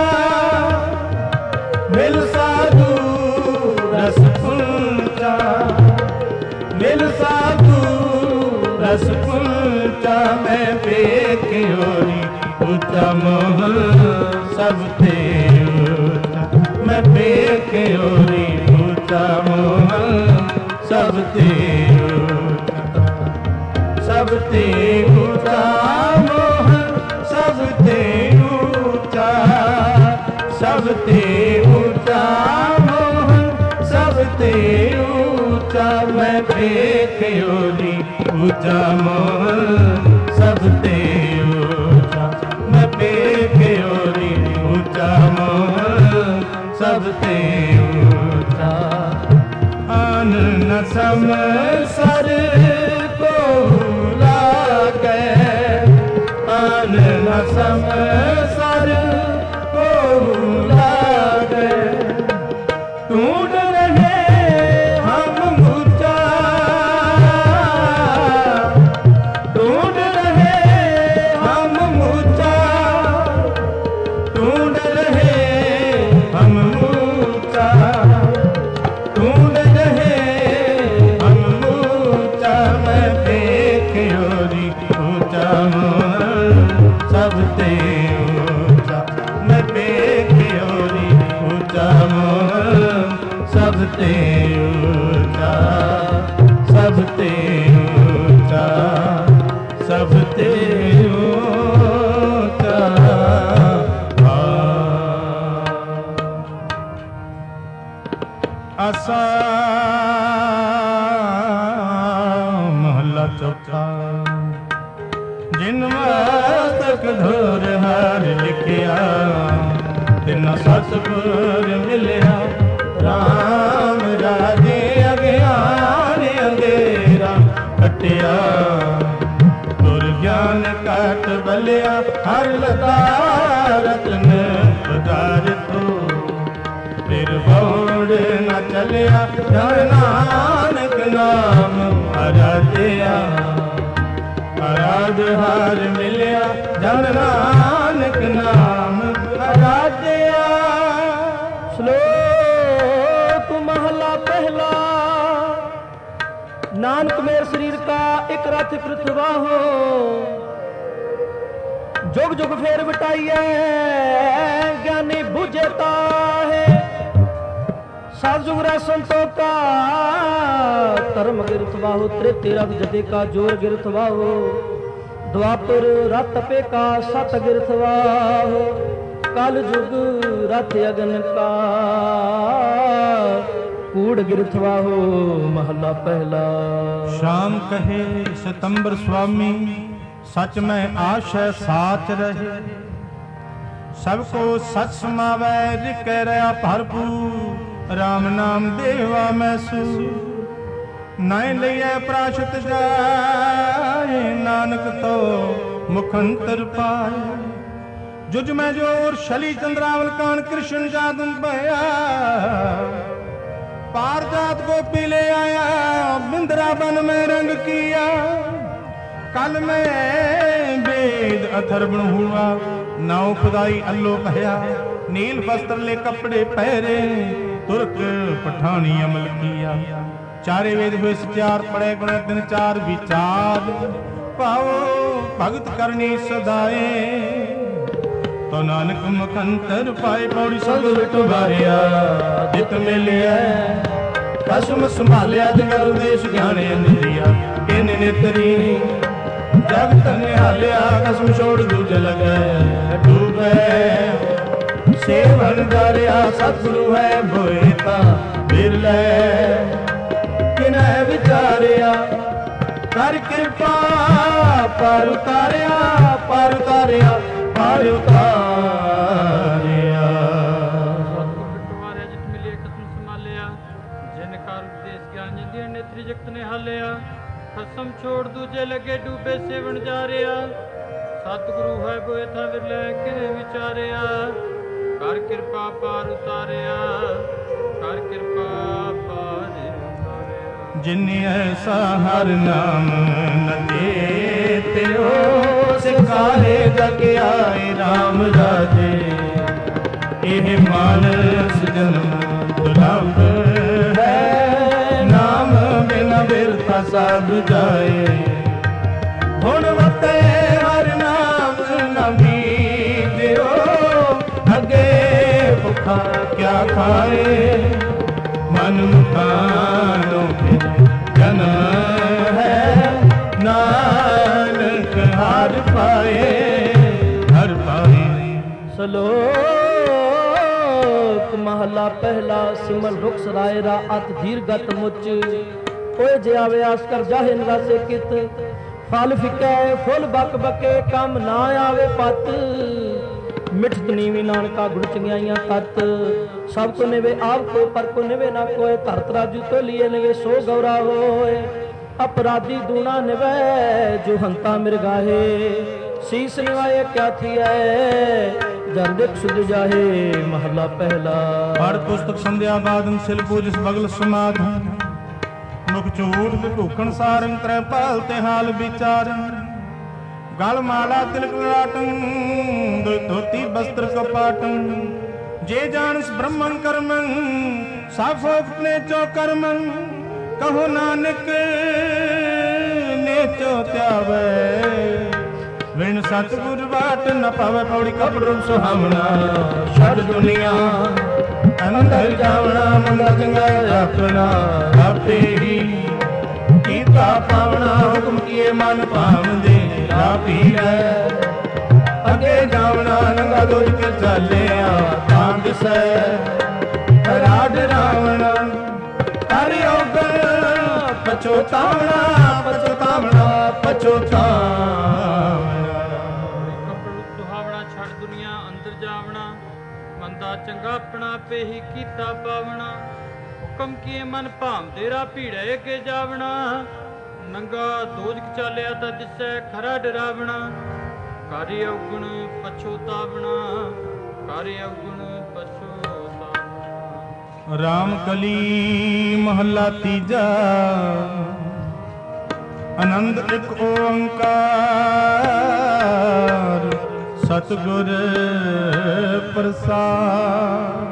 मिल साधु रस पुंचा मिल साधु ਪੇਖਿਓਰੀ ਉੱਚਾ ਮੋਹਨ ਸਭ ਤੇ ਉੱਚਾ ਮੈਂ ਪੇਖਿਓਰੀ ਉੱਚਾ ਮੋਹਨ ਸਭ ਤੇ ਉੱਚਾ ਸਭ ਤੇ ਉੱਚਾ ਮੋਹਨ ਸਭ ਤੇ ਉੱਚਾ ਸਭ ਤੇ ਉੱਚਾ ਮੋਹਨ ਸਭ ਤੇ ਉੱਚਾ ਮੈਂ ਪੇਖਿਓਰੀ ਉੱਚਾ ਮੋਹਨ ਸਭ ਤੇ ਉੱਚਾ ਮੈਂ ਪੇਖਿਓਰੀ ਉੱਚਾ ਮੋਹਨ ਸਭ ਤੇ ਉੱਚਾ ਆਨ ਨ ਸਮ ਸਰ ਕੋ ਲਾਗੈ ਆਨ ਨ ਸਮ ਸਰ ਕੋ ਲਾਗੈ ਢੂੰਢ ਰਹੇ ਹਮ ਮੁੱਚਾ ਢੂੰਢ ਰਹੇ ਹਮ ਮੁੱਚਾ ਢੂੰਢ ਰਹੇ ਹਮ ਮੁੱਚਾ ਢੂੰਢ ਰਹੇ ਹਮ ਮੁੱਚਾ ਮੈਂ ਪੇਖਿਓਰੀ ਉੱਚਾ ਮੋਹਨ ਸਭ ਤੇ ਉੱਚਾ ਮੈਂ ਪੇਖਿਓਰੀ ਉੱਚਾ ਮੋਹਨ ਸਭ ਤੇ ਉੱਚਾ ਸਭ ਤੇ ਉੱਚਾ ਸਭ ਤੇ ਉੱਚਾ ਆਸਾ ਮਹਲਾ ਚੌਥਾ ਜਿਨ ਮਸਤਕ ਧੁਰ ਹਰ ਲਿਖਿਆ ਤਿਨ ਸਤਿਗੁਰ ਮਿਲਿਆ ਰਾਮ ਰਾਜੇ ਅਗਿਆਨ ਅੰਧੇਰਾ ਕਟਿਆ ਗੁਰ ਗਿਆਨ ਕਟ ਬਲਿਆ ਹਰ ਲਤਾ ਰਤਨ ਪਦਾਰਥੋ ਫਿਰ ਬੋੜ ਨ ਚਲਿਆ ਜਨ ਨਾਨਕ ਨਾਮ ਅਰਾਧਿਆ ਅਰਾਧ ਹਰ ਮਿਲਿਆ ਜਨ ਨਾਨਕ ਨਾਮ ਅਰਾਧਿਆ श्लोक महला पहला नानक मेर शरीर का एक रथ पृथ्वा हो जुग जुग फेर बटाइए ज्ञानी बुझता है सात जुग रह संतों का धर्म गिरथवा हो त्रेते रथ जदे का जोर गिरथवा हो द्वापर रथ तपे का सत गिरथवा हो कल जुग रथ अगन का कूड़ गिरथवा हो महला पहला। शाम कहे सितंबर स्वामी सच में आशय साच रहे सबको सच समावै रिकै रहा भरपूर राम नाम देवा मैसू नाय लिया प्राशत जाए नानक तो मुखंतर पाए जुज में जोर शली चंद्रावल कान कृष्ण जादन बया पार जात गोपी ले आया बिंद्रावन में रंग किया कल में वेद अथर्वण हुआ नाव खुदाई अल्लो कहया नील वस्त्र ले कपड़े पहरे तुर्क पठानी अमल किया चारे वेद हुए सचार पड़े गुण दिन चार विचार पाओ भगत करनी सदाए तो नानक मुखंतर पाए पौड़ी सगुर टुबारिया जित मिलिया कसम संभालिया जगल देश ज्ञाने निरिया इन नेतरी जगत निहालिया कसम छोड़ दूज लगे डूबे सेवन दरिया सतगुरु है बोएता बिरले किन्ह विचारिया कर कृपा पर उतारिया पर उतारिया पर उतारिया जित मिलिए कसम संभालिया जिन कार उपदेश ज्ञान जिन नेत्री जगत ने हालिया कसम छोड़ दूजे लगे डूबे सेवन जा रिया सतगुरु है बोए था विरले किने विचारिया कर कृपा पार उतारिया कर कृपा पार उतारिया जिन ऐसा हर नाम न देते हो सिखारे जग आए राम राजे एह मानस जन्म दुर्लभ है नाम बिना बिरथा सब जाए गुणवते हर खाए मन मुखानो फिर जन्म है नानक हर पाए हर पाए। ਸਲੋਕ ਮਹਲਾ ਪਹਿਲਾ ਸਿਮਲ ਰੁਖ ਸਰਾਏ ਰਾ ਅਤ ਧੀਰਗਤ ਮੁਚ ਓਏ ਜੇ ਆਵੇ ਆਸ ਕਰ ਜਾਹੇ ਨਰਾਸੇ ਕਿਤ ਫਲ ਫਿਕੈ ਫੁੱਲ ਬਕ ਬਕੇ ਕੰਮ ਨਾ ਆਵੇ ਪਤ ਮਿਠਤ ਨੀਵੀ ਨਾਨਕਾ ਗੁਣ ਚੰਗਿਆਈਆਂ ਤਤ ਸਭ ਕੋ ਨਿਵੇ ਆਪ ਕੋ ਪਰ ਕੋ ਨਿਵੇ ਨਾ ਕੋਏ ਧਰਤ ਰਾਜੂ ਤੋ ਲੀਏ ਨਿਵੇ ਸੋ ਗੌਰਾ ਹੋਏ अपराधी दूना निवै जो हंता मिर्गाहे शीस निवाए क्या थिया जन दिख सुध जाहे महला पहला। पढ़ पुस्तक संध्या बादन सिल पूजिस बगल समाध मुख चूर विभूखण सारंग त्रै पाल ते हाल विचार गल माला तिलक लाटन दुई धोती वस्त्र कपाटन जे जानस ब्रह्मन कर्मन साफो अपने चो कर्मन कहो नानक नेचो त्यावे विण सतगुर बाट न पावे पौड़ी कपड़ों सुहावना छड़ दुनिया अंदर जावना मंदा चंगा अपना आपे ही कीता पावना हुक्म किए मन पावंदे आपी है अगे जावना नंगा दूज के चले तांग से राड रावण पछोतावना पछोतावना पछोतावना कपड़ू सुहावना छड़ दुनिया अंदर जावना मंदा चंगा अपना पे ही कीता पावना हुक्म किए मन भाम तेरा भीड़े अगे जावना नंगा दोजक चालिया ता दिसै खरा डरावना कार्य अवगुण पछोतावना कार्य अवगुण पछोतावना। राम कली महला तीजा आनंद एक ओंकार सतगुर प्रसाद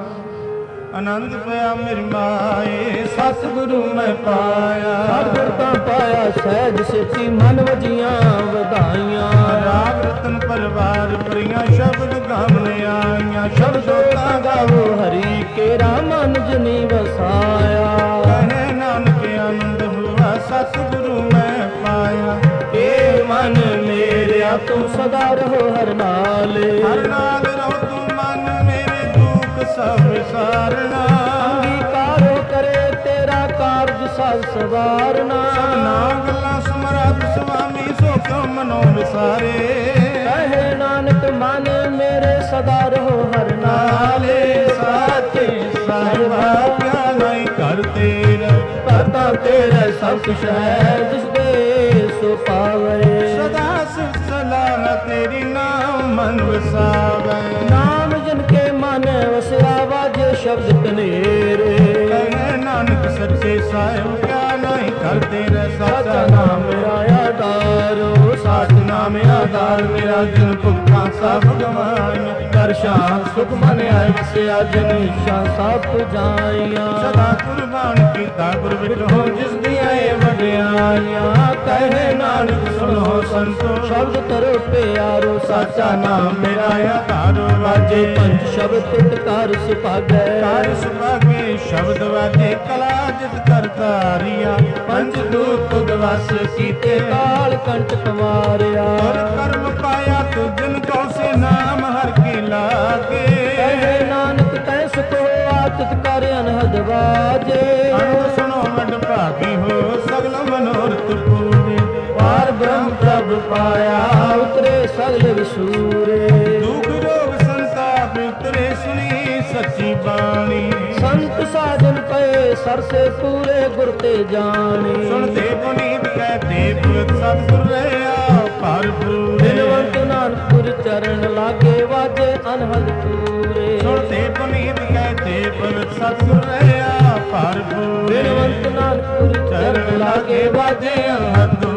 आनंद पाया मेरी माए सतगुरु मैं पाया सतगुर ता पाया सहज सिद्धि मन वजियां वधाइयां राग रतन परिवार प्रिया शब्द गावने आईयां शब्दों ता गावो हरि के रामन जनी वसाया कहे नानक आनंद हुआ सतगुरु मैं पाया ए मन मेरे तू सदा रहो हर नाल हर नाल रहो तू मन मेरे दुख सब विसारना अंगीकारो करे तेरा कारज साज सवारना सबना गल्ला समरथ स्वामी सो क्यों मनो विसारे कहे नानक मन मेरे सदा रहो हर नाले साचे साहिबा क्या नहीं कर तेरा पता तेरा सब कुछ है जिस दे सो पावे सदा सुख सलाह तेरी नाम मन वसावे नाम जिनके मन वसया वाजे शब्द कनेरे कहे नानक सच्चे साहिब क्या नहीं कर तेरा साचा नाम आया डारो साच नाम आधार मेरा जन भुगता सब गवाया कर शान सुख मन आए से जन शान सब जाइया सदा कुर्बान कीता गुर विठो जिस दिया वड्याइया कहे नानक सुनो संतो शब्द तरो प्यारो साचा नाम मेरा आधारो वाजे पंच शब्द तिटकार सुभागे कार सुभागे शब्द वाजे कला जित करतारिया पंच दूत तुद वस कीते काल कंठ कमारिया और कर्म पाया तू जिन को से नाम हर के लागे कहे नानक तै सुख हो आतित कर अनहद बाजे अनु सुनो वड भागी हो सगल मनोरथ पूरे पार ब्रह्म प्रभ पाया उतरे सगल विसूरे दुख रोग संताप उतरे सुनी सच्ची बाणी संत साजन पे सर से पूरे गुर ते जाने सुनते पुनीत कहते पुरत सतगुर रहा पार पूरे दिनवंत नानकपुर चरण लागे वाजे अनहद पूरे सुनते पुनीत कहते पुरत सतगुर रहा पार पूरे दिनवंत नानकपुर चरण लागे बाजे अनहद पूरे।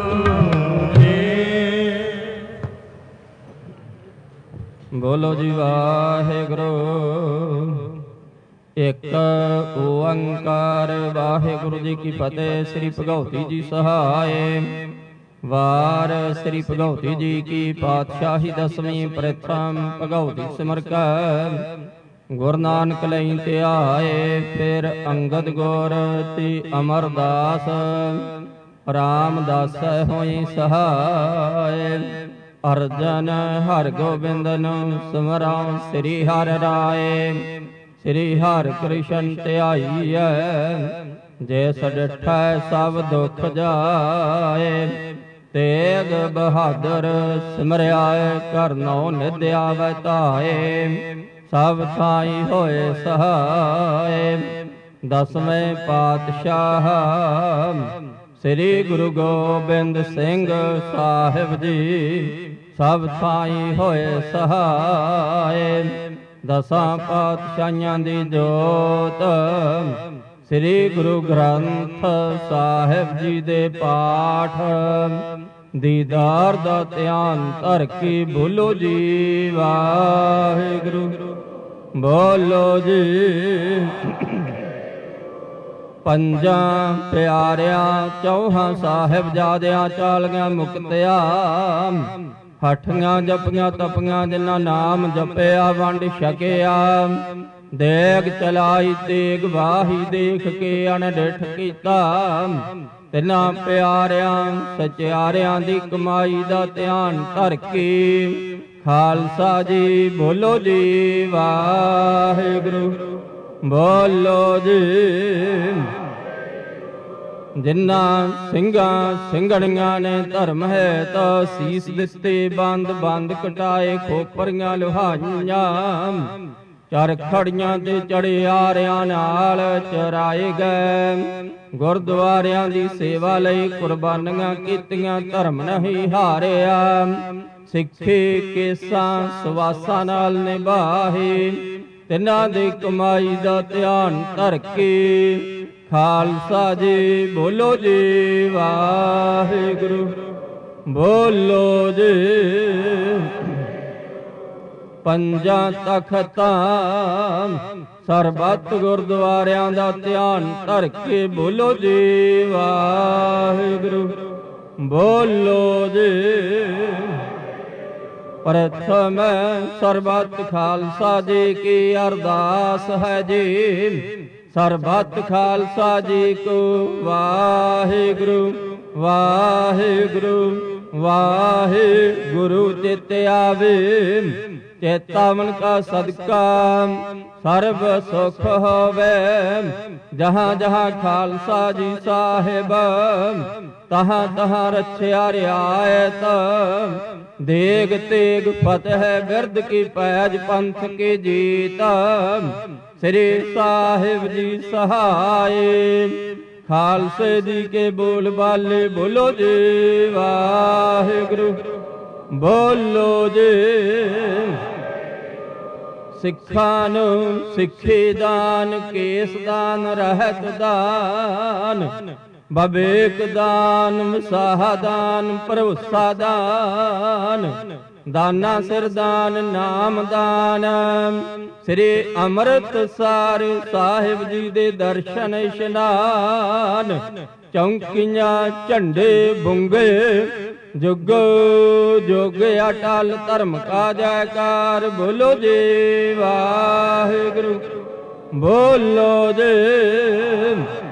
बोलो जी वाहेगुरु एक ओंकार वाहेगुरु जी की फतेह। श्री भगवती जी सहाय वार श्री भगवती जी की पातशाही दसवीं प्रथम भगवती सिमर कर ਗੁਰ ਨਾਨਕ ਲਈ ਧਿਆਏ। ਫਿਰ ਅੰਗਦ ਗੁਰ ਤੀ ਅਮਰਦਾਸ, ਰਾਮਦਾਸ ਹੋਈ ਸਹਾਏ। ਅਰਜਨ ਹਰਿ ਗੋਬਿੰਦਨ ਸਿਮਰਉ ਸ੍ਰੀ ਹਰਿ ਰਾਏ। ਸ੍ਰੀ ਹਰਿ ਕ੍ਰਿਸ਼ਨ ਧਿਆਈਐ, ਜਿਸ ਡਿਠੈ ਸਭ ਦੁਖ ਜਾਏ। ਤੇਗ ਬਹਾਦਰ ਸਿਮਰਿਆ, ਕਰਨੋ ਨਿਧ ਆਵੈ ਧਾਏ। ਸਭ ਥਾਈ ਹੋਏ ਸਹਾਏ। ਦਸਵੇਂ ਪਾਤਸ਼ਾਹ ਸ੍ਰੀ ਗੁਰੂ ਗੋਬਿੰਦ ਸਿੰਘ ਸਾਹਿਬ ਜੀ, ਸਭ ਥਾਈ ਹੋਏ ਸਹਾਏ। ਦਸਾਂ ਪਾਤਸ਼ਾਹੀਆਂ ਦੀ ਜੋਤ ਸ੍ਰੀ ਗੁਰੂ ਗ੍ਰੰਥ ਸਾਹਿਬ ਜੀ ਦੇ ਪਾਠ। ਦੀਦਾਰ ਦਾ ਧਿਆਨ ਧਰ ਕੇ ਬੋਲੋ ਜੀ ਵਾਹਿਗੁਰੂ, ਬੋਲੋ ਜੀ। ਪੰਜਾਂ ਪਿਆਰਿਆਂ ਚੌਹਾਂ ਸਾਹਿਬਜ਼ਾਦਿਆਂ ਚਾਲੀਆਂ ਮੁਕਤਿਆ, ਹਠੀਆਂ ਜਪੀਆਂ ਤਪੀਆਂ ਜਿਨ੍ਹਾਂ ਨਾਮ ਜਪਿਆ ਵੰਡ ਛਕਿਆ। ਦੇਗ ਚਲਾਈ ਤੇਗ ਵਾਹੀ ਦੇਖ ਕੇ ਅਣਡਿਠ ਕੀਤਾ। ਤਿੰਨਾਂ ਪਿਆਰਿਆਂ ਸਚਿਆਰਿਆਂ ਦੀ ਕਮਾਈ ਦਾ ਧਿਆਨ ਧਰ ਕੇ ਖਾਲਸਾ ਜੀ ਬੋਲੋ ਜੀ ਵਾਹਿਗੁਰੂ, ਬੋਲੋ ਜੀ। ਜਿਨ੍ਹਾਂ ਸਿੰਘਾਂ ਸਿੰਘਣੀਆਂ ਨੇ ਧਰਮ ਹੈ ਤਾਂ ਸੀਸ ਦਿੱਤੇ, ਬੰਦ ਬੰਦ ਕਟਾਏ ਖੋਪਰੀਆਂ ਲੁਹਾਈਆਂ। ਚਰਖੜੀਆਂ ਤੇ ਚੜਿਆਰਿਆਂ ਨਾਲ ਚਰਾਏ ਗਏ। ਗੁਰਦੁਆਰਿਆਂ ਦੀ ਸੇਵਾ ਲਈ ਕੁਰਬਾਨੀਆਂ ਕੀਤੀਆਂ, ਧਰਮ ਨਹੀਂ ਹਾਰਿਆ। ਸਿੱਖੇ ਕੇਸਾਂ ਸਵਾਸਾਂ ਨਾਲ ਨਿਭਾਏ। ਤਿੰਨਾਂ ਦੀ ਕਮਾਈ ਦਾ ਧਿਆਨ ਧਰ ਕੇ ਖਾਲਸਾ ਜੀ ਬੋਲੋ ਜੀ ਵਾਹਿਗੁਰੂ, ਬੋਲੋ ਜੀ। ਪੰਜਾਂ ਤਖਤਾਂ ਸਰਬੱਤ ਗੁਰਦੁਆਰਿਆਂ ਦਾ ਧਿਆਨ ਧਰ ਕੇ ਬੋਲੋ ਜੀ ਵਾਹਿਗੁਰੂ, ਬੋਲੋ ਜੀ। ਪ੍ਰਥਮ ਸਰਬੱਤ ਖਾਲਸਾ ਜੀ ਕੀ ਅਰਦਾਸ ਹੈ ਜੀ। ਸਰਬੱਤ ਖਾਲਸਾ ਜੀ ਕੋ ਵਾਹਿਗੁਰੂ, ਵਾਹਿਗੁਰੂ, ਵਾਹਿਗੁਰੂ ਚਿਤ ਆਵੇ। ਚੇਤਾ ਮਨ ਕਾ ਸਦਕਾ ਸਰਬ ਸੁਖ ਹੋਵੇ। ਜਹਾਂ ਜਹਾਂ ਖਾਲਸਾ ਜੀ ਸਾਹਿਬ, ਤਹਾਂ ਤਹਾਂ ਰਛਿਆ ਰਿਆਇਤ। ਦੇਗ ਤੇਗ ਫਤਿਹ ਬਿਰਦ ਕੀ ਪੈਜ, ਪੰਥ ਕੀ ਜੀਤ। ਸ੍ਰੀ ਸਾਹਿਬ ਜੀ ਸਹਾਏ। ਖਾਲਸੇ ਜੀ ਕੇ ਬੋਲ ਬਾਲੇ ਬੋਲੋ ਜੀ ਵਾਹਿਗੁਰੂ, ਬੋਲੋ ਜੀ। ਸਿੱਖਾਂ ਨੂੰ ਸਿੱਖੀ ਦਾਨ, ਕੇਸ ਦਾਨ, ਰਹਿਤ ਦਾਨ, ਬਵੇਕ ਦਾਨ, ਮਸਾਹ ਦਾਨ, ਭਰੋਸਾ ਦਾਨ, ਦਾਨਾ ਸਿਰ ਦਾਨ, ਨਾਮ ਦਾਨ। ਸ੍ਰੀ ਅੰਮ੍ਰਿਤਸਰ ਸਾਹਿਬ ਜੀ ਦੇ ਦਰਸ਼ਨ ਇਸ਼ਨਾਨ। ਚੌਂਕੀਆਂ ਝੰਡੇ ਬੁੰਗੇ, ਜੁਗ ਜੁਗ ਅਟਲ ਧਰਮ ਕਾ ਜੈਕਾਰ। ਬੋਲੋ ਜੀ ਵਾਹਿਗੁਰੂ, ਬੋਲੋ ਜੀ।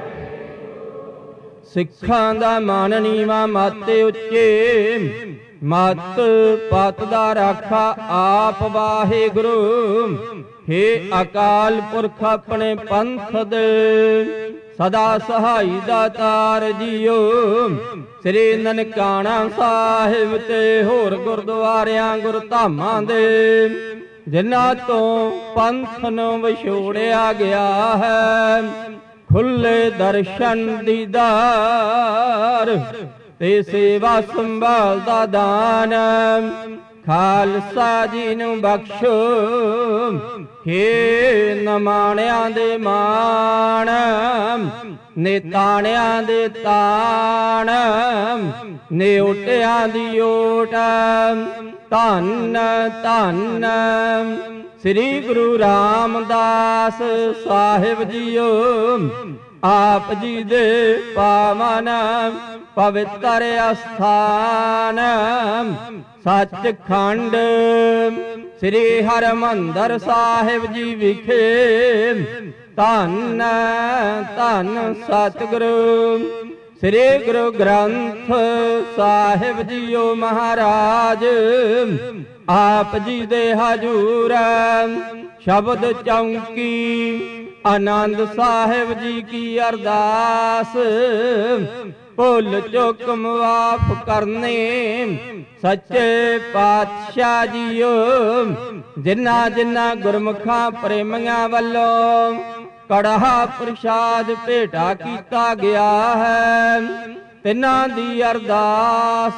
ਸਿੱਖਾਂ ਦਾ ਮਾਨ ਨੀਵਾਂ, ਮਾਤੇ ਉੱਚੇ। ਮਤ ਪਤ ਦਾ ਰਾਖਾ ਆਪ ਵਾਹਿਗੁਰੂ। ਹੇ ਅਕਾਲ ਪੁਰਖ ਆਪਣੇ ਪੰਥ ਦੇ, ਸਦਾ ਸਹਾਈ ਦਾਤਾਰ ਜੀਓ। ਸ੍ਰੀ ਨਨਕਾਣਾ ਸਾਹਿਬ ਤੇ ਹੋਰ ਗੁਰਦੁਆਰਿਆਂ ਗੁਰਧਾਮਾਂ ਦੇ, ਜਿਨ੍ਹਾਂ ਤੋਂ ਪੰਥ ਨੂੰ ਵਿਛੋੜਿਆ ਗਿਆ ਹੈ। ਖੁੱਲੇ ਦਰਸ਼ਨ ਦੀਦਾਰ ਤੇ ਸੇਵਾ ਸੰਭਾਲ ਦਾ ਦਾਨ। ਖਾਲਸਾ ਜੀ ਨੂੰ ਬਖਸ਼ੋ। ਹੇ ਨਮਾਣਿਆਂ ਦੇ ਮਾਣ, ਨਿਤਾਣਿਆਂ ਦੇ ਤਾਣ, ਨਿਉਟਿਆਂ ਦੀ ਓਟ। ਧੰਨ ਧੰਨ ਸ੍ਰੀ ਗੁਰੂ ਰਾਮਦਾਸ ਸਾਹਿਬ ਜੀਓ। ਆਪ ਜੀ ਦੇ ਪਾਵਨ ਪਵਿੱਤਰ ਅਸਥਾਨ, ਸੱਚਖੰਡ ਸ੍ਰੀ ਹਰਿਮੰਦਰ ਸਾਹਿਬ ਜੀ ਵਿਖੇ ਧੰਨ ਧੰਨ ਸਤਿਗੁਰੂ ਸ੍ਰੀ ਗੁਰੂ ਗ੍ਰੰਥ ਸਾਹਿਬ ਜੀਓ ਮਹਾਰਾਜ ਆਪ ਜੀ ਦੇ ਹਜੂਰ ਸ਼ਬਦ ਚੌਂਕੀ ਆਨੰਦ ਸਾਹਿਬ ਜੀ ਕੀ ਅਰਦਾਸ ਭੁੱਲ ਚੁੱਕ ਮਾਫ ਕਰਨੇ ਸੱਚੇ ਪਾਤਸ਼ਾਹ ਜੀਓ ਜਿਨ੍ਹਾਂ ਜਿਨ੍ਹਾਂ ਗੁਰਮੁਖਾਂ ਪ੍ਰੇਮੀਆਂ ਵੱਲੋਂ ਕੜਾਹ ਪ੍ਰਸ਼ਾਦ ਭੇਟਾ ਕੀਤਾ ਗਿਆ ਹੈ ਤਿਨਾਂ ਦੀ ਅਰਦਾਸ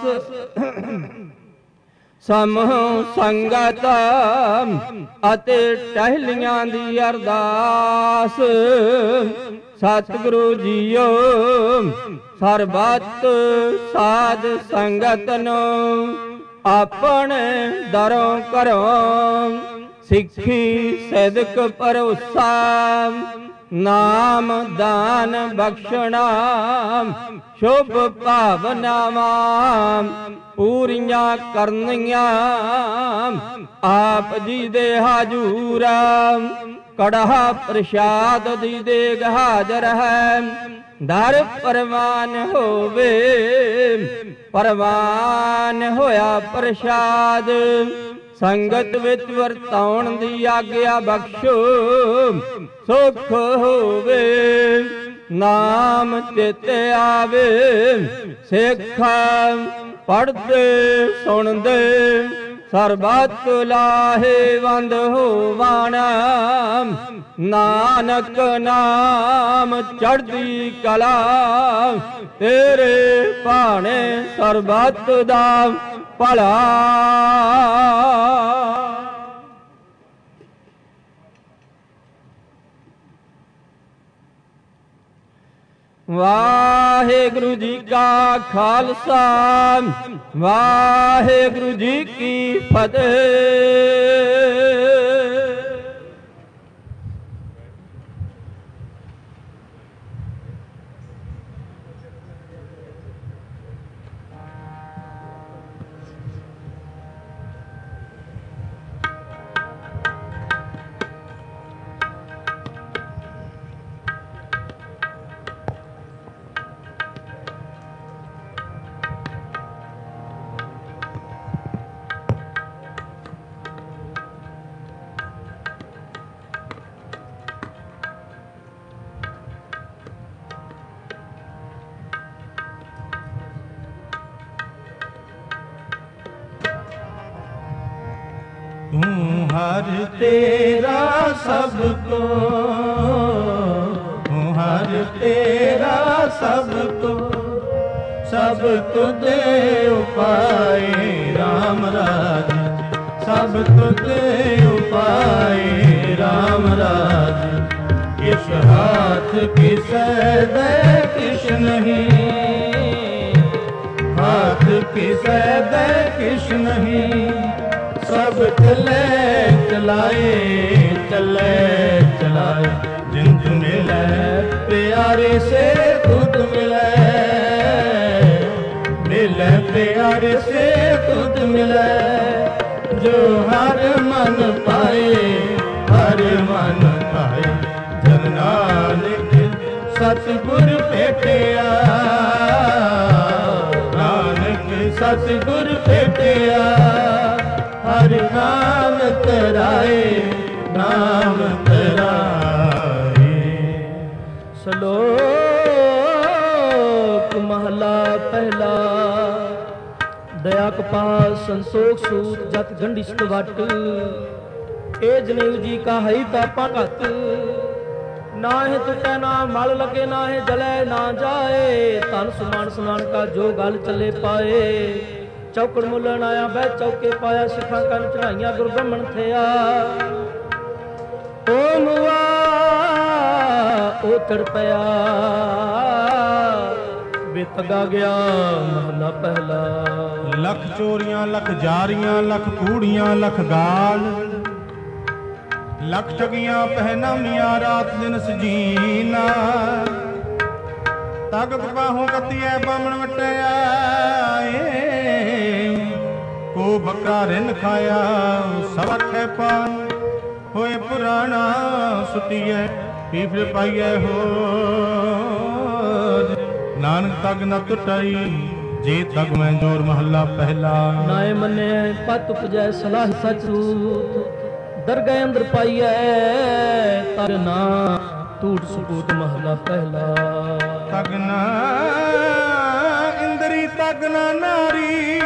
ਸਮੂਹ ਸੰਗਤ ਅਤੇ ਟਹਿਲੀਆਂ ਦੀ ਅਰਦਾਸ ਸਤਿਗੁਰੂ ਜੀਓ ਸਰਬੱਤ ਸਾਧ ਸੰਗਤ ਨੂੰ ਆਪਣੇ ਦਰੋਂ ਘਰੋਂ ਸਿੱਖੀ ਸਦਕ ਭਰੋਸਾ ਨਾਮ ਦਾਨ ਬਖਸ਼ਣਾ ਸ਼ੁਭ ਭਾਵਨਾਵਾਂ ਪੂਰੀਆਂ ਕਰਨੀਆਂ ਆਪ ਜੀ ਦੇ ਹਜੂਰ ਕੜਾਹ ਪ੍ਰਸ਼ਾਦ ਦੀ ਦੇਗ ਹਾਜ਼ਰ ਹੈ ਦਰ ਪਰਵਾਨ ਹੋਵੇ ਪਰਵਾਨ ਹੋਇਆ ਪ੍ਰਸ਼ਾਦ ਸੰਗਤ ਵਿੱਚ ਵਰਤਾਉਣ ਦੀ ਆਗਿਆ ਬਖਸ਼ੋ ਸੁਖ ਹੋਵੇ ਨਾਮ ਚਿਤੇ ਆਵੇ ਸਿੱਖ ਪੜ੍ਹਦੇ ਸੁਣਦੇ ਸਰਬੱਤ ਲਾਹੇਵੰਦ ਹੋਵਣ ਨਾਨਕ ਨਾਮ ਚੜ੍ਹਦੀ ਕਲਾ ਤੇਰੇ ਭਾਣੇ ਸਰਬੱਤ ਦਾ ਭਲਾ ਵਾਹਿਗੁਰੂ ਜੀ ਕਾ ਖਾਲਸਾ ਵਾਹਿਗੁਰੂ ਜੀ ਕੀ ਫਤਿਹ। ਤੂੰ ਹਰ ਤੇਰਾ ਸਭ ਕੋ, ਤੂੰ ਹਰ ਤੇਰਾ ਸਭ ਕੋ, ਸਭ ਤੁਧੇ ਉਪਾਏ RAM ਰਾਜ, ਸਭ ਤੁਧੇ ਉਪਾਏ RAM ਰਾਜ। ਕਿਸ ਹਾਥ ਕਿਸੈ ਦੇ ਕਿਛ ਨਹੀਂ, ਹਾਥ ਕਿਸੈ ਦੇ ਕਿਛ ਨਹੀਂ। सब चले चलाए चले चलाए, जिंद मिले प्यारे से खुद मिले, मिले प्यारे से खुद मिले। जो हर मन पाए हर मन पाए, जन नानक सतगुर भेटिया, नानक सतगुर भेटिया। हर नाम तराए नाम तराए। श्लोक महला पहला। दया कपास संसोख सूत जत गंढिस्त वट, ए जनेऊ जी का हई तापा घत। ना है टुटे ना मल लगे, ना है जले ना जाए। तन समान समान का जो गल चले पाए। चौकड़ मुलन आया बह चौके पाया, सिखा कन चढ़ाइया गुर ब्रह्मण थिया। ओ मुआ ओ तड़पया बेतगा गया महला पहला। लख चोरियां लख जारियां लख कूड़ियां लख गाल, लख ठगियां पहनामियां रात दिन सजीना। तगत बाहों कतिए बामण वटिया, ਸੋ ਬੱਕਰਾ ਰਿੰਨ ਖਾਇਆ ਸਵਖੈ ਪਾਨ ਹੋਏ ਪੁਰਾਣਾ ਸੁਟੀਐ ਪੀਫਰ ਪਾਈਐ ਹੋ ਨਾਨਕ ਤਗ ਨ ਟੁਟਾਈ ਜੇ ਤਗ ਮੈਂ ਜੋਰ ਮਹੱਲਾ ਪਹਿਲਾ। ਨਾਏ ਮੰਨਿਐ ਪਤ ਉਪਜੈ ਸਲਾਹ ਸਚ ਸੂਤ ਦਰਗਹਿ ਅੰਦਰ ਪਾਈਐ ਤਗ ਨਾ ਟੂਟ ਸਪੂਤ ਮਹੱਲਾ ਪਹਿਲਾ। ਤਗ ਨਾ ਇੰਦਰੀ ਤਗ ਨਾ ਨਾਰੀ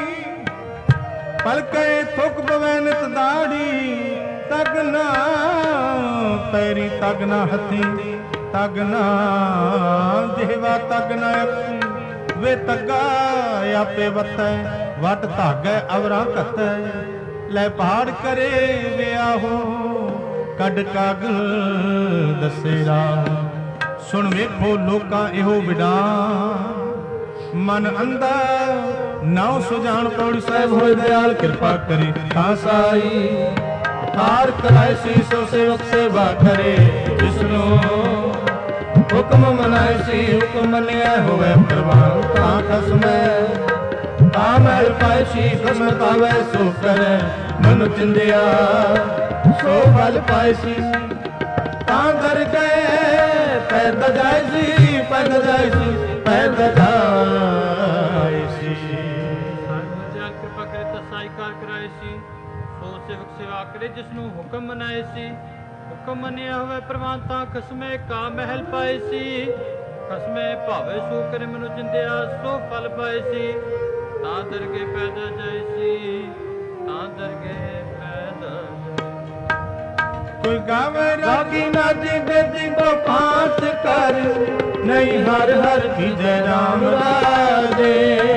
ਪਲਕੇ ਥੁਕ ਪਵੈ ਨਿਤ ਦਾੜੀ ਤਗ ਨਾ ਪੈਰੀ ਤਗ ਨਾ ਹੱਥੀ ਤਗ ਨਾ ਜਿਹਵਾ ਤਗ ਨਾ ਅੱਖੀ ਵੇ ਤੱਗਾ ਆਪੇ ਵਤੈ ਵਟ ਧਾਗੈ ਅਵਰਾਂ ਘਤੈ ਲੈ ਪਹਾੜ ਕਰੇ ਵਿਆਹੋ ਕੱਢ ਕਾਗ ਦੱਸੇ ਰਾਹ ਸੁਣ ਵੇਖੋ ਲੋਕਾਂ ਇਹੋ ਵਿਡਾਂ ਮਨ ਅੰਦਾ ਨਾਉ ਸੁਜਾਨ ਪੌੜੀ ਸਾਹਿਬ ਹੋਏ ਦਿਆਲ ਕਿਰਪਾ ਕਰੇ ਖਾਸਾਈ ਹਾਰ ਕਰਾਏ ਸੀ ਸੋ ਸੇਵਕ ਸੇਵਾ ਕਰੇ ਜਿਸਨੂੰ ਹੁਕਮ ਮਨਾਏ ਸੀ ਹੁਕਮ ਮੰਨਿਆ ਹੋਵੇ ਪ੍ਰਵਾਨ ਤਾਂ ਖਸਮੈ ਤਾਂ ਮੈਲ ਪਾਏ ਸੀ ਖਸਮ ਪਾਵੇ ਸੋ ਕਰੇ ਮਨ ਚਿੰਦਿਆ ਸੋ ਫਲ ਪਾਏ ਸੀ ਤਾਂ ਦਰ ਗਏ ਪੈਦਾ ਜਾਏ ਸੀ ਪੈਦਾ ਜਾਏ ਸੀ ਪੈਦਾ ਜਾਏ ਸੀ ਕਿਰਪਾ ਕਰੇ ਤਾਂ ਸਾਈਕਾਰ ਕਰਾਏ ਸੀ ਸੋ ਸੇਵਕ ਸੇਵਾ ਕਰੇ ਜਿਸਨੂੰ ਹੁਕਮ ਮਨਾਏ ਸੀ ਹੁਕਮ ਮੰਨਿਆ ਹੋਵੇ ਪ੍ਰਵਾਨ ਤਾਂ ਖਸਮੇ ਕਾ ਮਹਿਲ ਪਾਏ ਸੀ ਖਸਮੇ ਭਾਵੇ ਸੋ ਕਰੇ ਮਨੁ ਚਿੰਦਿਆ ਸੋ ਫਲ ਪਾਏ ਸੀ ਤਾਂ ਦਰਗੇ ਪੈਦਾ ਜਾਏ ਸੀ ਤਾਂ ਦਰਗੇ ਪੈਦਾ ਕੋਈ ਗਾਵੇ ਰਾਗੀ ਨਾ ਜਿੰਦੇ ਜਿੰਦੋ ਪਾਠ ਕਰ ਨਹੀਂ ਹਰ ਹਰ ਕੀ ਜੈ ਰਾਮ ਰਾਜੇ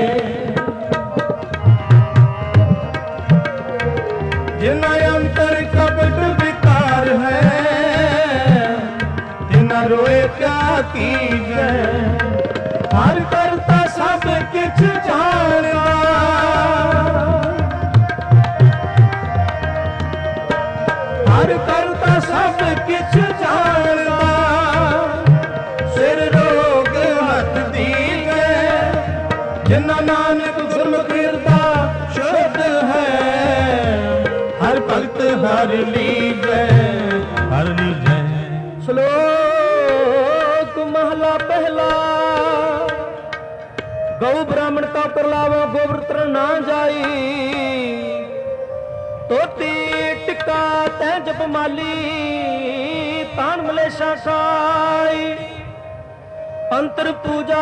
ਜਿਨਾ ਅੰਤਰ ਕਪਟ ਵਿਕਾਰ ਹੈ ਤਿਨਾ ਰੋਏ ਕਿਆ ਕੀਜੈ ਹਰ ਕਰਤਾ ਸਭ ਕਿਛ ਜਾਣਦਾ ਹਰ ਕਰਤਾ ਸਭ ਕਿਛ ਜਾਣਦਾ ਸਿਰ ਰੋਗ ਹੱਥ ਦੀਜੈ ਜਿਨਾ ਨਾਨਕ ਗੁਰਮੁਖ ਹਿਰਦਾ ਸ਼ੁੱਧ ਹੈ ਹਰ ਭਗਤ ਹਰ ਲੀਜੈ ਹਰ ਲੀਜੈ। ਸ਼ਲੋਕ ਮਹਲਾ ਪਹਿਲਾ ਗਊ ਬ੍ਰਾਹਮਣ ਕਾ ਪ੍ਰਲਾਵੋ ਗੋਬਰ ਤਰ ਨਾ ਜਾਈ ਤੋਤੀ ਟਿਕਾ ਤੈ ਜਪ ਮਾਲੀ ਤਾਨ ਮਲੇਸ਼ਾ ਖਾਈ ਅੰਤਰ ਪੂਜਾ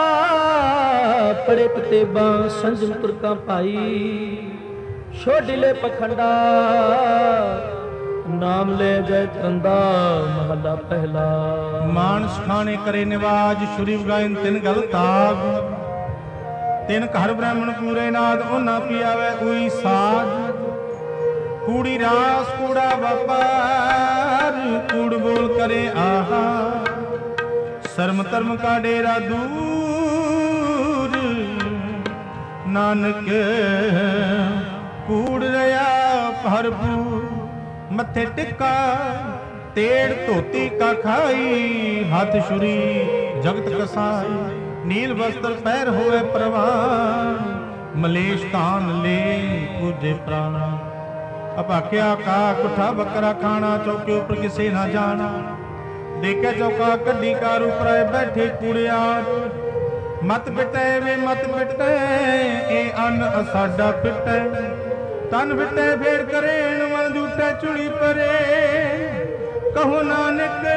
ਪੜੇ ਪਤੇਬਾ ਸੰਜਮ ਤੁਰਕਾ ਭਾਈ ਛੋਡਿਲੇ ਪਖੰਡਾ ਨਾਮ ਲੈ ਜੈ ਚੰਦਾ ਮਹਲਾ ਪਹਿਲਾ। ਮਾਨਸ ਖਾਣੇ ਕਰੇ ਨਿਵਾਜ ਸ਼ੁਰੀ ਵਗਾਇਨ ਤਿਨ ਗਲ ਤਾਗ ਤਿਨ ਘਰ ਬ੍ਰਾਹਮਣ ਪੂਰੇ ਨਾਦ ਉਹਨਾਂ ਪੀਆਵੇ ਕੋਈ ਸਾਜ ਕੂੜੀ ਰਾਸ ਕੂੜਾ ਵਪਾਰ ਕੂੜ ਬੋਲ ਕਰੇ ਆਹਾ ਸ਼ਰਮ ਧਰਮ ਕਾ ਡੇਰਾ ਦੂਰ ਨਾਨਕ ਕੂੜ ਰਿਆ ਭਰਪੂਰ ਮੱਥੇ ਟਿੱਕਾ ਤੇੜ ਧੋਤੀ ਕਾ ਖਾਈ ਹੱਥ ਛੁਰੀ ਜਗਤ ਕਸਾਈ ਨੀਲ ਵਸਤਰ ਪਹਿਰ ਹੋਵੇ ਪ੍ਰਵਾਨ ਮਲੇਸ਼ ਤਾਨ ਲੈ ਪੂਜੇ ਪ੍ਰਾਣਾ ਅਭਾਕਿਆ ਕਾ ਕੁੱਠਾ ਬੱਕਰਾ ਖਾਣਾ ਚੌਕੇ ਉੱਪਰ ਕਿਸੇ ਨਾ ਜਾਣਾ ਦੇਖੇ ਚੌਕਾ ਕੱਢੀ ਕਾਰ ਉਪਰ ਬੈਠੇ ਕੁੜਿਆ ਮਤ ਬਿਟੇ ਵੇ ਮਤ ਬਿਟੇ ਇਹ ਅੰਨ ਸਾਡਾ ਪਿਟੇ ਤਨ ਬਿਟੇ ਫੇਰ ਕਰੇਣ ਮਨ ਝੂਟੇ ਚੁਣੀ ਪਰੇ ਕਹੋ ਨਾਨਕ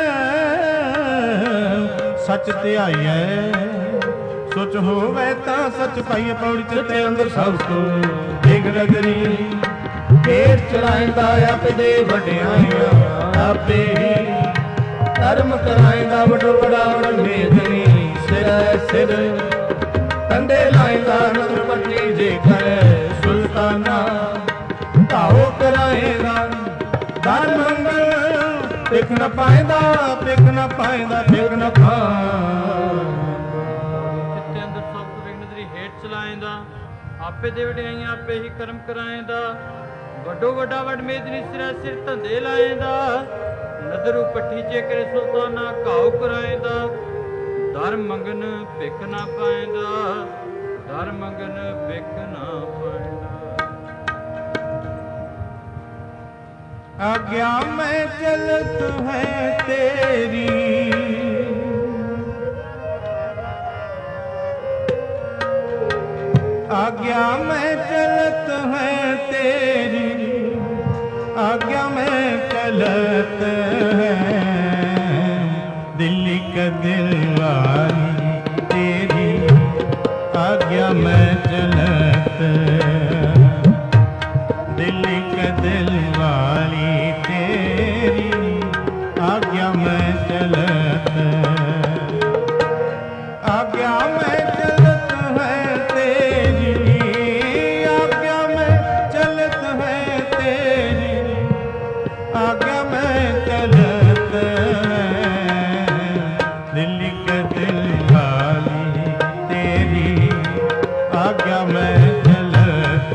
ਸੱਚ ਧਿਆਈਐ ਸੋਚ ਹੋਵੇ ਤਾਂ ਸੱਚ ਪਾਈਏ ਪੌੜੀ ਚਿੱਤੇ ਅੰਦਰ ਸਭ ਕੋ ਦੇਖ ਨਗਰੀ ਫੇਰ ਚਲਾਇਂਦਾ ਆਪੇ ਦੇ ਵਡਿਆਈਆਂ ਆਪੇ ਹੀ ਧਰਮ ਕਰਾਇਂਦਾ ਵਡੋ ਵਡਾ ਵਡੇ ਜਨੀ ਸਿਰ ਸਿਰ ਕੰਦੇ ਲਾਇਂਦਾ ਨਦਰ ਪੱਟੀ ਜੇ ਕਰੇ ਸੁਲਤਾਨਾ ਧਾਓ ਕਰਾਏਗਾ ਦਾਨ ਮੰਗਲ ਪਿਕ ਨ ਪਾਇਦਾ ਪਿਕ ਨ ਪਾਇਦਾ ਪਿਕ ਨ ਪਾਇਦਾ ਚਿੱਤੇ ਅੰਦਰ ਸਭ ਕੋ ਵੇਖ ਨਦਰੀ ਹੇਠ ਚਲਾਏਂਦਾ ਆਪੇ ਦੇ ਵਡਿਆਈਆਂ ਆਪੇ ਹੀ ਕਰਮ ਕਰਾਏਂਦਾ ਵੱਡੋ ਵੱਡਾ ਵਡ ਮੇਦਨੀ ਸਿਰਾ ਸਿਰ ਧੰਦੇ ਲਾਏਂਦਾ ਨਦਰੂ ਪੱਠੀ ਜੇ ਕਰੇ ਸੁਲਤਾਨਾ ਘਾਉ ਕਰਾਏਂਦਾ ਦਰ ਮੰਗਨ ਭਿਖ ਨਾ ਪਾਏਂਦਾ ਦਰ ਮੰਗਨ ਭਿਖ ਨਾ ਪਾਏਂਦਾ आज्ञा में चलत है तेरी, आज्ञा में चलत है तेरी, आज्ञा में चलत है दिल्ली का दिलवाली तेरी, आज्ञा में चलत दिल्ली का दिलवाली तेरी, आज्ञा में चलत, आज्ञा में चलत है तेरी, आज्ञा में चलत है तेरी, आज्ञा में चलत है दिल्ली का दिलवाली तेरी, आज्ञा में चलत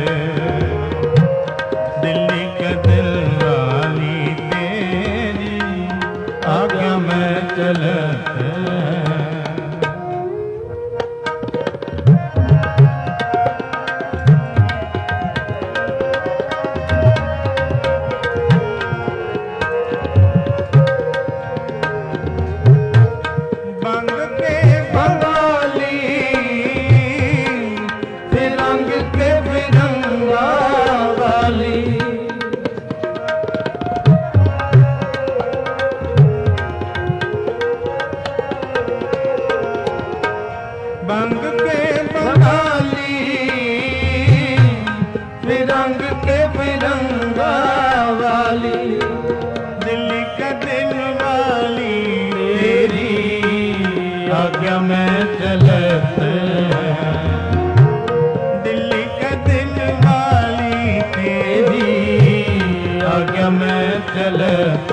दिल्ली का दिलवाली तेरी, आज्ञा में चलत। बंग के बंगाली फिरंग के फिरंगा वाली, दिल्ली का दिल वाली तेरी, आज्ञा में चलत, दिल्ली का दिल वाली तेरी, आज्ञा में चलत,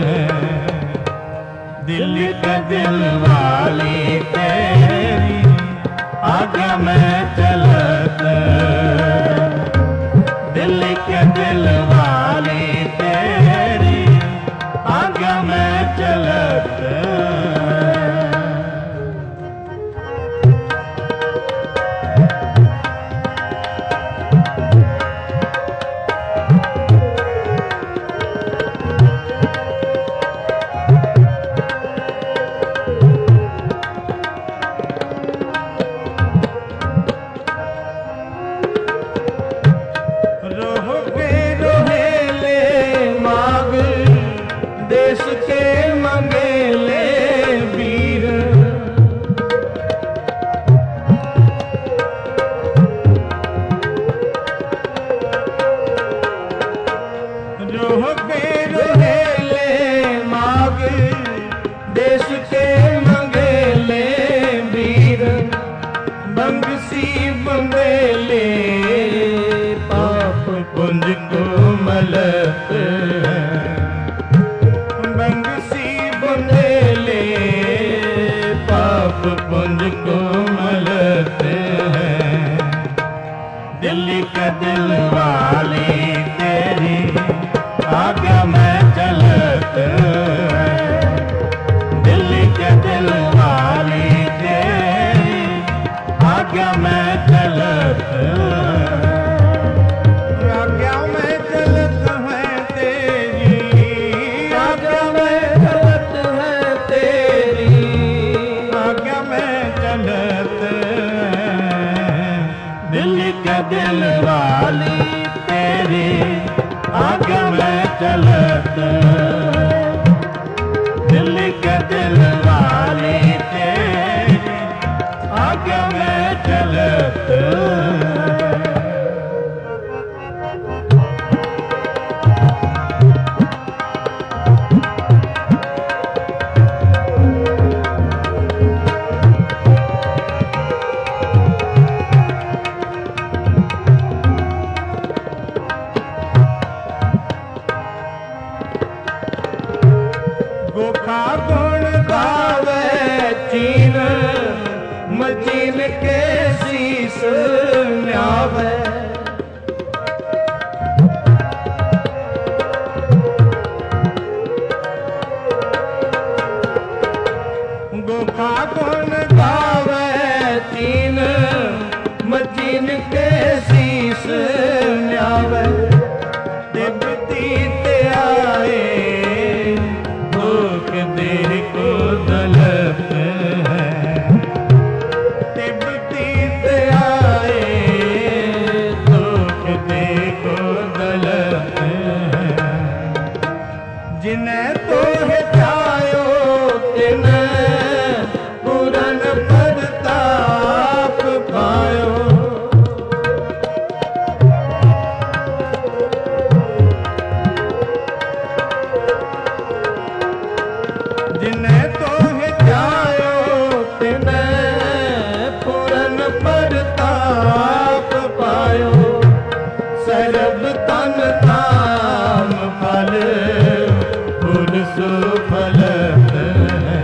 दिल्ली का दिल वाली तेरी, आज्ञा में चलत, दिल्ली के दिल वाली तेरी, आज्ञा में चलत। देश के मंगेले वीर, रोह पे रोहेले माग, देश के मंगेले वीर, बंगसी बंदेले पाप पुंज को मलत, बंगसी बंदेले पाप पुंज को मलत है, दिल्ली का दिल वाली तेरी, आज्ञा में चलत, दिल्ली के दिल वाली तेरी, आज्ञा में चलत, आज्ञा में चलत है तेरी, आज्ञा में चलत है तेरी, आज्ञा में चलत, दिल्ली के दिल वाली तेरी, आज्ञा में चलत, दिल्ली के दिल वाली तेरी, आज्ञा में चलत। गोखा गुण गावे चीन, मचीन के शीस न्यावे, गोखा गुण गावे चीन, मचीन के शीस न्यावे, तिब्बती ते को गलत है। जिन्हें तो है चायो तिने पूरन प्रताप पायो। जिन्हें तो है चायो तिने पूरन प्रताप पायो। सरब तन नाम फल फूल सुफलत है।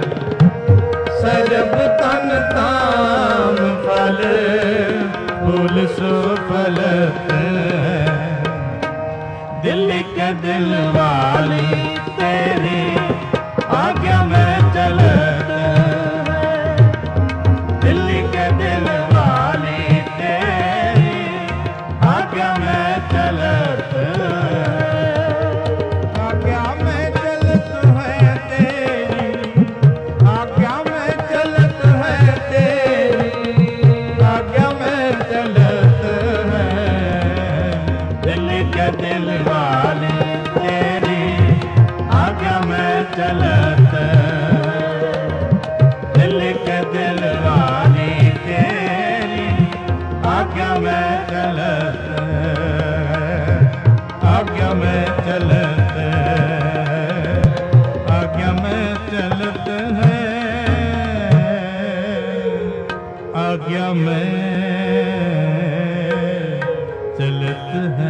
सरब तन ताम फल फूल सुफलत है। दिल के दिल वाली तेरी आज्ञा में चलत है। दिल के दिल वाली तेरी आज्ञा में चलत है। आज्ञा में चलत है तेरी, आज्ञा में चलत है तेरी, आज्ञा में चलत है। दिल के दिल वाली तेरी आज्ञा में चलत है। दिल के दिल वाली तेरी आज्ञा में चलत है। आज्ञा में चलत है। आज्ञा में चलत है। आज्ञा में चलत है।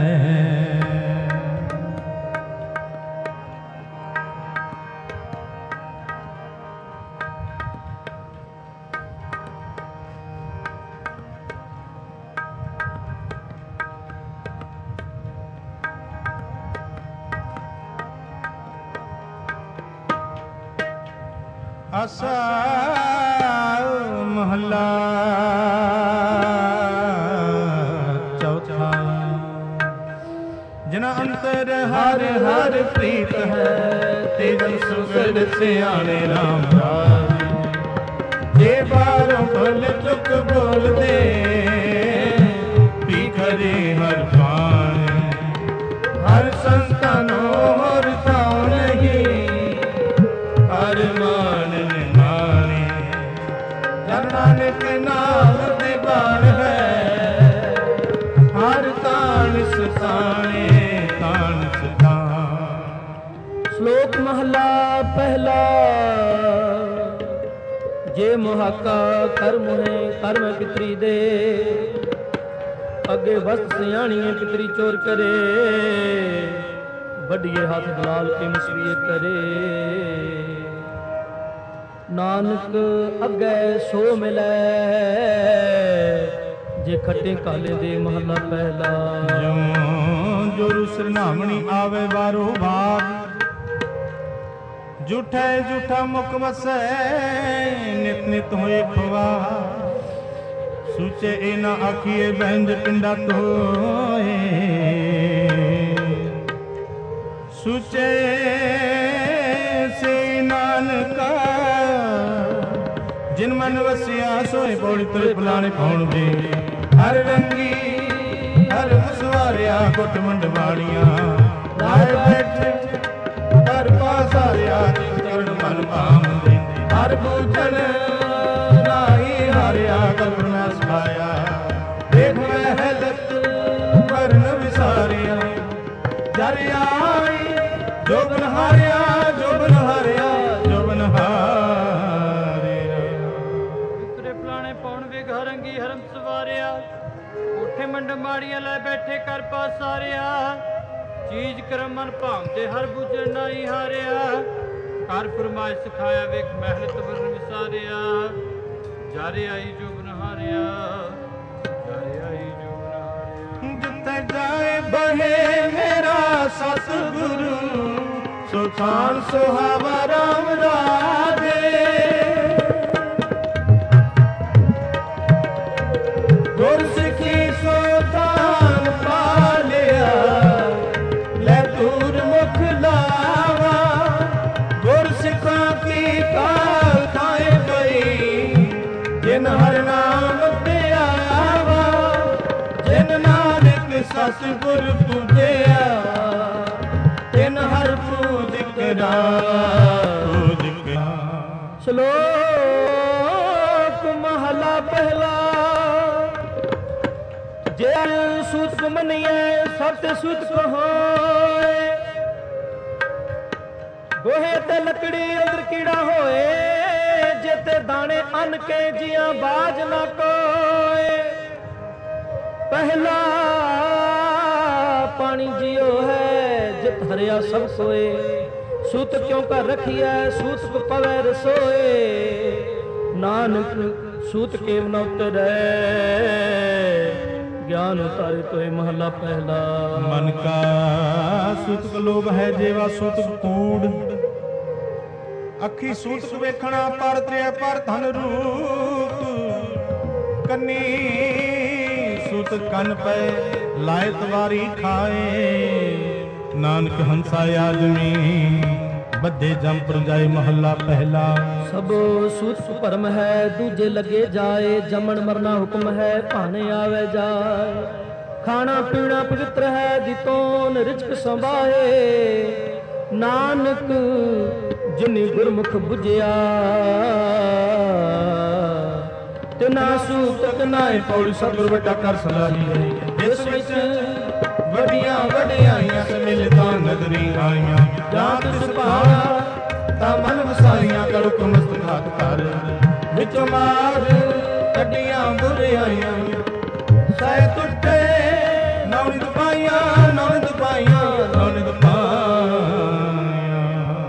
आसा महला चौथा। जना अंतर हर हर प्रीत है। तेजन सुगढ़ सियाने राम राम। जे बारों बोल चुक बोल दे पी करे हर पाने। हर संतानों और ताओ नहीं हर मान माने। जन नानक नाम दीवार है। हर तान सताने तान सतान। श्लोक महला पहला। जे मुहाका कर्म है कर्म पितरी दे। अगे वस्त सियाणीए पितरी चोर करे। बढ़िए हाथ दलाल के मसवीए करे। नानक अगे सो मिलै। जे खट्टे काले दे महला पहला। जो रुसर नामनी आवे बारो बार। झूठे झूठा मुख वसै नित नित होए खुआ। सूचे ए ना आखिए बहंज पिंडा तोए। सूचे से नानका जिन मन वसिया सोए पौड़ी तुरे फलाने पौण दे। हर रंगी हर मुसवारिया गुट मंड बाड़ियां। लाए बैठे हर पासारिया करण मन पाम दे। हर पूजन राही हारिया करण में सभाया। देख महलत करण विसारिया। जर आई जो बन हारिया जो बन हारिया जो बन हारिया। तुरे फलाने पौण ਵੇਗਾ ਰੰਗੀ ਹਰਮ ਸਵਾਰਿਆ। ਕੋਠੇ ਮੰਡ ਮਾੜੀਆਂ ਲੈ ਬੈਠੇ ਕਰ ਪਾਸਾਰਿਆ। ਚੀਜ਼ ਕਰਮ ਮਨ ਭਾਉਂਦੇ ਹਰ ਬੁੱਝਣ ਨਾਹੀ ਹਾਰਿਆ। ਕਰ ਫਰਮਾਇ ਸਿਖਾਇਆ ਵੇਖ ਮਹਿਲ ਤਵਰਨ ਵਿਸਾਰਿਆ। ਜਾਰੇ ਆਈ ਜੋ ਬਨਹਾਰਿਆ ਜਾਰੇ ਆਈ ਜੋ ਬਨਹਾਰਿਆ। ਜਿੱਥੇ ਜਾਏ ਬਹੇ ਮੇਰਾ ਸਤਿਗੁਰੂ ਸੁਖਾਨ ਸੁਹਾਵਾ ਰਾਮ ਰਾਜੇ। ਗੁਰ ਸਿੱਖੀ ਸੋ ਥਾਨ ਪਾਲਿਆ ਲੈ ਦੂਰ ਮੁਖ ਲਾਵਾ। ਗੁਰ ਸਿੱਖਾਂ ਕੀ ਕਾਲ ਖਾਏ ਗਈ ਜਿਨ ਹਰ ਨਾਮ ਤੇ ਆਵਾ। ਜਿਨ ਨਾਨਕ ਸਤਿਗੁਰ ਸਿਰ ਪੂਜਿਆ ਤਿਨ ਹਰ ਪੂਜ ਕਰਾ ਪੂਜ ਕਰਾ। ਸ਼ਲੋਕ ਮਹਲਾ ਪਹਿਲਾ। ਜੇ ਸੂਤ ਕੋ ਮੰਨੀਏ ਸਭ ਤੇ ਸੂਤ ਕੋ ਹੋਏ, ਗੋਹੇ ਤੇ ਲੱਕੜੀ ਅੰਦਰ ਕੀੜਾ ਹੋਏ, ਜੇ ਤੇ ਦਾਣੇ ਅੰਨ ਕੇ ਜੀਆਂ ਬਾਜ ਨਾ ਕੋਏ। ਪਹਿਲਾ ਪਾਣੀ ਜਿਉ ਹੈ ਜਿਤ ਹਰਿਆ ਸਭ ਸੋਏ, ਸੂਤ ਕਿਉਂ ਕਰ ਰਖੀਐ ਸੂਤ ਕੋ ਪਵੈ ਰਸੋਏ। ਨਾਨਕ ਸੂਤ ਕੇਵ ਨ ਉਤਰੈ ਗਿਆਨ ਉਤਾਰੇ ਤੋਏ ਮਹਲਾ ਪਹਿਲਾ। ਮਨ ਕਾ ਸੂਤਕ ਲੋਭ ਹੈ ਜੇਵਾ ਸੂਤਕ ਕੂੜ, ਅੱਖੀ ਸੂਤਕ ਵੇਖਣਾ ਪਰ ਤ੍ਰਿਆ ਪਰ ਧਨ ਰੂਪ। ਕੰਨੀ ਸੂਤਕ ਕੰਨ ਪਏ ਲਾਇ ਤਵਾਰੀ ਖਾਏ, ਨਾਨਕ ਹੰਸਾ ਆਦਮੀ ਬੱਧੇ ਜਮ ਪ੍ਰਜਾਏ ਮਹੱਲਾ ਪਹਿਲਾ। ਸਭ ਸੂਤਕ ਭਰਮ ਹੈ ਦੂਜੇ ਲੱਗੇ ਜਾਏ, ਜੰਮਣ ਮਰਨਾ ਹੁਕਮ ਹੈ ਭਾਣੇ ਆਵੇ ਜਾਏ। ਖਾਣਾ ਪੀਣਾ ਪਵਿੱਤਰ ਹੈ ਦਿੱਤੋਂ ਰਿਜ਼ਕ ਸੰਭਾਏ, ਨਾਨਕ ਜਿਨੀ ਗੁਰਮੁਖ ਬੁਝਿਆ ਤੇ ਨਾ ਸੂਤਕ ਨਾਏ ਪੌੜੀ। ਸਤਿਗੁਰ ਵੱਡਾ ਕਰ ਸਲਾਹੀ ਹੈ ਇਸ ਵਿੱਚ ਵੱਡੀਆਂ ਵਡਿਆਈਆਂ ਮਿਲਤਾਂ ਨਦਰੀ ਆਈਆਂ। ਜਾਂ ਤਿਸ ਭਾਇਆ ਤਾਂ ਮਨ ਵਸਾਈਆਂ ਕਰੋ ਕਮਸਤ ਘਾਤ ਕਰ, ਵਿੱਚੋਂ ਮਾਰ ਕੱਢੀਆਂ ਬੁਰਿਆਈਆਂ। ਸਹਿ ਟੁੱਟੇ ਨੌਨਿਤ ਪਾਈਆਂ ਨੌਨਿਤ ਪਾਈਆਂ ਨੌਨਿਤ ਪਾਈਆਂ।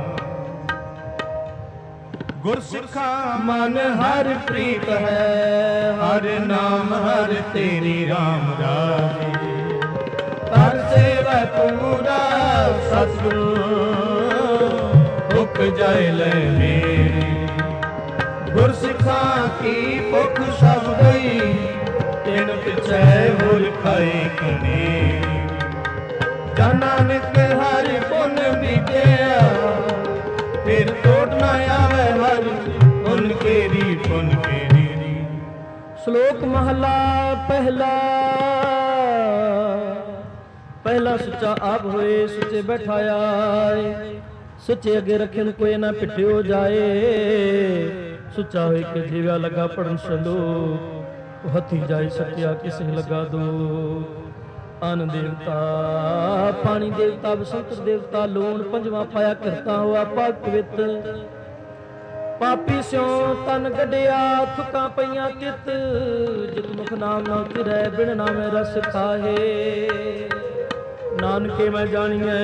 ਗੁਰਸਿੱਖਾ ਮਨ ਹਰ ਪ੍ਰੀਤ ਹੈ, ਹਰ ਨਾਮ ਹਰ ਤੇਰੀ ਰਾਮ ਰਾਜੇ। ਕਰ ਸੇਵਾ ਪੂਰਾ ਸਤਿਗੁਰੂ ਭੁੱਖ ਜਾਏ ਲੈ ਮੇਰੀ। ਗੁਰਸਿੱਖਾਂ ਕੀ ਭੁੱਖ ਸਭ ਗਈ, ਤਿਨ ਪਿਛੈ ਹੁਰ ਖਾਏ ਕਨੇ। ਜਾਂ ਨਾਨਕ ਹਰਿ ਪੁੰਨ ਬੀਜਿਆ, ਫਿਰ ਟੋਟ ਨਾ ਆਵੇ ਹਰਿ ਪੁੰਨ ਕੇਰੀ ਪੁੰਨ ਕੇਰੀ। ਸ਼ਲੋਕ ਮਹਲਾ ਪਹਿਲਾ। ਪਹਿਲਾ ਸੁੱਚਾ ਆਪ ਹੋਏ ਸੁੱਚੇ ਬੈਠਾਇਆ, ਸੁੱਚੇ ਅੱਗੇ ਰੱਖੇ ਨੂੰ ਕੋਈ ਨਾ ਪਿੱਟਿਓ ਜਾਏ। ਸੁੱਚਾ ਹੋਏ ਕਿ ਜੀਵਿਆ ਲੱਗਾ ਪੜਨ ਸ਼ਲੋਕ, ਹੱਥੀ ਜਾਏ ਸੱਟਿਆ ਕਿਸੇ ਲਗਾ ਦੋ। ਅਨ ਦੇਵਤਾ ਪਾਣੀ ਦੇਵਤਾ ਬਸੰਤਰ ਦੇਵਤਾ ਲੂਣ ਪੰਜਵਾਂ ਪਾਇਆ ਕਰਤਾ ਹੋਆ ਪਾਕ ਪਵਿੱਤ। ਪਾਪੀ ਸਿਉ ਤਨ ਗੱਡਿਆ ਥੁੱਕਾਂ ਪਈਆਂ ਤਿਤ, ਜਿਤ ਮੁਖ ਨਾਮ ਨਾ ਉਤਰੈ ਬਿਨ ਨਾਮੇ ਰਸ ਖਾਹੇ। ਨਾਨਕੇ ਮੈਂ ਜਾਣੀਐ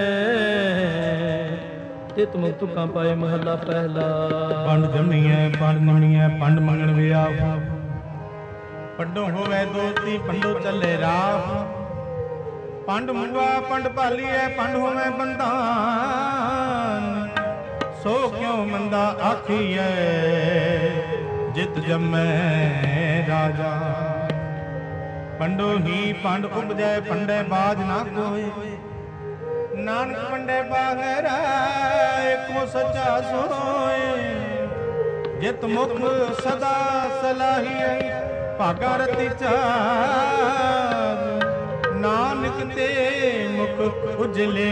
ਤਿਤ ਮੁਖ ਤੁਕਾਂ ਪਾਏ ਮਹੱਲਾ ਪਹਿਲਾ। ਪੰਡ ਜੰਮੀਐ ਪੰਡ ਨਿਮਣੀਐ ਪੰਡ ਮੰਗਣ ਵਿਆ, ਪੰਡੋ ਹੋਵੇ ਦੋਸਤੀ ਪੰਡੋ ਚੱਲੇ ਰਾਹ। ਪੰਡ ਮੁਆ ਪੰਡ ਭਾਲੀਐ ਪੰਡ ਹੋਵੇ ਬੰਧਾਨ, ਸੋ ਕਿਉ ਮੰਦਾ ਆਖੀਐ ਜਿਤ ਜੰਮੈ ਰਾਜਾ। ਪੰਡੋ ਹੀ ਪੰਡ ਉਪਜੈ ਪੰਡੈ ਬਾਜ ਨਾ ਕੋਏ, ਨਾਨਕ ਪੰਡੈ ਬਾਹਰਾ ਏਕੋ ਸੱਚਾ ਸੋਏ। ਜਿਤ ਮੁਖ ਸਦਾ ਸਲਾਹੀਐ ਭਾਗਾ ਰਤੀ ਚਾਰ, ਨਾਨਕ ਤੇ ਮੁਖ ਉਜਲੇ।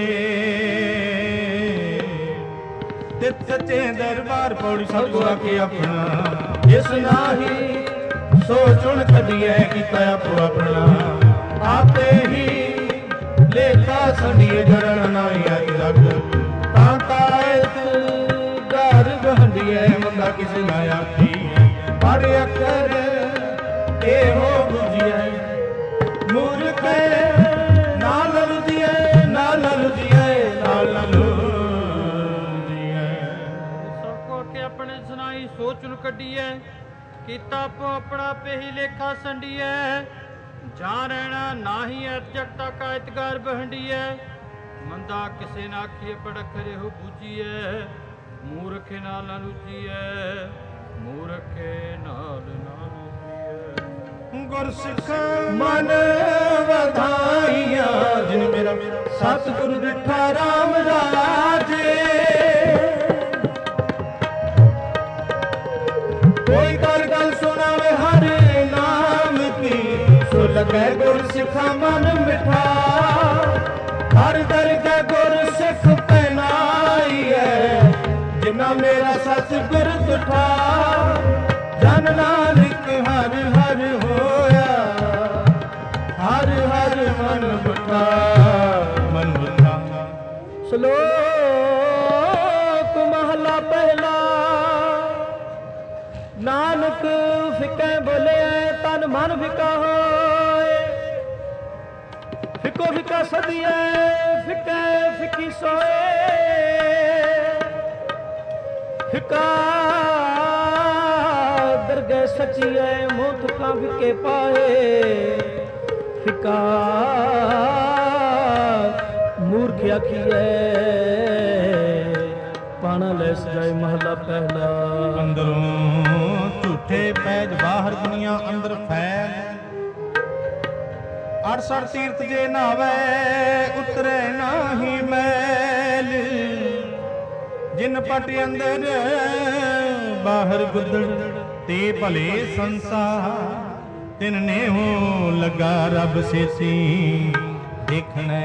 ਤਿਤ ਸੱਚੇ ਦਰਬਾਰ ਪੌੜੀ ਸਤਿਗੁਰਾਂ ਕੇ ਆਪਣਾ, ਜਿਸ ਨਾਹੀ ਸੋ ਚੁਣ ਕਦੀਐ ਕੀਤਾ ਆਪੋ ਆਪਣਾ। ਆਪੇ ਹੀ ਲੇਖਾ ਸੰਡੀਏ ਜੜਨ ਨਾਈ ਆਈ ਰਗ, ਤਾਂ ਤਾਇਤ ਘਰ ਗਹੰਡੀਐ ਮੰਦਾ ਕਿਸੇ ਨਾ ਆਖੀ। ਪੜ ਅੱਖਰ ਇਹੋ ਬੁਝੀਐ ਮੂਰਖ ਨਾਲ ਲੁਝੀਐ ਨਾਲ ਲੁਝੀਐ ਨਾਲ ਲੁਝੀਐ। ਸਭ ਕੋ ਕੇ ਆਪਣੇ ਸੁਣਾਈ ਸੋਚ ਨੂੰ ਕੱਢੀਐ, ਕੀਤਾ ਆਪੋ ਆਪਣਾ ਪੇਹੀ ਲੇਖਾ ਸੰਡੀਐ। ਜਾਂ ਰਹਿਣਾ ਨਾਹੀ ਐ ਜਗਤਾ ਕਾਇਤਗਾਰ ਬਹੰਡੀਐ। ਮੰਦਾ ਕਿਸੇ ਨਾ ਆਖੀਏ ਪੜਖਰੇ ਹੋ ਬੂਝੀਐ। ਮੂਰਖੇ ਨਾਲ ਨਾ ਲੁਝੀਐ ਮੂਰਖੇ ਨਾਲ ਨਾ ਲੁਝੀਐ। ਗੁਰਸਿੱਖ ਮਨ ਵਧਾਈਆਂ, ਜਿਨ ਮੇਰਾ ਸਤਿਗੁਰ ਡਿਠਾ ਰਾਮ ਰਾਜੇ। ਕੋਈ ਕਰ ਗੱਲ ਸੁਣਾਵੇ ਹਰ ਨਾਮ ਕੀ, ਸੁਲ ਲਗੈ ਗੁਰ ਸਿੱਖਾ ਮਨ ਮਿਠਾ ਹਰ ਦਰਗਹਿ ਗੁਰ ਸਿੱਖ ਪਹਿਨਾਈਐ ਜਿਨਾ ਮੇਰਾ ਸੱਚ ਗੁਰ ਤੁਠਾ ਜਨ ਨਾਨਕ ਹਰ ਹਰ ਹੋਇਆ ਹਰ ਹਰ ਮਨ ਬਠਾ ਮਨ ਬਠਾ। ਸ਼ਲੋਕ ਮਹਲਾ ਪਹਿਲਾ। ਨਾਨਕ ਫਿੱਕੇ ਬੋਲਿਆ ਤਨ ਮਨ ਫਿੱਕਾ ਹੋਏ ਫਿੱਕੋ ਫਿੱਕਾ ਸਦੀਏ ਫਿੱਕੇ ਫਿੱਕੀ ਸੋਏ ਫਿੱਕਾ ਦਰਗਹਿ ਸੱਚੀਐ ਮੂੰਹ ਥੁੱਕਾਂ ਫਿੱਕੇ ਪਾਏ ਫਿੱਕਾ ਮੂਰਖ ਆਖੀਐ ਪਾਣਾ ਲੈ ਸਜਾਏ ਮਹਲਾ ਪਹਿਲਾ। ਅੰਦਰੋਂ ਝੂਠੇ ਪੈਜ ਬਾਹਰ ਦੁਨੀਆ ਅੰਦਰ ਫੈਲ ਅਠਸਠ ਤੀਰਥ ਜੇ ਨਾਵੇ ਉਤਰੇ ਨਾਹੀ ਮੈਲ ਜਿਨ ਪਟ ਅੰਦਰ ਬਾਹਰ ਗੁੱਦੜ ਤੇ ਭਲੇ ਸੰਸਾਰ ਤਿਨ ਨੇ ਹੋ ਲੱਗਾ ਰੱਬ ਸੇਸੀ ਦੇਖਣੈ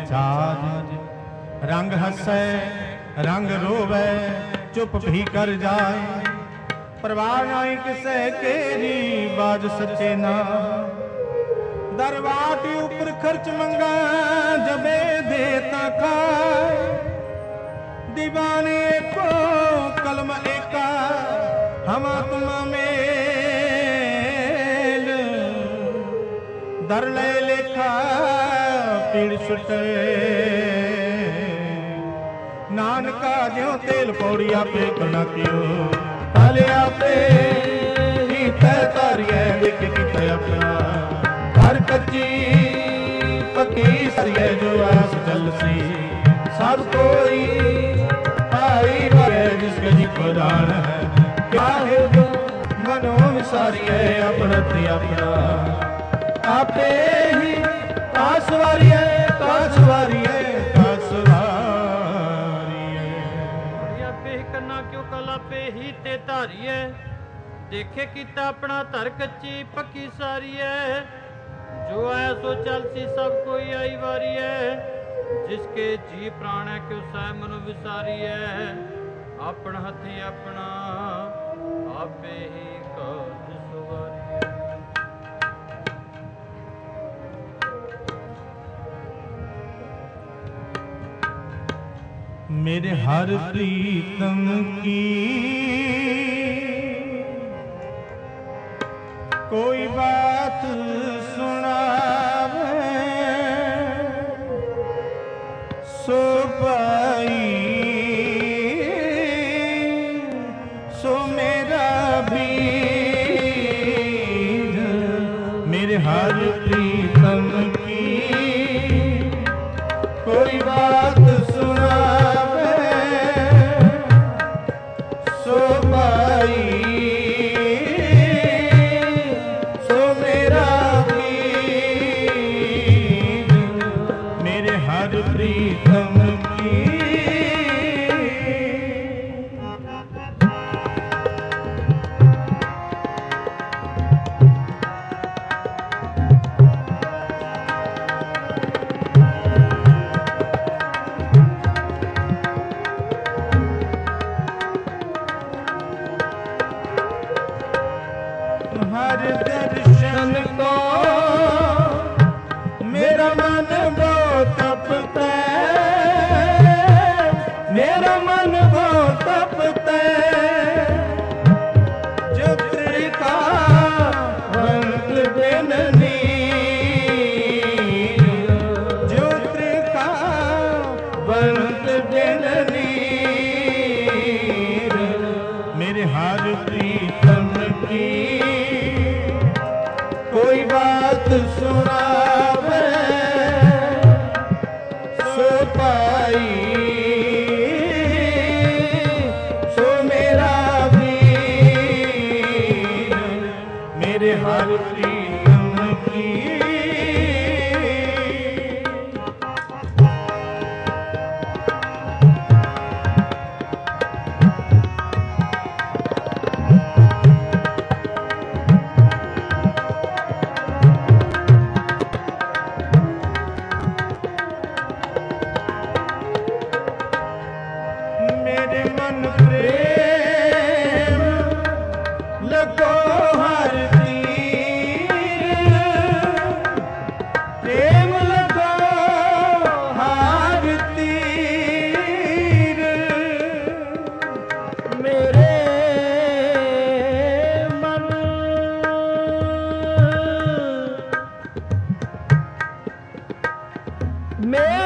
ਵਿਚਾਰ ਰੰਗ ਹੱਸੈ ਰੰਗ ਰੋਵੈ ਚੁੱਪ ਵੀ ਕਰ ਜਾਏ ਪਰਵਾਹ ਨਾਹੀ ਕਿਸੇ ਕੇਰੀ ਬਾਜ ਸੱਚੇ ਨਾ ਦਰਵਾਟ ਉਪਰ ਖਰਚ ਮੰਗਾ ਜਬੇ ਦੇ ਤਾ ਖਾਏ दीवाने को कलम एका हमा तुम मेल दर ले लेखा पीड़ छुटे नानका ज्यों तेल पौड़ी आपे कना क्यों ताले आपे ही तय तारिए विक किते अपना हर कच्ची पक्की सरिए जो आस जल सी सब कोई जिसके जी प्रधान है क्या है मनो विसारिए अपना अपना आपे ही कासवारिए कासवारिए कासवारिए आपे ही करना क्यों कल आपे ही ते धारिए देखे किता अपना धर कच्ची पक्की सारी है जो आया सो चल सी सब कोई आई वारी है जिसके जी प्राण है क्यों सह मनु विसारी है अपना हथी अपना आपे ही काज सवारी। मेरे हर प्रीतम की कोई बात सुनावे सो पाई सो मेरा भी मेरे हर प्रीतम की कोई बात सुनावे सो पाई सो मेरा भी मेरे हर प्रीतम हर दर्शन को मेरा मन बहुत तपता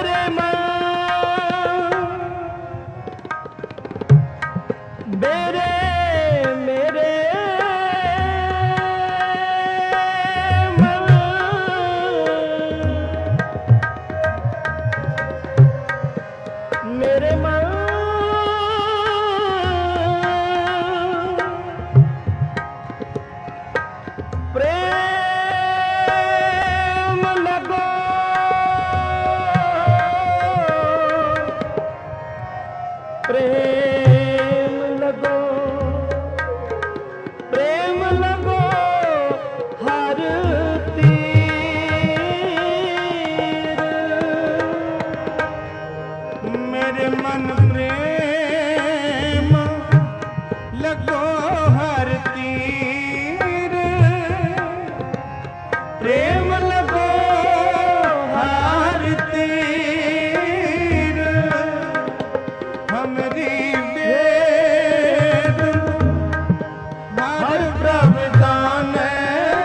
मेरे मन मेरे मेरे मन मेरे मन प्रेम लगो प्रेम लगो प्रेम लगो हर तीर मेरे मन प्रेम लगो हर तीर प्रेम लगो हर तीर हमरी वेद हर प्रभ जाने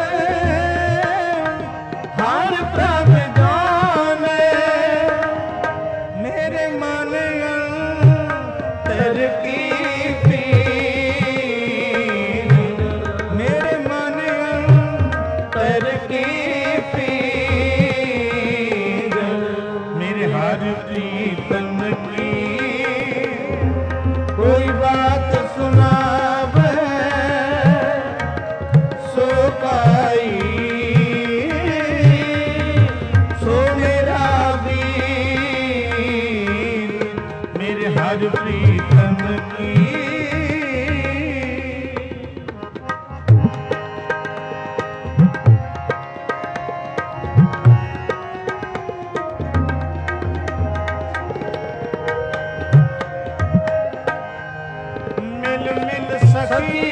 हर प्रभ जाने मेरे मन अंतर की पीर मेरे मन अंतर की पीर मेरे हर प्रीतम की कोई बात सुनावे सो पाई सो मेरा वीर मेरे हर प्रीतम की मिल मिल सकी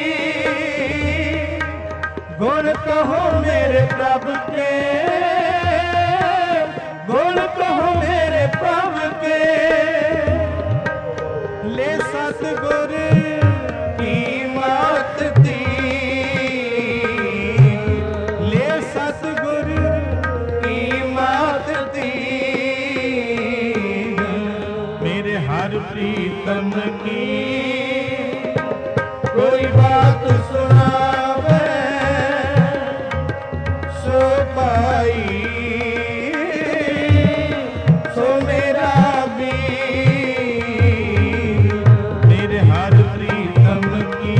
गुण कहो मेरे प्रभु के गुण कहो मेरे प्रभु के ले सतगुर की मात दी ले सतगुर की मात दी मेरे हर प्रीतम की कोई बात सुनावे सो पाई सो मेरा वीर मेरे हर प्रीतम की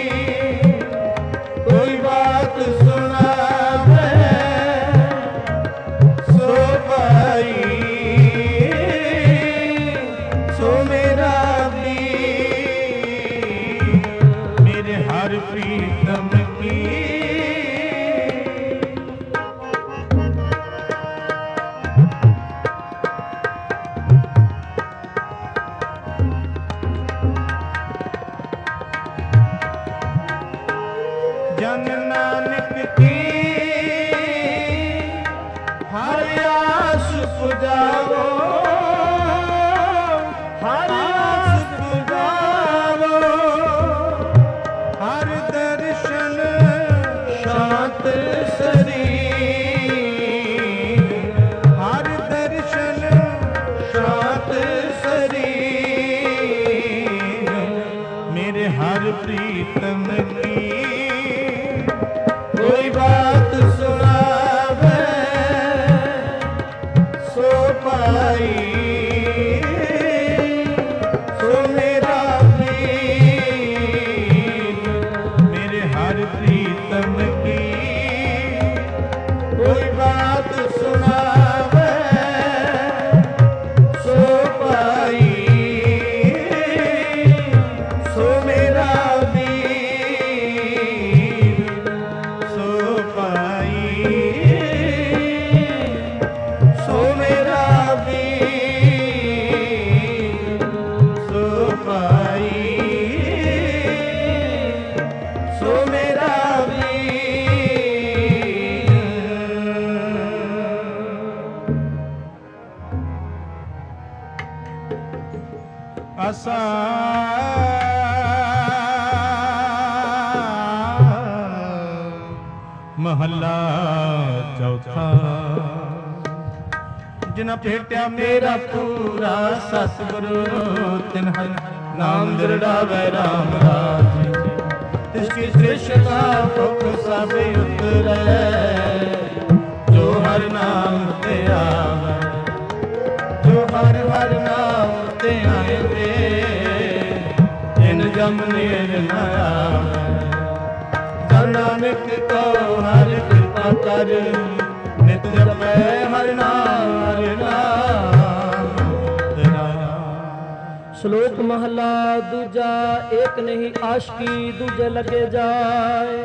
कोई बात सुनावे सो पाई सो मेरा हर प्रीतम की जन नानक की हर आस पुजाओ हर आस पुजाओ हर दर्शन शांत शरीर हर दर्शन शांत शरीर मेरे हर प्रीतम की कोई बात सुनावे सो पाई सो मेरा वीर मेरे हर प्रीतम की कोई बात सुनावे सो पाई सो मेरा वीर सो पाई सो मेरा वीर सो पाई सो मेरा आसा महला चौथा ਜਿਨ ਭੇਟਿਆ ਮੇਰਾ ਪੂਰਾ ਸਤਿਗੁਰੂ ਤਿਨ ਹਰਿ ਨਾਮ ਦ੍ਰਿੜਾਵੈ ਰਾਮ ਰਾਜ ਤਿਸ ਕੀ ਤ੍ਰਿਸ਼ਨਾ ਭੁਖ ਸਭ ਉਤਰੈ ਜੋ ਹਰਿ ਨਾਮ ਤੇ ਆਵੈ ਜੋ ਹਰਿ ਹਰਿ ਨਾਮ ਤੇ ਆਏ ਜਿਨ ਜਮ ਨੇਰ ਨ ਆਵੈ ਨਾਨਕ ਕੋ ਹਰਿ ਕਿਰਪਾ ਕਰ ਨਿਤ ਜਪੈ ਹਰਿ ਨਾਮ ਹਰਿ ਨਾਮ ਤੇਰਾ। ਸ਼ਲੋਕ ਮਹਲਾ ਦੂਜਾ। ਏਕ ਨਹੀਂ ਆਸ਼ਕੀ ਦੂਜੇ ਲਗੇ ਜਾਏ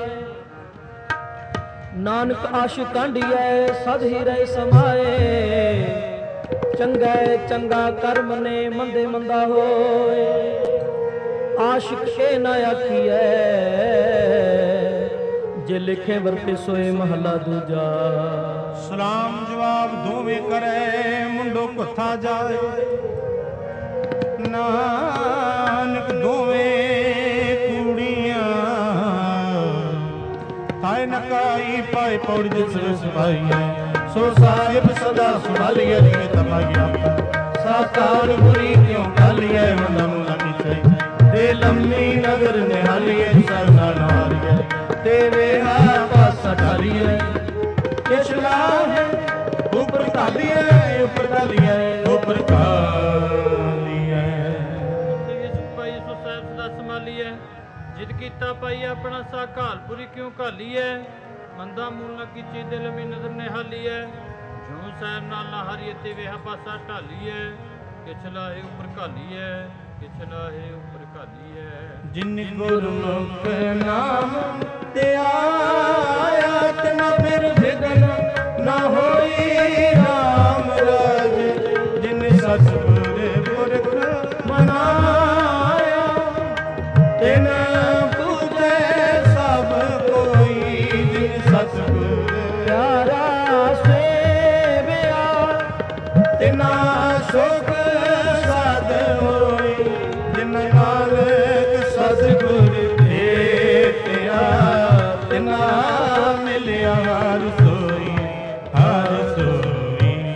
ਨਾਨਕ ਆਸ਼ਿਕ ਕਾਂਢੀਐ ਸਦ ਹੀ ਰਹਿ ਸਮਾਏ ਚੰਗਾ ਚੰਗਾ ਕਰਮ ਨੇ ਮੰਦੇ ਮੰਦਾ ਹੋਏ ਆਸ਼ਿਕ ਇਹ ਨਾ ਆਖੀਐ ਜੇ ਲਿਖੇ ਵਰਤੇ ਸੋਏ ਮਹਲਾ ਦੂਜਾ। ਸਲਾਮ ਜਵਾਬ ਦੋਵੇਂ ਕਰੇ ਮੁੰਡੋ ਕੁੱਥਾ ਜਾਏ ਨਾਨਕ ਦੋਵੇਂ ਕੁੜੀਆਂ ਤਾਇ ਨਕਾਈ ਪਾਏ ਪੌੜੀ ਜਿਸ ਸਿਪਾਹੀਆਂ ਸੋ ਸਾਹਿਬ ਸਦਾ ਸੰਭਾਲੀਏ ਜਿਵੇਂ ਤਮਾਇਆ ਸਾਕਾਰ ਬੁਰੀ ਕਿਉਂ ਕਾਲੀਏ ਮਨ ਨੂੰ ਲੱਗੀ ਚਾਹੀ ਤੇ ਲੰਮੀ ਨਗਰ ਨਿਹਾਲੀਏ ਸਰਨਾ ਨਾਰੀਏ ਤੇਰੇ ਹਾ ਪਾਸਾ ਢਾਲੀਏ ਕਿਛ ਲਾਹੇ ਉਪਰ ਢਾਲੀਏ ਉਪਰ ਢਾਲੀਏ ਉਪਰ ਢਾਲੀਏ ਭਾਈ ਸੋ ਸਾਹਿਬ ਸਦਾ ਸੰਭਾਲੀਏ ਜਿਤ ਕੀਤਾ ਪਾਈ ਆਪਣਾ ਸਾ ਘਾਲਪੁਰੀ ਕਿਉਂ ਘਾਲੀਏ ਮੰਦਾ ਮੂਲ ਨਾ ਕੀਤੀ ਦਿਲ ਮੀ ਨਜ਼ਰ ਨਿਹਾਲੀਏ ਜੋ ਸਾਹਿਬ ਨਾਲ ਨਾ ਹਰੀਏ ਤੇ ਵੇਹਾ ਪਾਸਾ ਢਾਲੀਏ ਕਿਛ ਲਾਹੇ ਉਪਰ ਘਾਲੀਏ ਕਿਛ ਲਾਹੇ ਉਪਰ ਘਾਲੀਏ ਜਿਨ ਗੁਰਮੁਖ ਨਾਮ ਤੇ ਆਇਆ ਤਨ ਫਿਰ ਵਿਗਨ ਨਾ ਹੋਈ ਰਾਮ ਰਾਜ ਜਿਨ ਸਤਿਗੁਰ ਪੁਰਖ ਮਨਾਇਆ ਤਿਨ ਪੂਜੈ ਸਭ ਕੋਈ ਜਿਨ ਸਤਿਗੁਰ ਪਿਆਰਾ ਸੇਵਿਆ ਤਿਨਾ ਸ਼ੋਕ ਸਾਧ ਹੋਈ ਜਿਨ ਨਾਨਕ ਸਤਿਗੁਰ ਭੇਟਿਆ ਤਿਨਾ ਮਿਲਿਆ ਹਰ ਸੋਈ ਹਰ ਸੋਈ।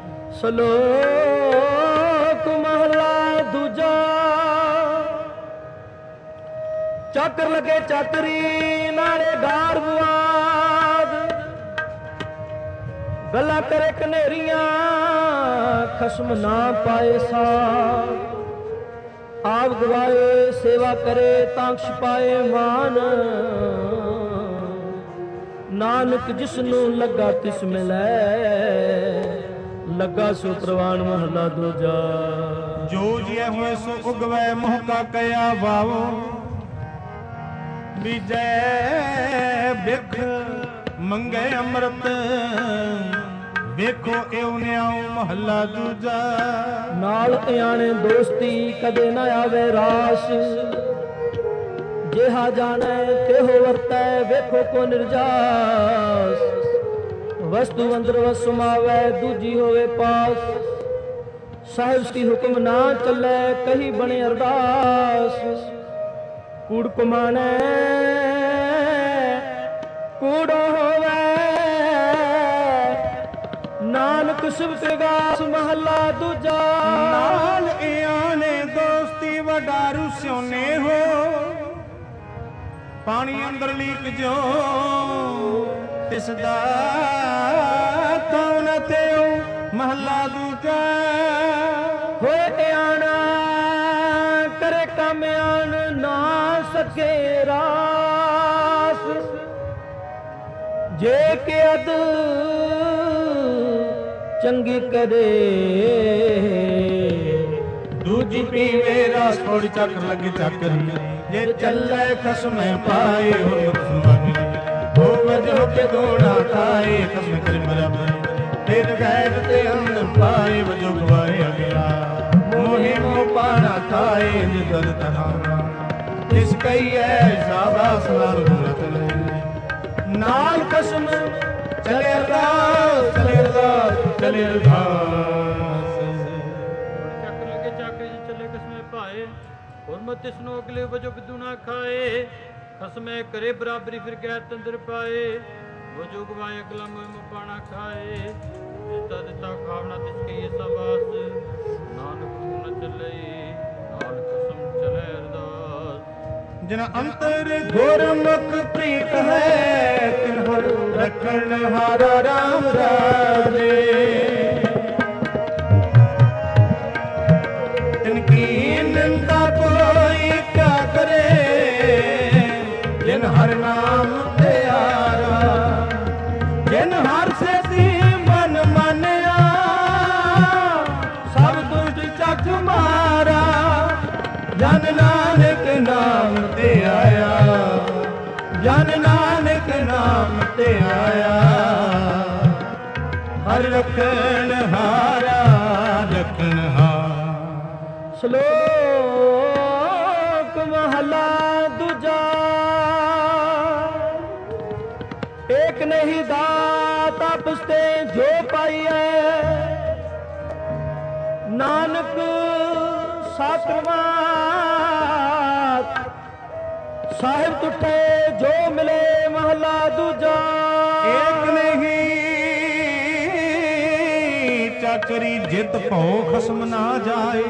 ਸ਼ਲੋਕ ਮਹਲਾ ਦੂਜਾ। ਚੱਕਰ ਲਗੇ ਚਾਤਰੀ ਨਾਲੇ ਗਾਰ ਬੁਆਦ ਗੱਲਾਂ ਕਰੇ ਕਨੇਰੀਆਂ ਖਸਮ ਨਾ ਪਾਏ ਸਾਥ ਆਪ ਗਵਾਏ ਸੇਵਾ ਕਰੇ ਤਾਂ ਛਪਾਏ ਮਾਨ ਨਾਨਕ ਜਿਸ ਨੂੰ ਲੱਗਾ ਤਿਸ ਮਿਲੈ ਲੱਗਾ ਸੋ ਪ੍ਰਵਾਨ ਮਹਲਾ ਦੂਜਾ। ਜੋ ਜਿਏ ਹੋਏ ਸੋ ਉਗਵੈ ਮੋਹਕਾ ਕਹਿਆ ਵਾਵੋ ਬੀਜੈ ਬਿਖ ਮੰਗੇ ਅੰਮ੍ਰਿਤ ਵੇਖੋ ਇਉ ਨਿਆਉ ਮਹੱਲਾ ਦੂਜਾ। ਨਾਲ ਇਆਣੇ ਦੋਸਤੀ ਕਦੇ ਨਾ ਆਵੇ ਰਾਸ ਜਿਹਾ ਜਾਣੈ ਤਿਹੋ ਵਰਤੈ ਵੇਖੋ ਕੋ ਨਿਰਜਾਸ ਵਸਤੂ ਅੰਦਰ ਵਸ ਸਮਾਵੈ ਦੂਜੀ ਹੋਵੇ ਪਾਸ ਸਾਹਿਬ ਕੀ ਹੁਕਮ ਨਾ ਚੱਲੈ ਕਹੀ ਬਣੇ ਅਰਦਾਸ ਕੂੜ ਕਮਾਣੈ ਕੂੜੋ ਹੋਵੇ ਨਾਨਕ ਸਿਵ ਪ੍ਰਗਾਸ ਮਹੱਲਾ ਦੂਜਾ। ਨਾਲ ਇਆਨੇ ਦੋਸਤੀ ਵਡਾਰੂ ਸਿਉਨੇ ਹੋ ਪਾਣੀ ਅੰਦਰ ਲੀਕ ਜੋ ਤਿਸ ਦਾ ਕੌਣ ਤੇਉ ਮਹੱਲਾ ਦੂਜਾ। ਹੋਏ ਇਆਣਾ ਕਰੇ ਕੰਮ ਆਣ ਨਾ ਸਕੇ ਰਾਸ ਜੇ ਕਿ ਅਦ ਚੰਗੀ ਕਰੇ ਦੂਜੀ ਪੀਵੇ ਰਸ ਥੋੜੀ ਚੱਕਰ ਲੱਗੀ ਚੱਕਰ ਜੇ ਚੱਲੇ ਖਸਮੇ ਪਾਏ ਹੋ ਸੁਮਨ ਹੋ ਵਜੋ ਕੇ ਦੋੜਾ ਖਾਏ ਖਸਮ ਕਰ ਬਰਾਬਰ ਫਿਰ ਗੈਰ ਤੇ ਅੰਨ ਪਾਏ ਵਜੋ ਗਵਾਏ ਅਗਲਾ ਮੋਹੇ ਮੋ ਪਾਣਾ ਖਾਏ ਜਿਦਰ ਤਹਾਨਾ ਜਿਸ ਕਈਐ ਸ਼ਾਬਾਸ਼ ਨਾਲ ਗੁਰਤ ਲੈ ਨਾਲ ਖਸਮ ਚਲੇ ਅਰਦਾਸ ਚਲੇ ਅਰਦਾਸ ਚਲੇ ਅਰਦਾਸ ਚੱਕਰ ਲਗੇ ਚੱਕਰ ਜੀ ਚੱਲੇ ਕਸਮੇ ਭਾਏ ਹੁਰਮਤ ਇਸ ਨੂੰ ਅਗਲੇ ਵਜੋ ਬਿਦੂ ਨਾ ਖਾਏ ਖਸਮੇ ਕਰੇ ਬਰਾਬਰੀ ਫਿਰ ਗੈ ਤੰਦਰ ਪਾਏ ਵਜੋ ਗਵਾਏ ਅਗਲਾ ਮੋਹ ਪਾਣਾ ਖਾਏ ਜਿਸਦਾ ਦਿੱਤਾ ਖਾਵਣਾ ਤਿਸ ਕਹੀਏ ਸਬਾਸ ਨਾਨਕ ਨੂੰ ਨ ਚੱਲੇ ਨਾਨਕ ਸਮ ਚਲੇ ਅਰਦਾਸ ਜਿਨ ਅੰਤਰ ਗੁਰਮੁਖ ਪ੍ਰੀਤ ਹੈ ਤਿਨ ਹਰ ਰਖਣ ਹਾਰਾ ਰਾਮ ਰਾਜੇ ਤਿਨ ਕੀ ਨਿੰਦਾ ਕੋਈ ਕਿਆ ਕਰੇ ਜਿਨ ਹਰ ਨਾਮ ਪਿਆਰਾ ਜਿਨ ਹਰ ਸੇਤੀ ਮਨ ਮਾਨਿਆ ਸਭ ਦੁਸ਼ਟ ਚੱਕ ਮਾਰਾ ਜਨ ਨਾਨਕ ਨਾਮ ਤੇ ਆਇਆ ਜਨ ਨਾਨਕ ਨਾਮ ਤੇ ਆਇਆ ਹਰ ਰਖਣ ਹਾਰਾ ਰਖਣ ਹਾਰ। ਸ਼ਲੋਕ ਮਹਲਾ ਦੂਜਾ। ਏਕ ਨਹੀਂ ਦਾਤ ਆਪਸ ਤੇ ਜੋ ਪਾਈਐ ਨਾਨਕ ਸਾਤਵਾਂ ਸਾਹਿਬ ਟੁੱਟੇ ਜੋ ਮਿਲੇ ਮਹਲਾ ਦੂਜਾ। ਏਕ ਨਹੀਂ ਚਾਕਰੀ ਜਿਤ ਭਉ ਖਸਮ ਨਾ ਜਾਏ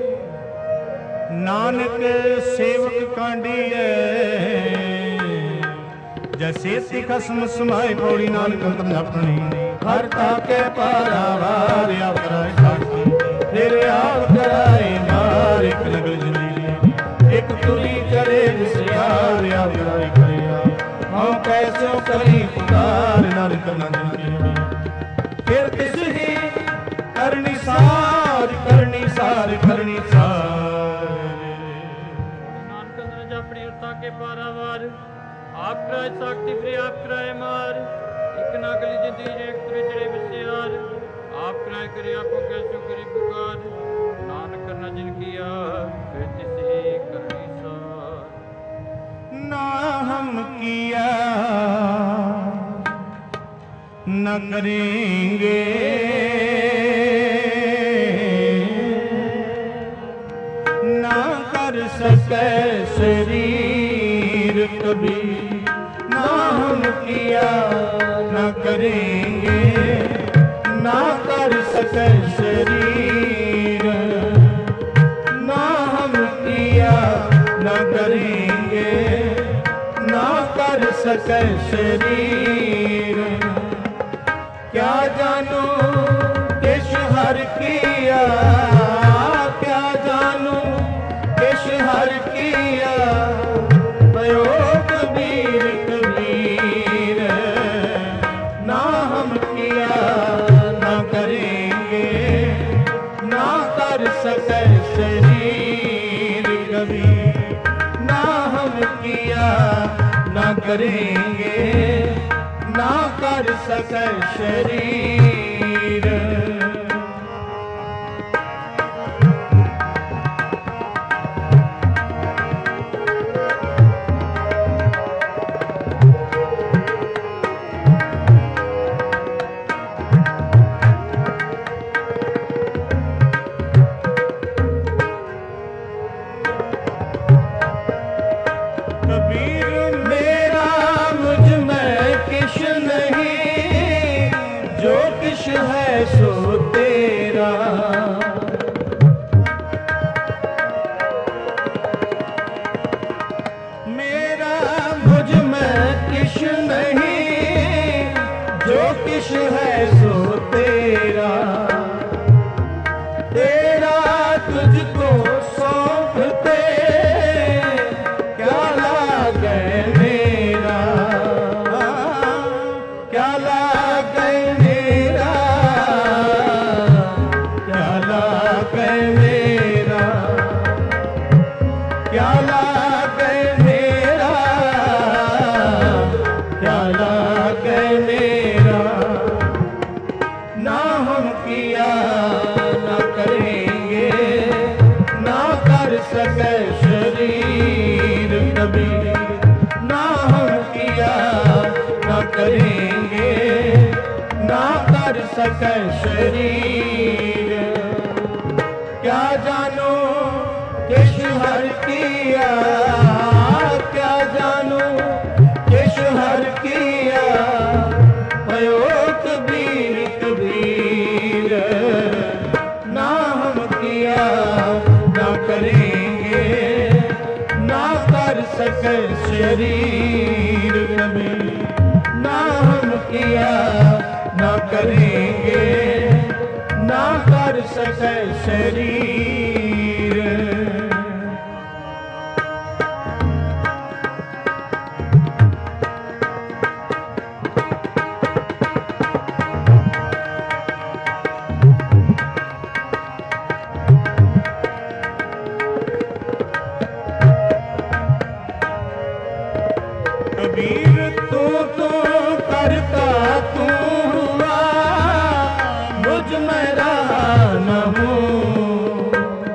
ਨਾਨਕ ਸੇਵਕ ਕਾਂਡੀਐ ਜੈਸੇ ਤੀ ਖਸਮ ਸਮਾਏ ਪੌੜੀ ਨਾਨਕ ਅੰਤਰ ਆਪਣੀ ਹਰ ਤਾਕੇ ਪਾਰਾਵਾਰ ਆਪਰਾ ਸਾਖੀ ਫਿਰ ਆਪ ਕਰਾਏ ਮਾਰ ਇੱਕ ਲਗਲ ਜਿੰਦਗੀ ਇੱਕ ਤੁਰੀ ਕਰੇ ਵਿਸਿਆਰ ਆਪਰਾ ਕਰਿਆ ਹਉ ਕੈਸੋ ਕਰੀ ਪੁਕਾਰ ਨਾਨਕ ਨੰਦ ਫਿਰ ਤਿਸ ਹੀ ਕਰਨੀ ਸਾਰ ਕਰਨੀ ਸਾਰ ਕਰਨੀ ਸਾਰ। ਨਾਨਕ ਅੰਦਰ ਆਪਣੀ ਉਰਤਾ ਕੇ ਪਾਰਾਵਾਰ ਆਪ ਕਰਾਏ ਸਾਖੀ ਫਿਰ ਆਪ ਕਰਾਏ ਮਾਰ ਇੱਕ ਨਾ ਗਲੀ ਜਿੰਦੀ ਜੇ ਇੱਕ ਤੁਰੇ ਚੜੇ ਵਿਸਿਆਰ ਆਪ ਕਰਾਏ ਕਰੇ ਆਪੋ ਕੈਸੋ ਕਰੀ ਪੁਕਾਰ ਨਾਨਕ ਕਰਨਾ ਜਿਨ ਕੀਆ ਫਿਰ ਤਿਸੇ ਕਰਨੀ ਸਾਰ। ਨਾ ਹਮ ਕੀਆ न करेंगे ना कर सके शरीर कभी ना हम किया ना करेंगे ना कर सके शरीर ना हम किया ना करेंगे ना कर सके शरीर क्या जानू किश हर किया क्या जानू किश हर किया भयो कबीर कबीर ना हम किया ना करेंगे ना कर सके शरीर कभी ना हम किया ना करेंगे ना कर सके शरीर। कबीर मेरा मुझ में किश नहीं जो किश है सो तेरा मेरा मुझ में किश नहीं जो किश है सो तेरा तेरा तुझको सौंपते क्या लागे मेरा क्या लागे मेरा क्या लागे मेरा क्या लागे मेरा क्या लागे मेरा ना हम किया ना करेंगे ना कर सके शरीर कभी ना हम किया ना करेंगे ना कर सके शरीर क्या जानू किश हर किया क्या जानू किश हर किया भयो कबीर कबीर किया ना करेंगे, ना कर सके शरीर कभी। ना हम किया ना करेंगे, ना कर सके शरीर। कबीर तू तो करता तू हुआ, मुझ में रहा न हूँ।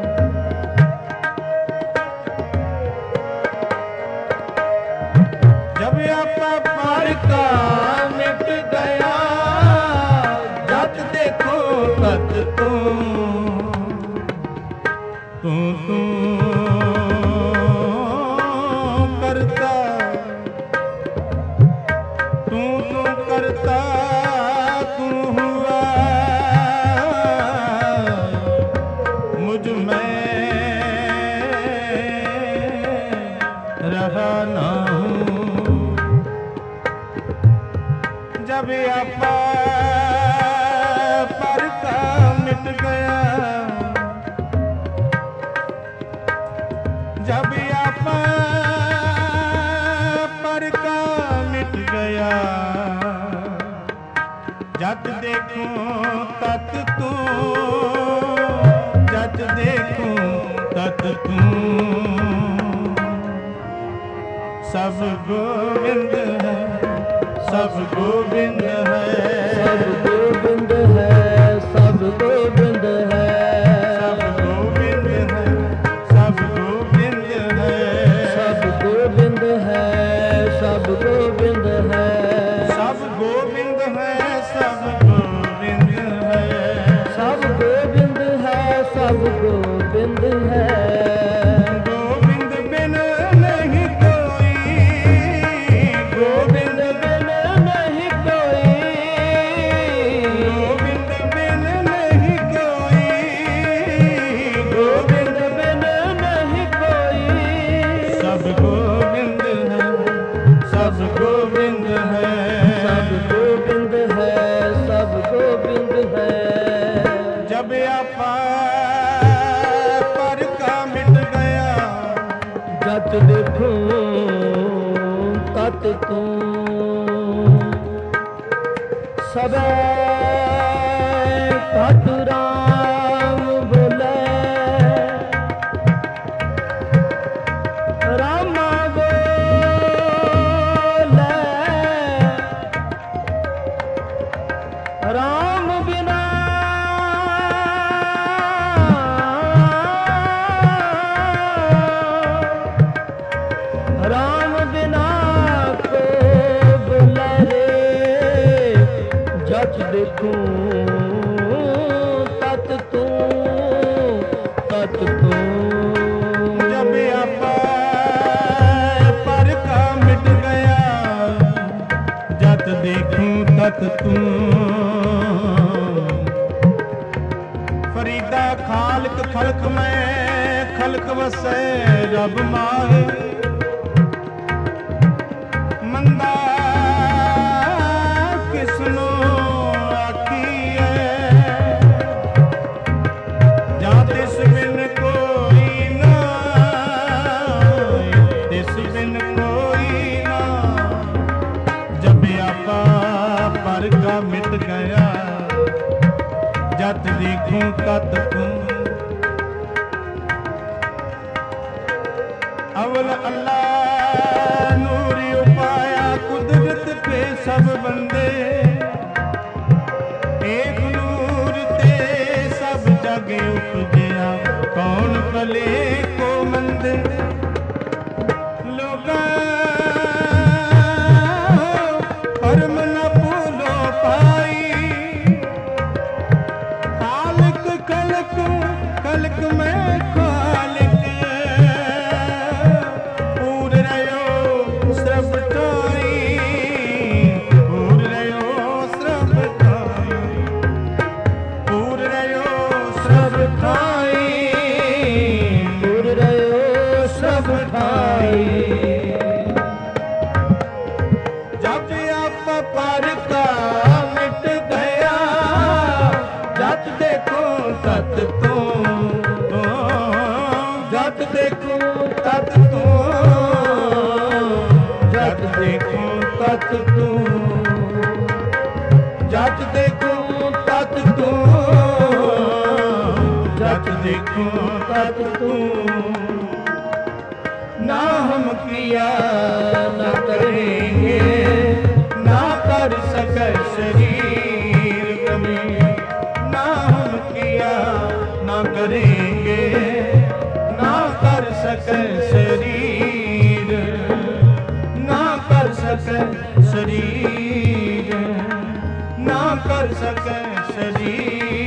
जब आपा पर का मिट गया, जब देखो तत तू तू तू करता, तू तू करता तू हुआ, मुझ में रहा ना हूँ। जब आपा पर का मिट गया, जब आपा पर का मिट गया, जब देखूं तत तू, जब देखूं तत तू। सब गोविंद है, सब गोविंद है, सब गोविंद है, सब गोविंद है, सब गोविंद है, सब गोविंद है, सब गोविंद है, सब गोविंद है, सब गोविंद है, सब गोविंद है, सब गोविंद है, सब गोविंद है। गोविंद बिन नहीं कोई, गोविंद बिन नहीं कोई, गोविंद बिन नहीं कोई, गोविंद बिन नहीं कोई। सब गोविंद है, सब गोविंद है, सब गोविंद है, सब गोविंद है। जब आपा पर का मिट गया, जत देखूं तत तू, सबे घट राम बोले, रामा बोले, राम बिना राम बिना को बोले रे, जच देखूं तत तू, तत तू। जब आपा पर का मिट गया, जत देखूं तत तू। फरीदा खालक खलक में खलक वसे रब माहे, मंदा किसनो आखिए, जा तिस बिन कोई ना, तिस बिन कोई ना। जब आपा पर का मिट गया, जत देखूं तत तू। अवल अल्लाह नूर उपाया, कुदरत पे सब बंदे, एक नूर ते सब जग उपजया, कौन भले को मंद। लोगा परम न भूलो पाई, खालिक खलक खलक में खालिक, पूर रहो सब ठाई, पूर रहो सब ठाई, पूर रहो सब ठाई। जत देखो तत तू, ना हम किया न करेंगे, ना कर सके शरीर कभी, ना हम किया न करेंगे, ना कर सके शरीर, ना कर सके शरीर, ना कर सके शरीर।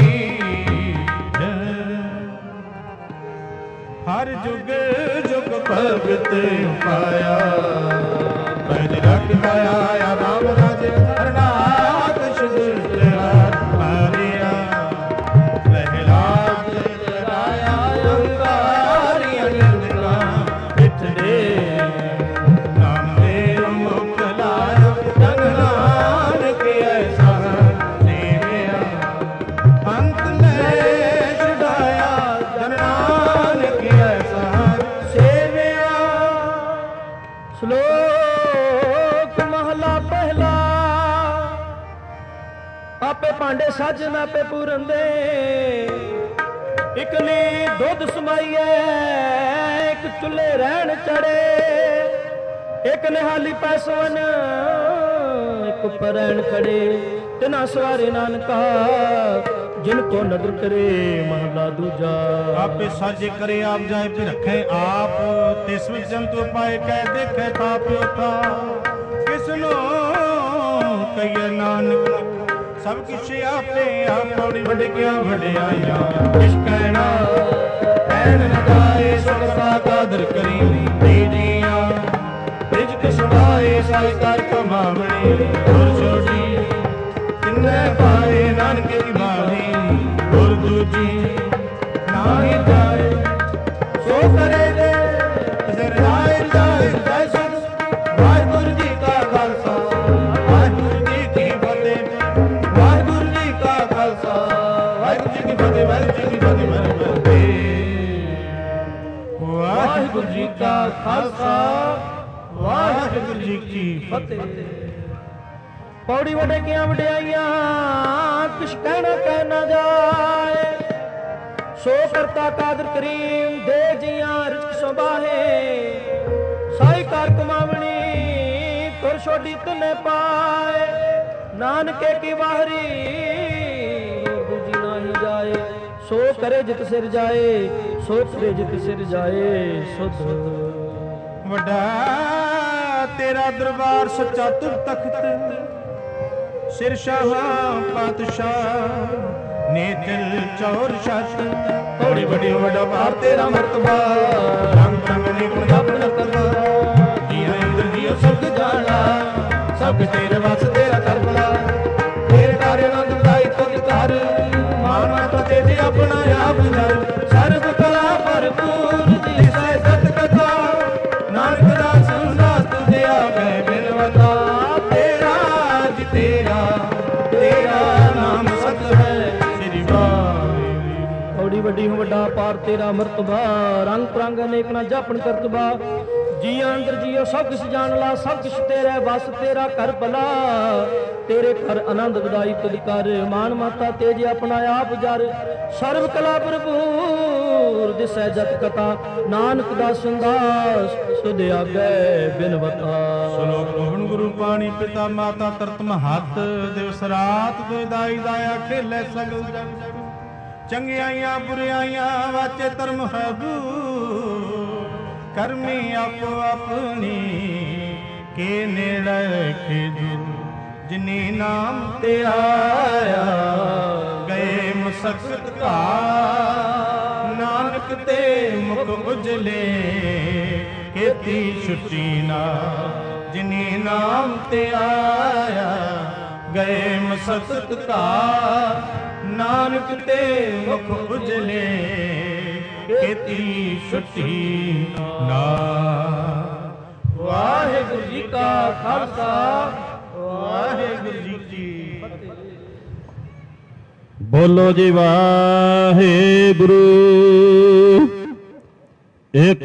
हर जुग जुग भगत पाया, पैज रखता आया राम राज हरनाथ दुष्ट मारिया, प्रहलाद राया अंगारी अनंत का बिठड़े, नाम देव मुख लाया धन नानक ऐसा देविया, अंत में छुड़ाया धन नानक ऐसा सेविया। श्लोक महला पहला। आपे भांडे साजन आपे पूरन दे, एक ने दुध समाइए, एक चुल्हे रहन चढ़े, एक ने हाली पैसवन, एक उपर रहन खड़े, तिना सवारे नानका जिनको नदर करे महला दूजा। आपे साजे करे आप जाए फिर रखे आप, तिस विच जंतु पाए कह देखे था प्योता, किसनो कहिए नानक सब किछ आपे आप, बड़ी बड़ गया वड्याइया किस कहना, कहन न जाए सुख सादर करी दीदिया, रिजक सुनाए साइकार कमावणी और छोड़ी, तिन्ने पाए नानक की बाणी और दूजी, नाही जाए सो करे दे सिर जाए जाए जैसा। वाहिगुरु जी का खालसा वाहिगुरु जी की फतेह, वाहिगुरु जी का खालसा वाहिगुरु जी की फतेह, वाहिगुरु जी की फतेह, वाहिगुरु जी का खालसा वाहिगुरु जी की फतेह। पौड़ी वडे किया वड्याइया कुछ कहना कह ना जाए, सो करता कादर करीम दे जिया रिज़्क़ सुबाहे, साई कार कमावनी तुर छोड़ी तने पाए, नानके की बाहरी दूजी नाही जाए, सो करे जित सिर जाए, सो करे जित सिर जाए सुध। वड्डा तेरा दरबार सच्चा तुर तख्त, सिर शाह पातशाह ने दिल चौर शत, बड़ी बड़ी वड्डा बार तेरा मर्तबा, रंग रंग ने गुण अपना करवा, जिया इंद्र जिया सब जाना, सब तेरे वास तेरा करबला, तेरे कार्य नंद दाई तुझ कर, मान माता तेरे अपना आप जर, सर्व कला भरपूर जी सै सत कथा, नानक दास दास तुझे आगे बिनवता, तेरा जी तेरा तेरा नाम सत है श्री वाहिगुरू। औड़ी वड्डी हो वड्डा पार तेरा मर्तबा, रंग परंग अनेक ना जापन करतबा, जिया अंदर जियो सब किछ जान ला, सब किछ तेरे बस तेरा कर भला, तेरे घर आनंद बधाई तुद कर, मान माता तेज अपना आप जर, सर्व कला भरपूर दिसै जत कथा, नानक दास संदास तुद आगे बिनवता। श्लोक लोहन गुरु पाणी पिता माता तरत महत, दिवस रात दुदाई दाया खेले सगल जग, चंगियाइयां बुराइयां वाचे धर्म हबू, करमी आपो अपनी के नेड़े खेदू, जिनी नाम ते आया गए मसकत का, नानक ते मुख उजले केती छुट्टी ना, जिनी नाम ते आया गए मसकत का, नानक ते मुख उजले केती छुट्टी ना। वाहिगुरु जी का खालसा वाहिगुरु जी की फतेह। बोलो जी वाहिगुरु। एक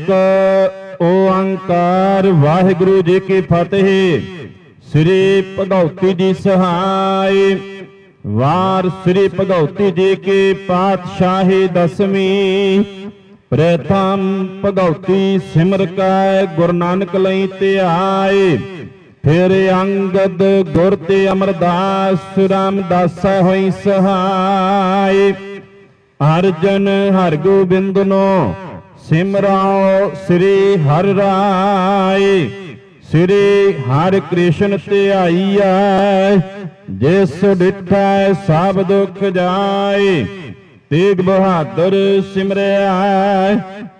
ओंकार वाहिगुरु जी की फतेह। श्री भगवती जी सहाय। वार श्री भगवती जी की पातशाही दसवीं। प्रथम भगवती सिमर कै गुरु नानक लई ध्याए। फिर अंगद गुर ते अमरदास रामदासा होई सहाय। अर्जन हरगोबिंद नो सिमराओ श्री हर राय। श्री हर कृष्ण ध्याईया जिस डिठा सब दुख जाए। तेग बहादुर सिमरिया